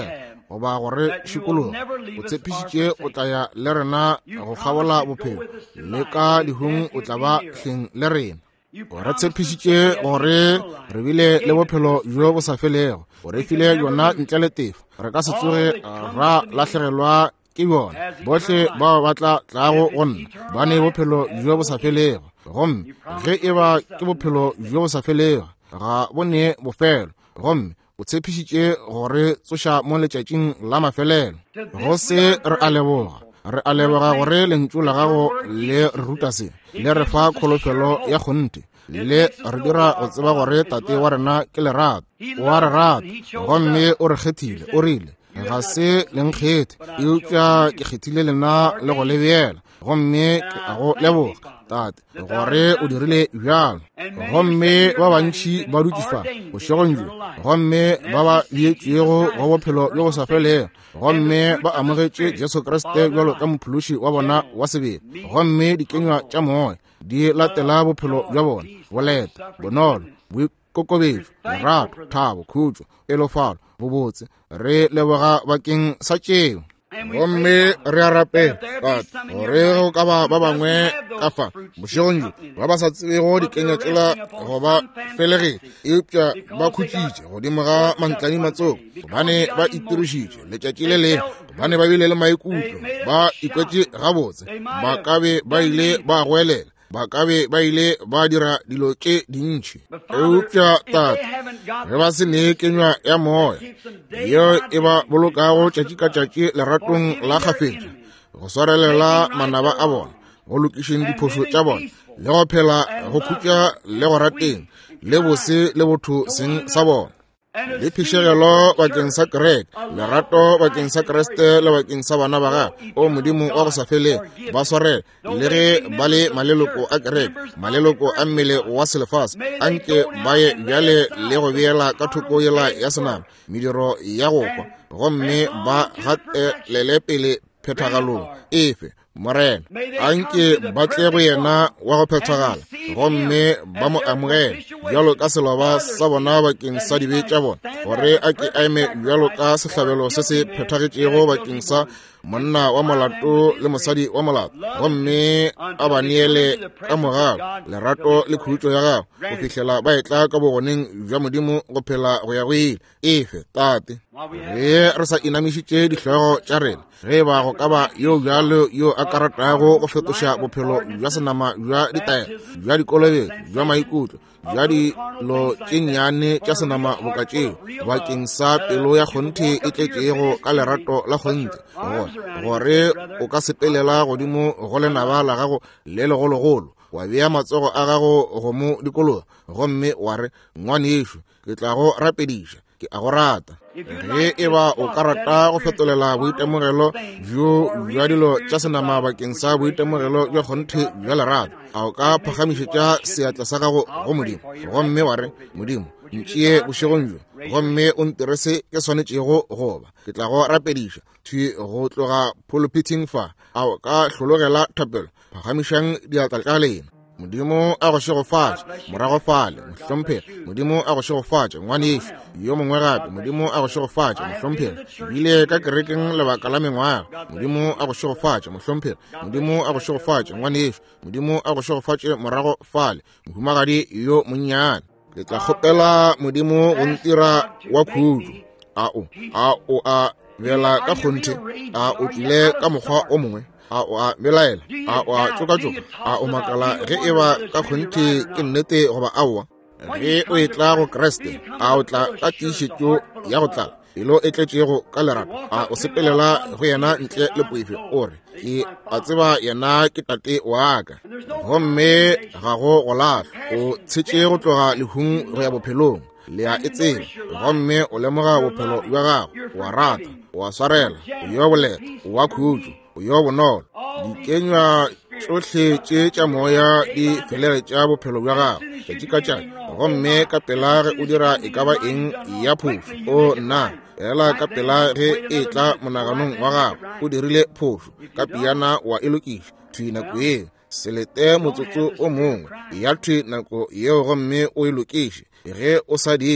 go ba gore šikologo o tshepišitše o tla ya le rena go kgabola bophelo le ka lehung o tla ba hleng le rena. Re tshepišitše gore re bile le bophelo jo bo sa felego, o re file yona ntle le tefo, re ka se tsoge ra lahlegelwa ke yona. Bohle bao ba tlago go nna ba ne bophelo jo bo sa felego, gomme ge e ba ke bophelo jo bo sa felego ga bo ne bofelo, gomme o tshepišitše gore tsoša mo letšatšing la mafelelo. Go se re a leboga, re a leboga gore lentšu la gago le re ruta se, le re fa kholofelo ya kgonte, le re dira go tseba gore tate wa rena ke lerato, wa re rata, gomme o re kgethile, o rile ga se lenkgethe, eupša ke kgethile lena le go lebeela, gomme ke a go leboga tate gore o dirile bjalo. Gomme ba bantši ba dutifa bošegong jo, gomme ba ba lietšego go bophelo jo bo sa felego, gomme ba amogetše Jesu Kriste bjalo ka mophološi wa bona wa sebele, gomme dikenywa tša moya di latela bophelo bja bona, boleta, bonolo, boikokobetšo, lerato, thabo, khutšo, pelofalo, bobotse. Re leboga bakeng sa tšeo. Gomme re a rapela gore go ka ba bangwe ka fa bošegong jo ba ba sa tsebego dikenya tsela go ba felegile, eupša ba khutšitše godimo ga mantlane matsoko, gobane ba itirišitše letšatši le lengwe, gobane ba bile le maikutlo, ba ikwetše gabotse, ba kabe ba ile ba goelela, ba kabe ba ile ba dira dilo tše dintšhi. Eupša tate ge ba se ne kenywa ya moya yeo e ba bolokago tšatši ka tšatši leratong la kgafetša, go swarelela manaba a bona, go lokišeng diphošo tša bona, le go phela go khutša le go rateng le bose le botho seng sa bona, le phišegelo bakeng sa kereke, lerato bakeng sa Kriste le bakeng sa bana ba gagwe o Modimo wa go sa feleng, ba swarela le ge ba le maleloko a kereke, maleloko a mmele wa selefase, anke ba ye bjale le go beela ka thoko yela ya senama mediro ya go kwa, gomme ba gatelele pele phethagalong efe morena, anke ba tle go yena wa go phethagala, gomme ba mo amogele bjalo ka seloba sa bona bakeng sa dibe tša bona, gore a ke a eme bjalo ka sehlabelo se se phethagetšego bakeng sa monna wa molato le mosadi wa molato, gomme a ba neele ka morago lerato le khutšo ya gago go fihlela ba etla ka bogoneng bja Modimo go phela go ya go ile efe tate. Ge re sa inamišitše dihlogo tša rena, ge ba go ka ba yo bjalo yo a ka ratago go fetoša bophelo bja senama bja ditaelo, bja dikolobetso, bja maikutlo, bja dilo tše nnyane tša senama bokatšeo bakeng sa pelo ya kgonte e tletšego ka lerato la kgonte, gore o ka sepelela godimo go lenaba la gago le legologolo, wa bea matsogo a gago go mo dikologa, gomme wa re ngwane yešo ke tla go rapediša, ke a go rata. Ge e ba o ka rata go fetolela boitemogelo bja dilo tša senama bakeng sa boitemogelo bja kgonthe bja lerato, a o ka phagamišetša seatla sa gago go Modimo, gomme wa re Modimo ntšee bošegong jo, gomme o nterese ke swanetšego goba, ke tla go rapediša thwi go tloga pulpiting fa, a o ka hlologela thapelo phagamišang diatla tša lena. Modimo a go šegofatša morago fale mohlomphela, Modimo a go šegofatša ngwane yešo yo mongwe gape, Modimo a go šegofatša mohlomphela, bile ka kerekeng lebaka la mengwaga, Modimo a go šegofatša mohlomphela, Modimo a go šegofatša ngwane yešo, Modimo a go šegofatše morago fale mohumagadi yo monnyane. Ke tla kgopela Modimo go ntira wa khutšo, a o a bela ka kgonthe, a o tlile ka mokgwa o mongwe, a o a belaela, a o a tsoka-tsoka, a o makala ge e ba ka kgonthe ke nnete goba aowa. Ge o e tla go Kriste, a o tla ka tiišetšo ya go tlala, pelo e tletšego ka lerato, a o sepelela go yena ntle le poife, o re ke a tseba yena ke tate wa ka, gomme ga go go lahlwa, o tshetše go tloga lehung go ya bophelong, le a e tseba, gomme o lemoga bophelo bja gago, wa rata, wa swarela, o yo boleta, wa khutšo, o yo bonolo, dikenywa tšohle tše tša moya di felele tša bophelo bja gago tšatši ka tšatši, gomme ka pela ge o dira e ka ba eng ya phošo, o nna ela ka pela ge e tla monaganong wa gago o dirile phošo ka piana wa e lokiša, thwi nako yeo selete motsotso o mongwe ya thwi nako yeo gomme o e lokiše, ge o sa dire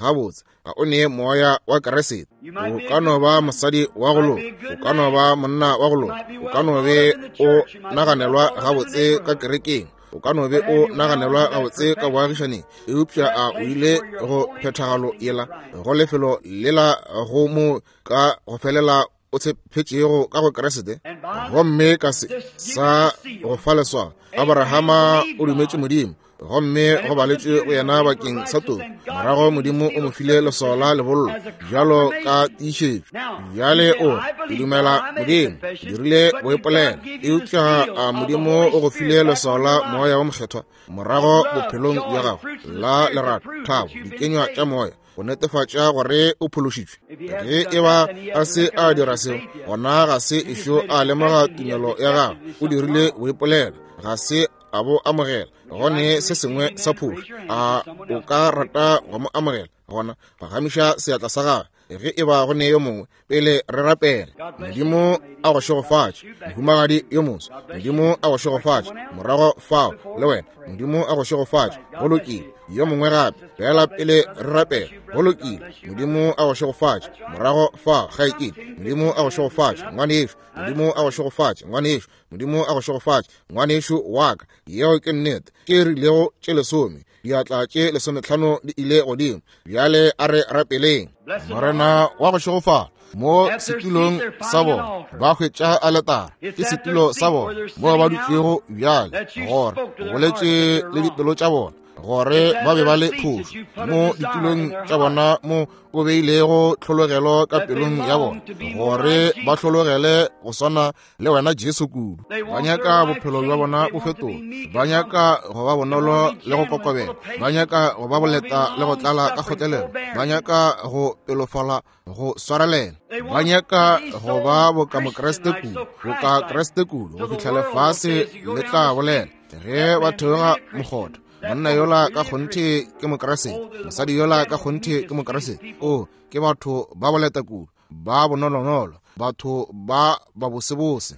gabotse ga o ne moya wa keresete. O ka no ba mosadi wa go loga, o ka no ba monna wa go loga, o ka no be o naganelwa gabotse ka kerekeng, o ka no be o naganelwa gabotse ka boagišaneng. Eupša a o ile go phethagalo yela go lefelo lela go mo ka go felela o tshepetšego ka go keresete. Gomme ka se sa go fa leswao Abrahama o dumetše Modimo, gomme go baletše go yena bakeng sa toro. Morago Modimo o mo file leswao la lebollo bjalo ka tiišetšo. Bjale o dumela Modimo, dirile boipolela. Eupša a Modimo o go file leswao la moya wa mokgethwa morago bophelong bja gago la lerato, thabo, dikenywa tša moya, go netefatša gore o phološitšwe. Ge e ba a se a dira seo, gona ga se ešo a lemoga tumelo ya gago, o dirile boipolela, ga se a bo amogela. Gone se sengwe sa phošo, a o ka rata go mo amogela gona pagamiša seatla sa gagwe. Ge e ba gone yo mongwe pele re rapela, Modimo a go šegofatše. Mohumagadi yo moswa, Modimo a go šegofatše. Morago fao le wena, Modimo a go šegofatše. Go lokile yo mongwe gape fela pele re rapela, go lokile Modimo a go šegofatše. Morago fao gaekete, Modimo a go šegofatše. Ngwane yešo, Modimo a go šegofatše. Ngwane yešo, Modimo a go šegofatše. Ngwane yešo wa ka, yeo ke nnete, ke rilego tše lesome, diatla tše 15 di ile godimo. Bjale a re rapeleng. Morena wa go šegofala mo setulong sa bona ba hwetša a letara, ke setulo sa bona mo ba dutšego bjale, gore o boletše le dipelo tša bona gore ba be ba le phošo mo ditulong tša bona, mo o beilego tlhologelo ka pelong ya bona, gore ba tlhologele go swana le wena Jesu kudu. Ba nyaka bophelo bja bona bo fetoga, ba nyaka go ba bonolo le go kokobela, ba nyaka go ba boleta le go tlala ka kgotlelelo, ba nyaka go pelofala go swarelela, ba nyaka go ba bokamokeresete kudu, bokakeresete kudu go fitlha lefase le tla bolela. Ge ba theoga mokgotho, monna yola ka kgonthe ke mokeresete, mosadi yola ka kgonthe ke mokeresete. O ke batho ba boleta kudu, ba bonolonolo, batho ba bosebose.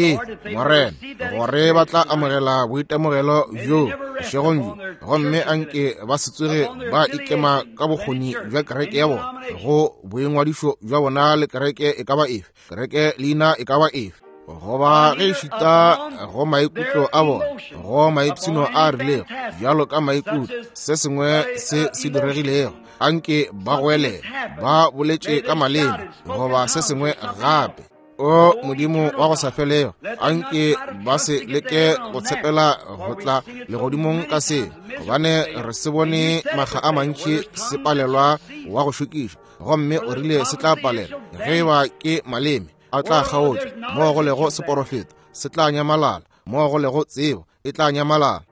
Morena gore ba tla amogela boitemogelo bjo šegong jo, gomme anke ba se tsoge ba ikema ka bokgoni bja kereke ya bona, go boingwadišo bja bona le kereke e ka ba efe, kereke leina e ka ba efe, goba ge šita go maikutlo a bona, go maipshino a rilego bjalo ka maikutlo se sengwe se diregilego, anke ba goelela ba boletše ka maleme goba se sengwe gape. O Modimo wa go sa felego, anke ba se leke go tshepela go tla legodimong ka se, gobane re se bone maga a mantši se palelwa wa go šokiša, gomme o rile se tla palela ge ba ke maleme a tla kgaotša, mo go lego seporofeta se tla nyamalala, mo go lego tsebo e tla nyamalala.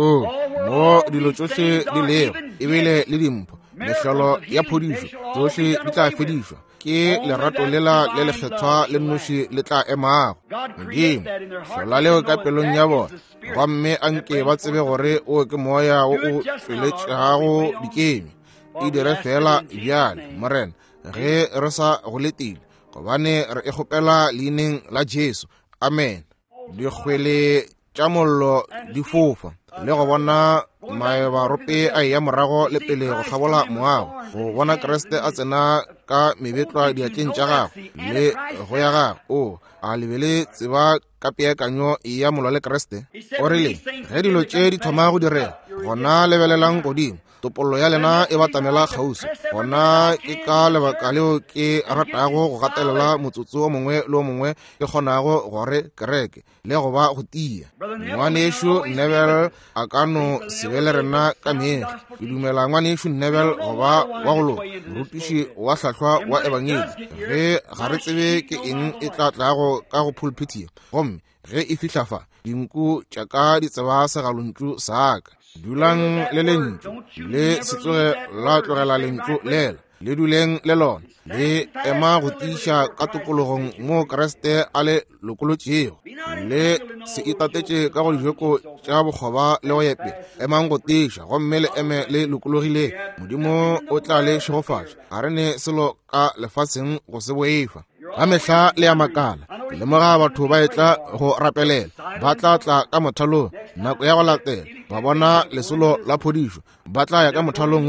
Mo dilo tsohle di lego ebile le dimpho, mešalo ya phodišo tsohle di tla fedišwa ke lerato lela le lekgethwa le nnoši le tla emago. Modimo hlola leo ka pelong ya bona, gomme anke ba tsebe gore o ke moya o o tsweletšago dikemi. E dire fela bjale morena ge re sa go letile, gobane re e kgopela leineng la Jesu. Amen. Dikgwele tša mollo di fofa le go bona maebarope a ya morago le pele go kgabola moago, go bona Kreste a tsena ka mebetlwa diatleng tša gago le go ya gago. O a lebele tseba ka peakanyo ya molwa le Kreste. O rile ge dilo tše di thoma go direga, gona lebelelang godimo, topollo ya lena e batamela kgausi. Gona ke ka lebaka leo ke ratago go gatelela motsotso o mongwe le o mongwe ke kgonago gore kereke le go ba go tia. Ngwanešo Neville a ka no sebele rena ka meegi. Ke dumela ngwanešo Neville go ba wa go loka, morutiši wa hlahlwa wa ebangeli. Ge ga re tsebe ke eng e tla tlago ka go pulpitia, gomme ge e fihla fa dinku tša ka di tseba segalontšu sa ka. Dulang le lentšu le se tloge la tlogela lentšu lela, le duleng le lona, le ema go tiiša ka tokologong mo Kreste a le lokolotšego, le se itatetše ka go dijoko tša bokgoba le go epe, emang go tiiša gomme le eme le lokologile. Modimo o tla le šegofatša, ga re ne selo ka lefaseng go se boifa. Ga mehla le ya makala, lemoga batho ba etla go rapelela, ba tla tla ka mothalong nako ya go latela, ba bona lesolo la phodišo, ba tla ya ka mothalong o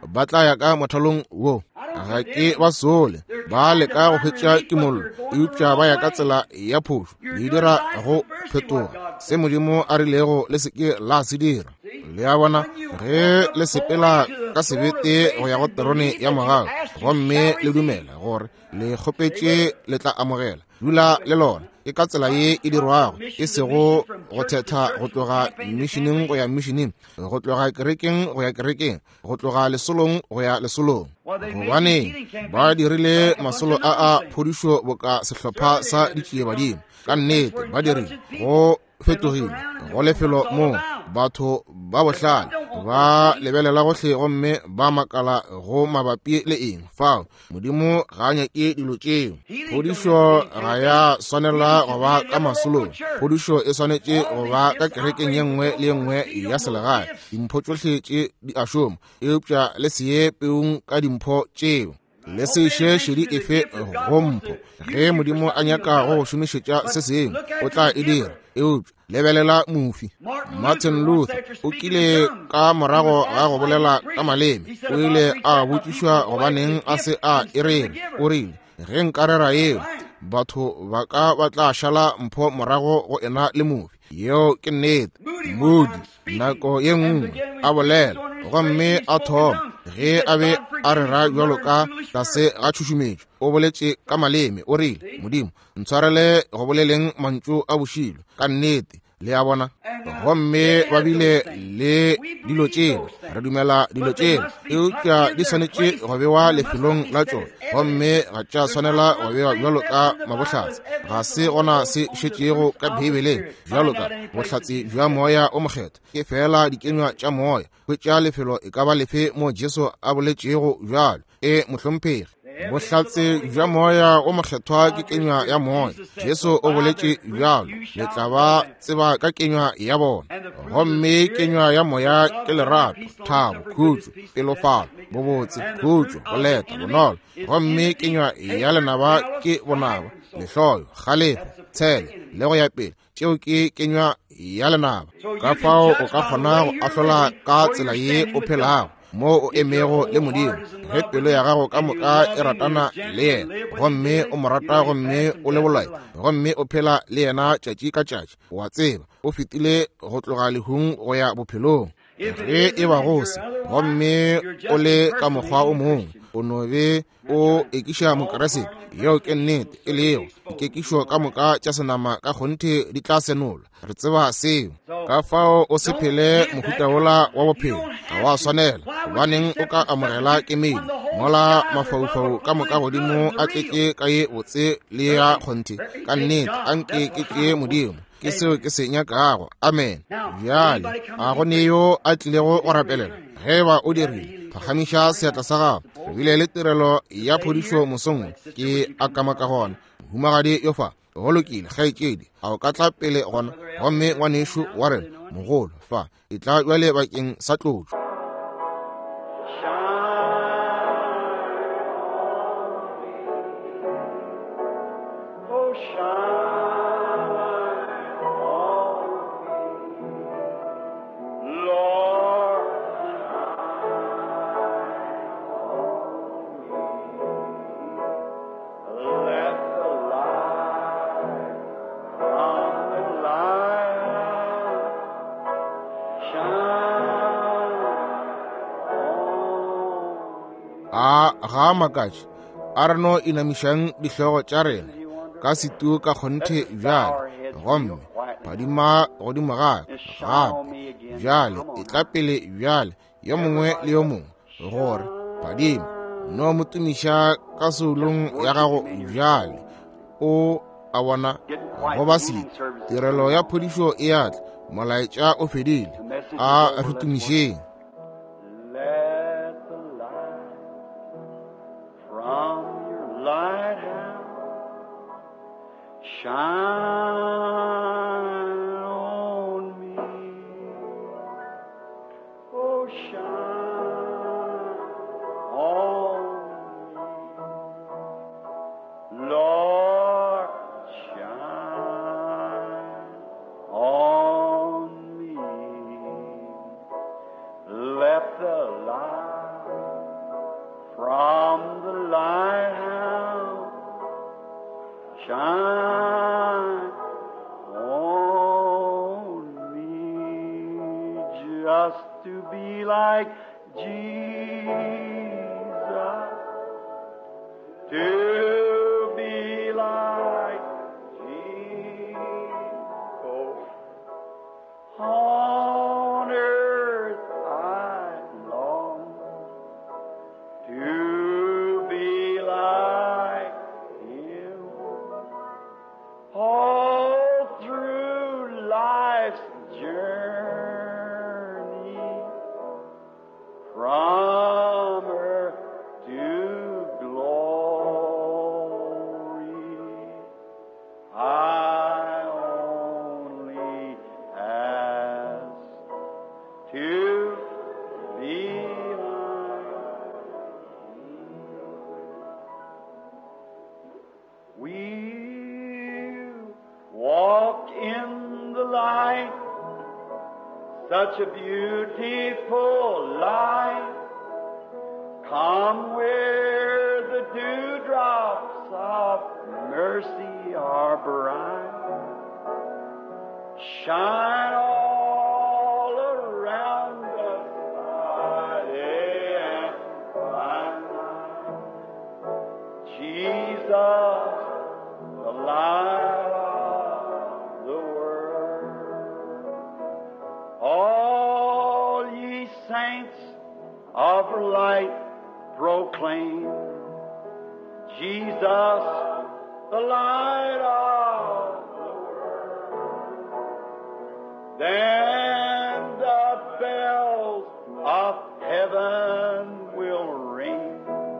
ba tla ya ka mothalong wo ga ke ba sole ba le ka go fetša kimollo eupša ba ya ka tsela ya phošo le dira go phetoga se modimo a rilego le seke la se dira le ya bona ge le sepela ka sebete go ya go terone ya morago gomme le dumela gore le kgopetše le tla amogela dula le lona ke ka tsela ye e dirwago e sego go thetha go tloga missioneng go ya missioneng go tloga kerekeng go ya kerekeng go tloga lesolong go ya lesolong gobane ba dirile masolo a phodišo boka sehlopha sa ditšiebadimo ka nnete ba dirile go fetogile go lefelo mo batho ba bohlale ba lebelela gohle gomme ba makala go mabapi le eng fao modimo ga nyake dilo tšeo phodišo ga ya swanela go ba ka masolong phodišo e swanetše go ba ka kerekeng ye nngwe le ye nngwe ya selegae dimpho tšohle tše di a šoma eupša le seye peong ka dimpho tšeo le se še šedi efe go mpho ge modimo a nyaka go šomišetša se sengwe o tla e dira eupša lebelela mofi Martin Luther o kile ka morago ga go bolela ka maleme o ile a botšišwa gobaneng a se a erere o rile ge nkarera yeo batho ba ka ba tla šala mpho morago go ena le mofi yeo ke nnete Moody nako ye nngwe a bolela gomme a thoma ge a be a rera bjalo ka tlase ga tšhušumetšo o boletše ka maleme o rile modimo ntshwarele go boleleng mantšu a bošilo ka nnete le a bona gomme ba bile le dilo tšeo re dumela dilo tšeo eupša di swanetše go bewa lefelong la tšona gomme ga tša swanela go bewa bjalo ka mabohlatse ga se gona se šetšego ka bibeleng bjalo ka bohlatse bja moya o mokgetho ke fela dikenywa tša moya hwetša lefelo e ka ba lefe mo Jesu a boletšego bjalo mohlomphegi bohlatse bja moya o mokgethwa ke kenywa ya moya Jesu o boletše bjalo le tla ba tseba ka kenywa ya bona gomme kenywa ya moya ke lerato thabo khutšo pelofalo bobotse khutšo go leta bonolo gomme kenywa ya lenaba ke bonaba lehloyo kgalefo tshele le go ya pele tšeo ke kenywa ya lenaba ka fao o ka kgona go ahlola ka tsela ye o phelago mo o emego le modimo ge pelo ya gago ka moka e ratana le yena gomme o mo rata gomme o le bolai gomme o phela le yena tšatši ka tšatši wa tseba o fetile go tloga lehung go ya bophelong ge e ba gose gomme o le ka mokgwa o mongwe o no be o ekiša mokeresete yeo ke nnete e lego dikekišo ka moka tša senama ka kgonthe di tla senola re tseba seo ka fao o se phele mohuta wola wa bophelo ga wa swanela gobaneng o ka amogela kemedi mola mafaufau ka moka godimo a tleke ka ye botse le ya kgonthe ka nnete a nke ke tšee modimo ke seo ke se nyakago amen bjale a go ne yo a tlilego go rapelela ge ba o dirile phagamiša seatla sa gago ebile le tirelo ya phodišo mosong ke a kamaka gona humagadi yo fa go lokile kgaetšedi a o ka tla pele gona gomme ngwanešo wa rena mogolo fa e tla jwale bakeng sa tlotšo ga makatši a re no inamišang dihlogo tša rena ka setu ka kgonthe bjale gomme phadima godimo gape bjale e tla pele bjale yo mongwe le yo mongwe gore phadima no motumiša ka seolong ya gago bjale o a bona go ba sete tirelo ya phodišo e atla molaetša o fedile a rutumišeng Shine on me, oh shine on me, Lord, shine on me, let the light Jesus, to be like Jesus. On earth I long to be like Him. All through life's journey, from earth to glory, I only ask to be like Him. We'll walk in the light, such a beautiful light. Come where the dewdrops of mercy are bright. Shine all around us by day and by night. Jesus, the light of the world. All ye saints of light proclaim Jesus, the light of the world. Then the bells of heaven will ring.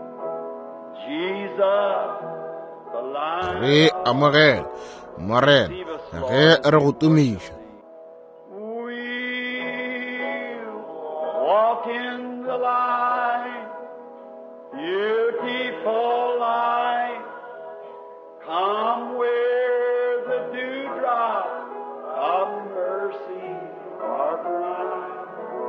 Jesus, the light. Re amogel, morel, re re go tumisha. We'll walk in the light, beautiful light. Come where the dewdrops of mercy are bright.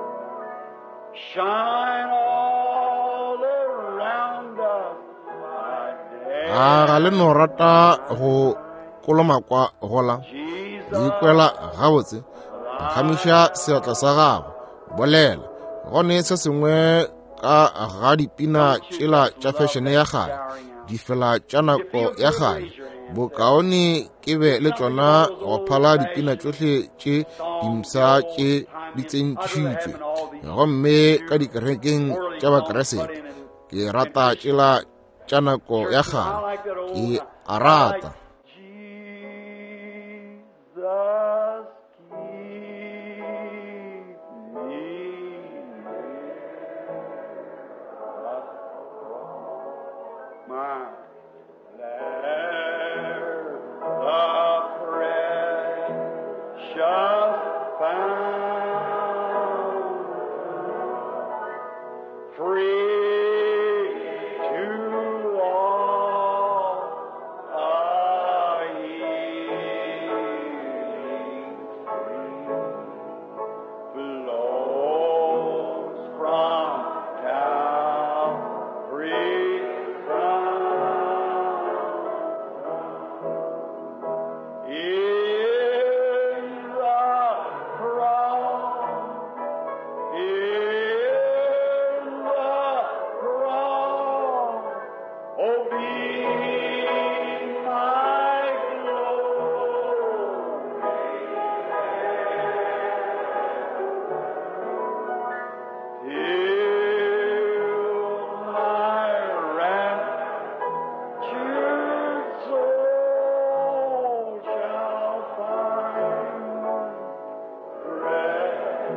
Shine all around us by day. Ga le no rata go koloma kwa gola. Ikwela gabotse. Khamisha seatla sa gago. Bolela. Gone se sengwe ka ga dipina tšela tša fashion ya gale. Di fela tša nako ya gale. Bokaone ke be le tsona go phala dipina tsohle tše dimsa tše di tsentšhitšwe. Gomme ka dikerekeng tša bakeresete ke rata tšela tša nako ya gale. Ke a rata. Jesus, keep me my there the precious found, free to all a healing stream flows from Calvary's crown. In the cross, oh, be my glory, till my raptured soul shall find rest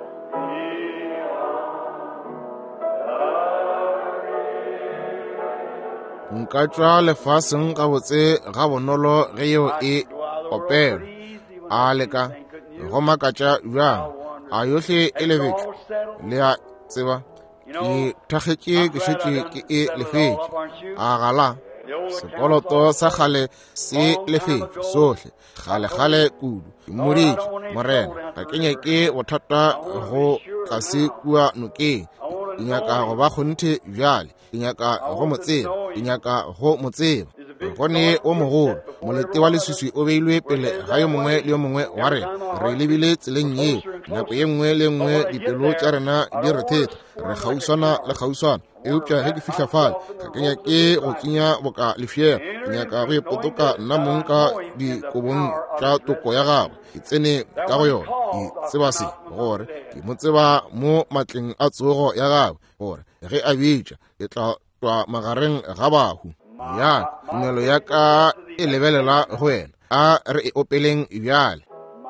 beyond Nka tšwa lefaseng ga botse ga bonolo ge yeo e opelwa. A leka go makatša bjang a yohle e lebetše le a tseba ke thakgetše ke šetše ke e lefetše. A gala sekoloto sa gale se lefetše sohle gale kudu. Ke moditše morena ga ke nyake bothata go ka se kua nokeng. Ke nyaka go ba kgonthe bjale. Ke nyaka go motseba. Ke nyaka go motseba. Gone o mogolo molete wa leswiswi o beilwe pele ga yo mongwe le yo mongwe wa rena. Re lebile tseleng ye nako ye nngwe le nngwe dipelo tša rena di re theta. re gausana le gausana eupša ge ke fihla fale ga ke nyake go tsenya boka lefiela ke nyaka go ipotoka nna mong ka dikobong tša toko ya gagwe ke tsene ka go yona ke tseba se gore ke mo tseba mo matleng a tsogo ya gagwe gore ge a bitša ke tla twa magareng ga bahu ya tumelo ya ka e lebelela go wena a re e opeleng bjale.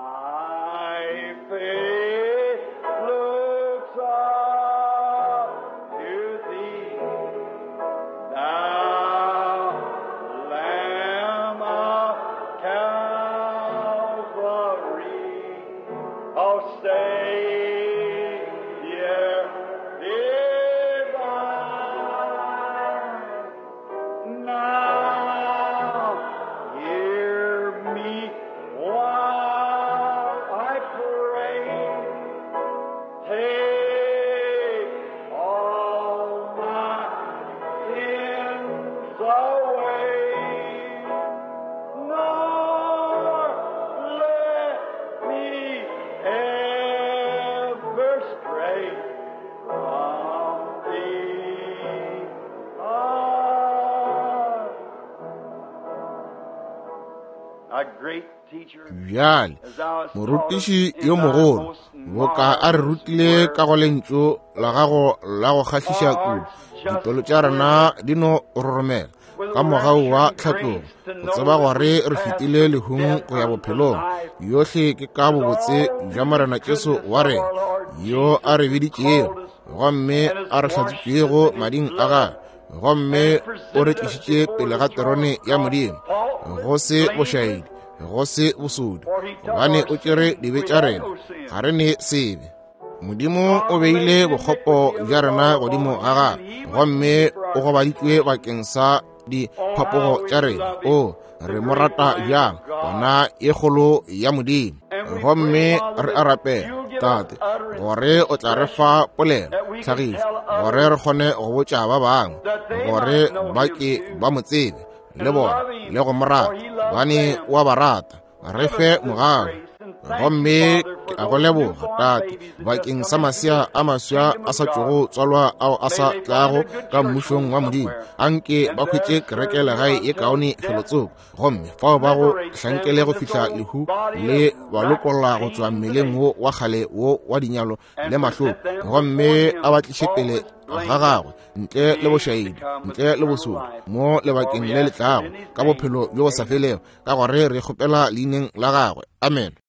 Bjale morutiši yo mogolo boka a re rutile ka go lentšu la gago la go kgahliša kudu dipelo tša rena di no roromela ka mogau wa tlhatlogo go tseba gore re fetile lehung go ya bophelong yohle ke ka bobotse bja morena Jesu wa rena yo a re biditšego gomme a re hlatsitšego mading a gagwe gomme o re tlišitše pele ga terone ya Modimo go se bošaedi go se bosodi gobane o tšere dibe tša rena ga re ne sebe Modimo o beile bokgopo bja rena godimo ga gagwe gomme o gobaditšwe bakeng sa diphapogo tša rena o re mo rata bjang gona e kgolo ya Modimo gomme re a rapela tate gore o tla re fa polelo tlhagišo gore re kgone go botša ba bangwe gore ba ke ba mo tsebe le bona le go mo rata gobane wa ba rata re fe mogao gomme a go leboga tate bakeng sa masea a maswa a sa tšogo tswalwa ao a sa tlago ka mmušong wa Modimo anke ba khwetše kerekele gae e kaone felotsoko gomme fao ba go hlankele go fihla lehu le ba lokolla go tšwa mmeleng wo wa kgale wo wa dinyalo le mahlopo gomme a ba tliše pele ga gagwe ntle le bošaedi ntle le bosodi mo lebakeng le letlago ka bophelo bjo bo sa felego ka gore re kgopela leineng la gagwe amen.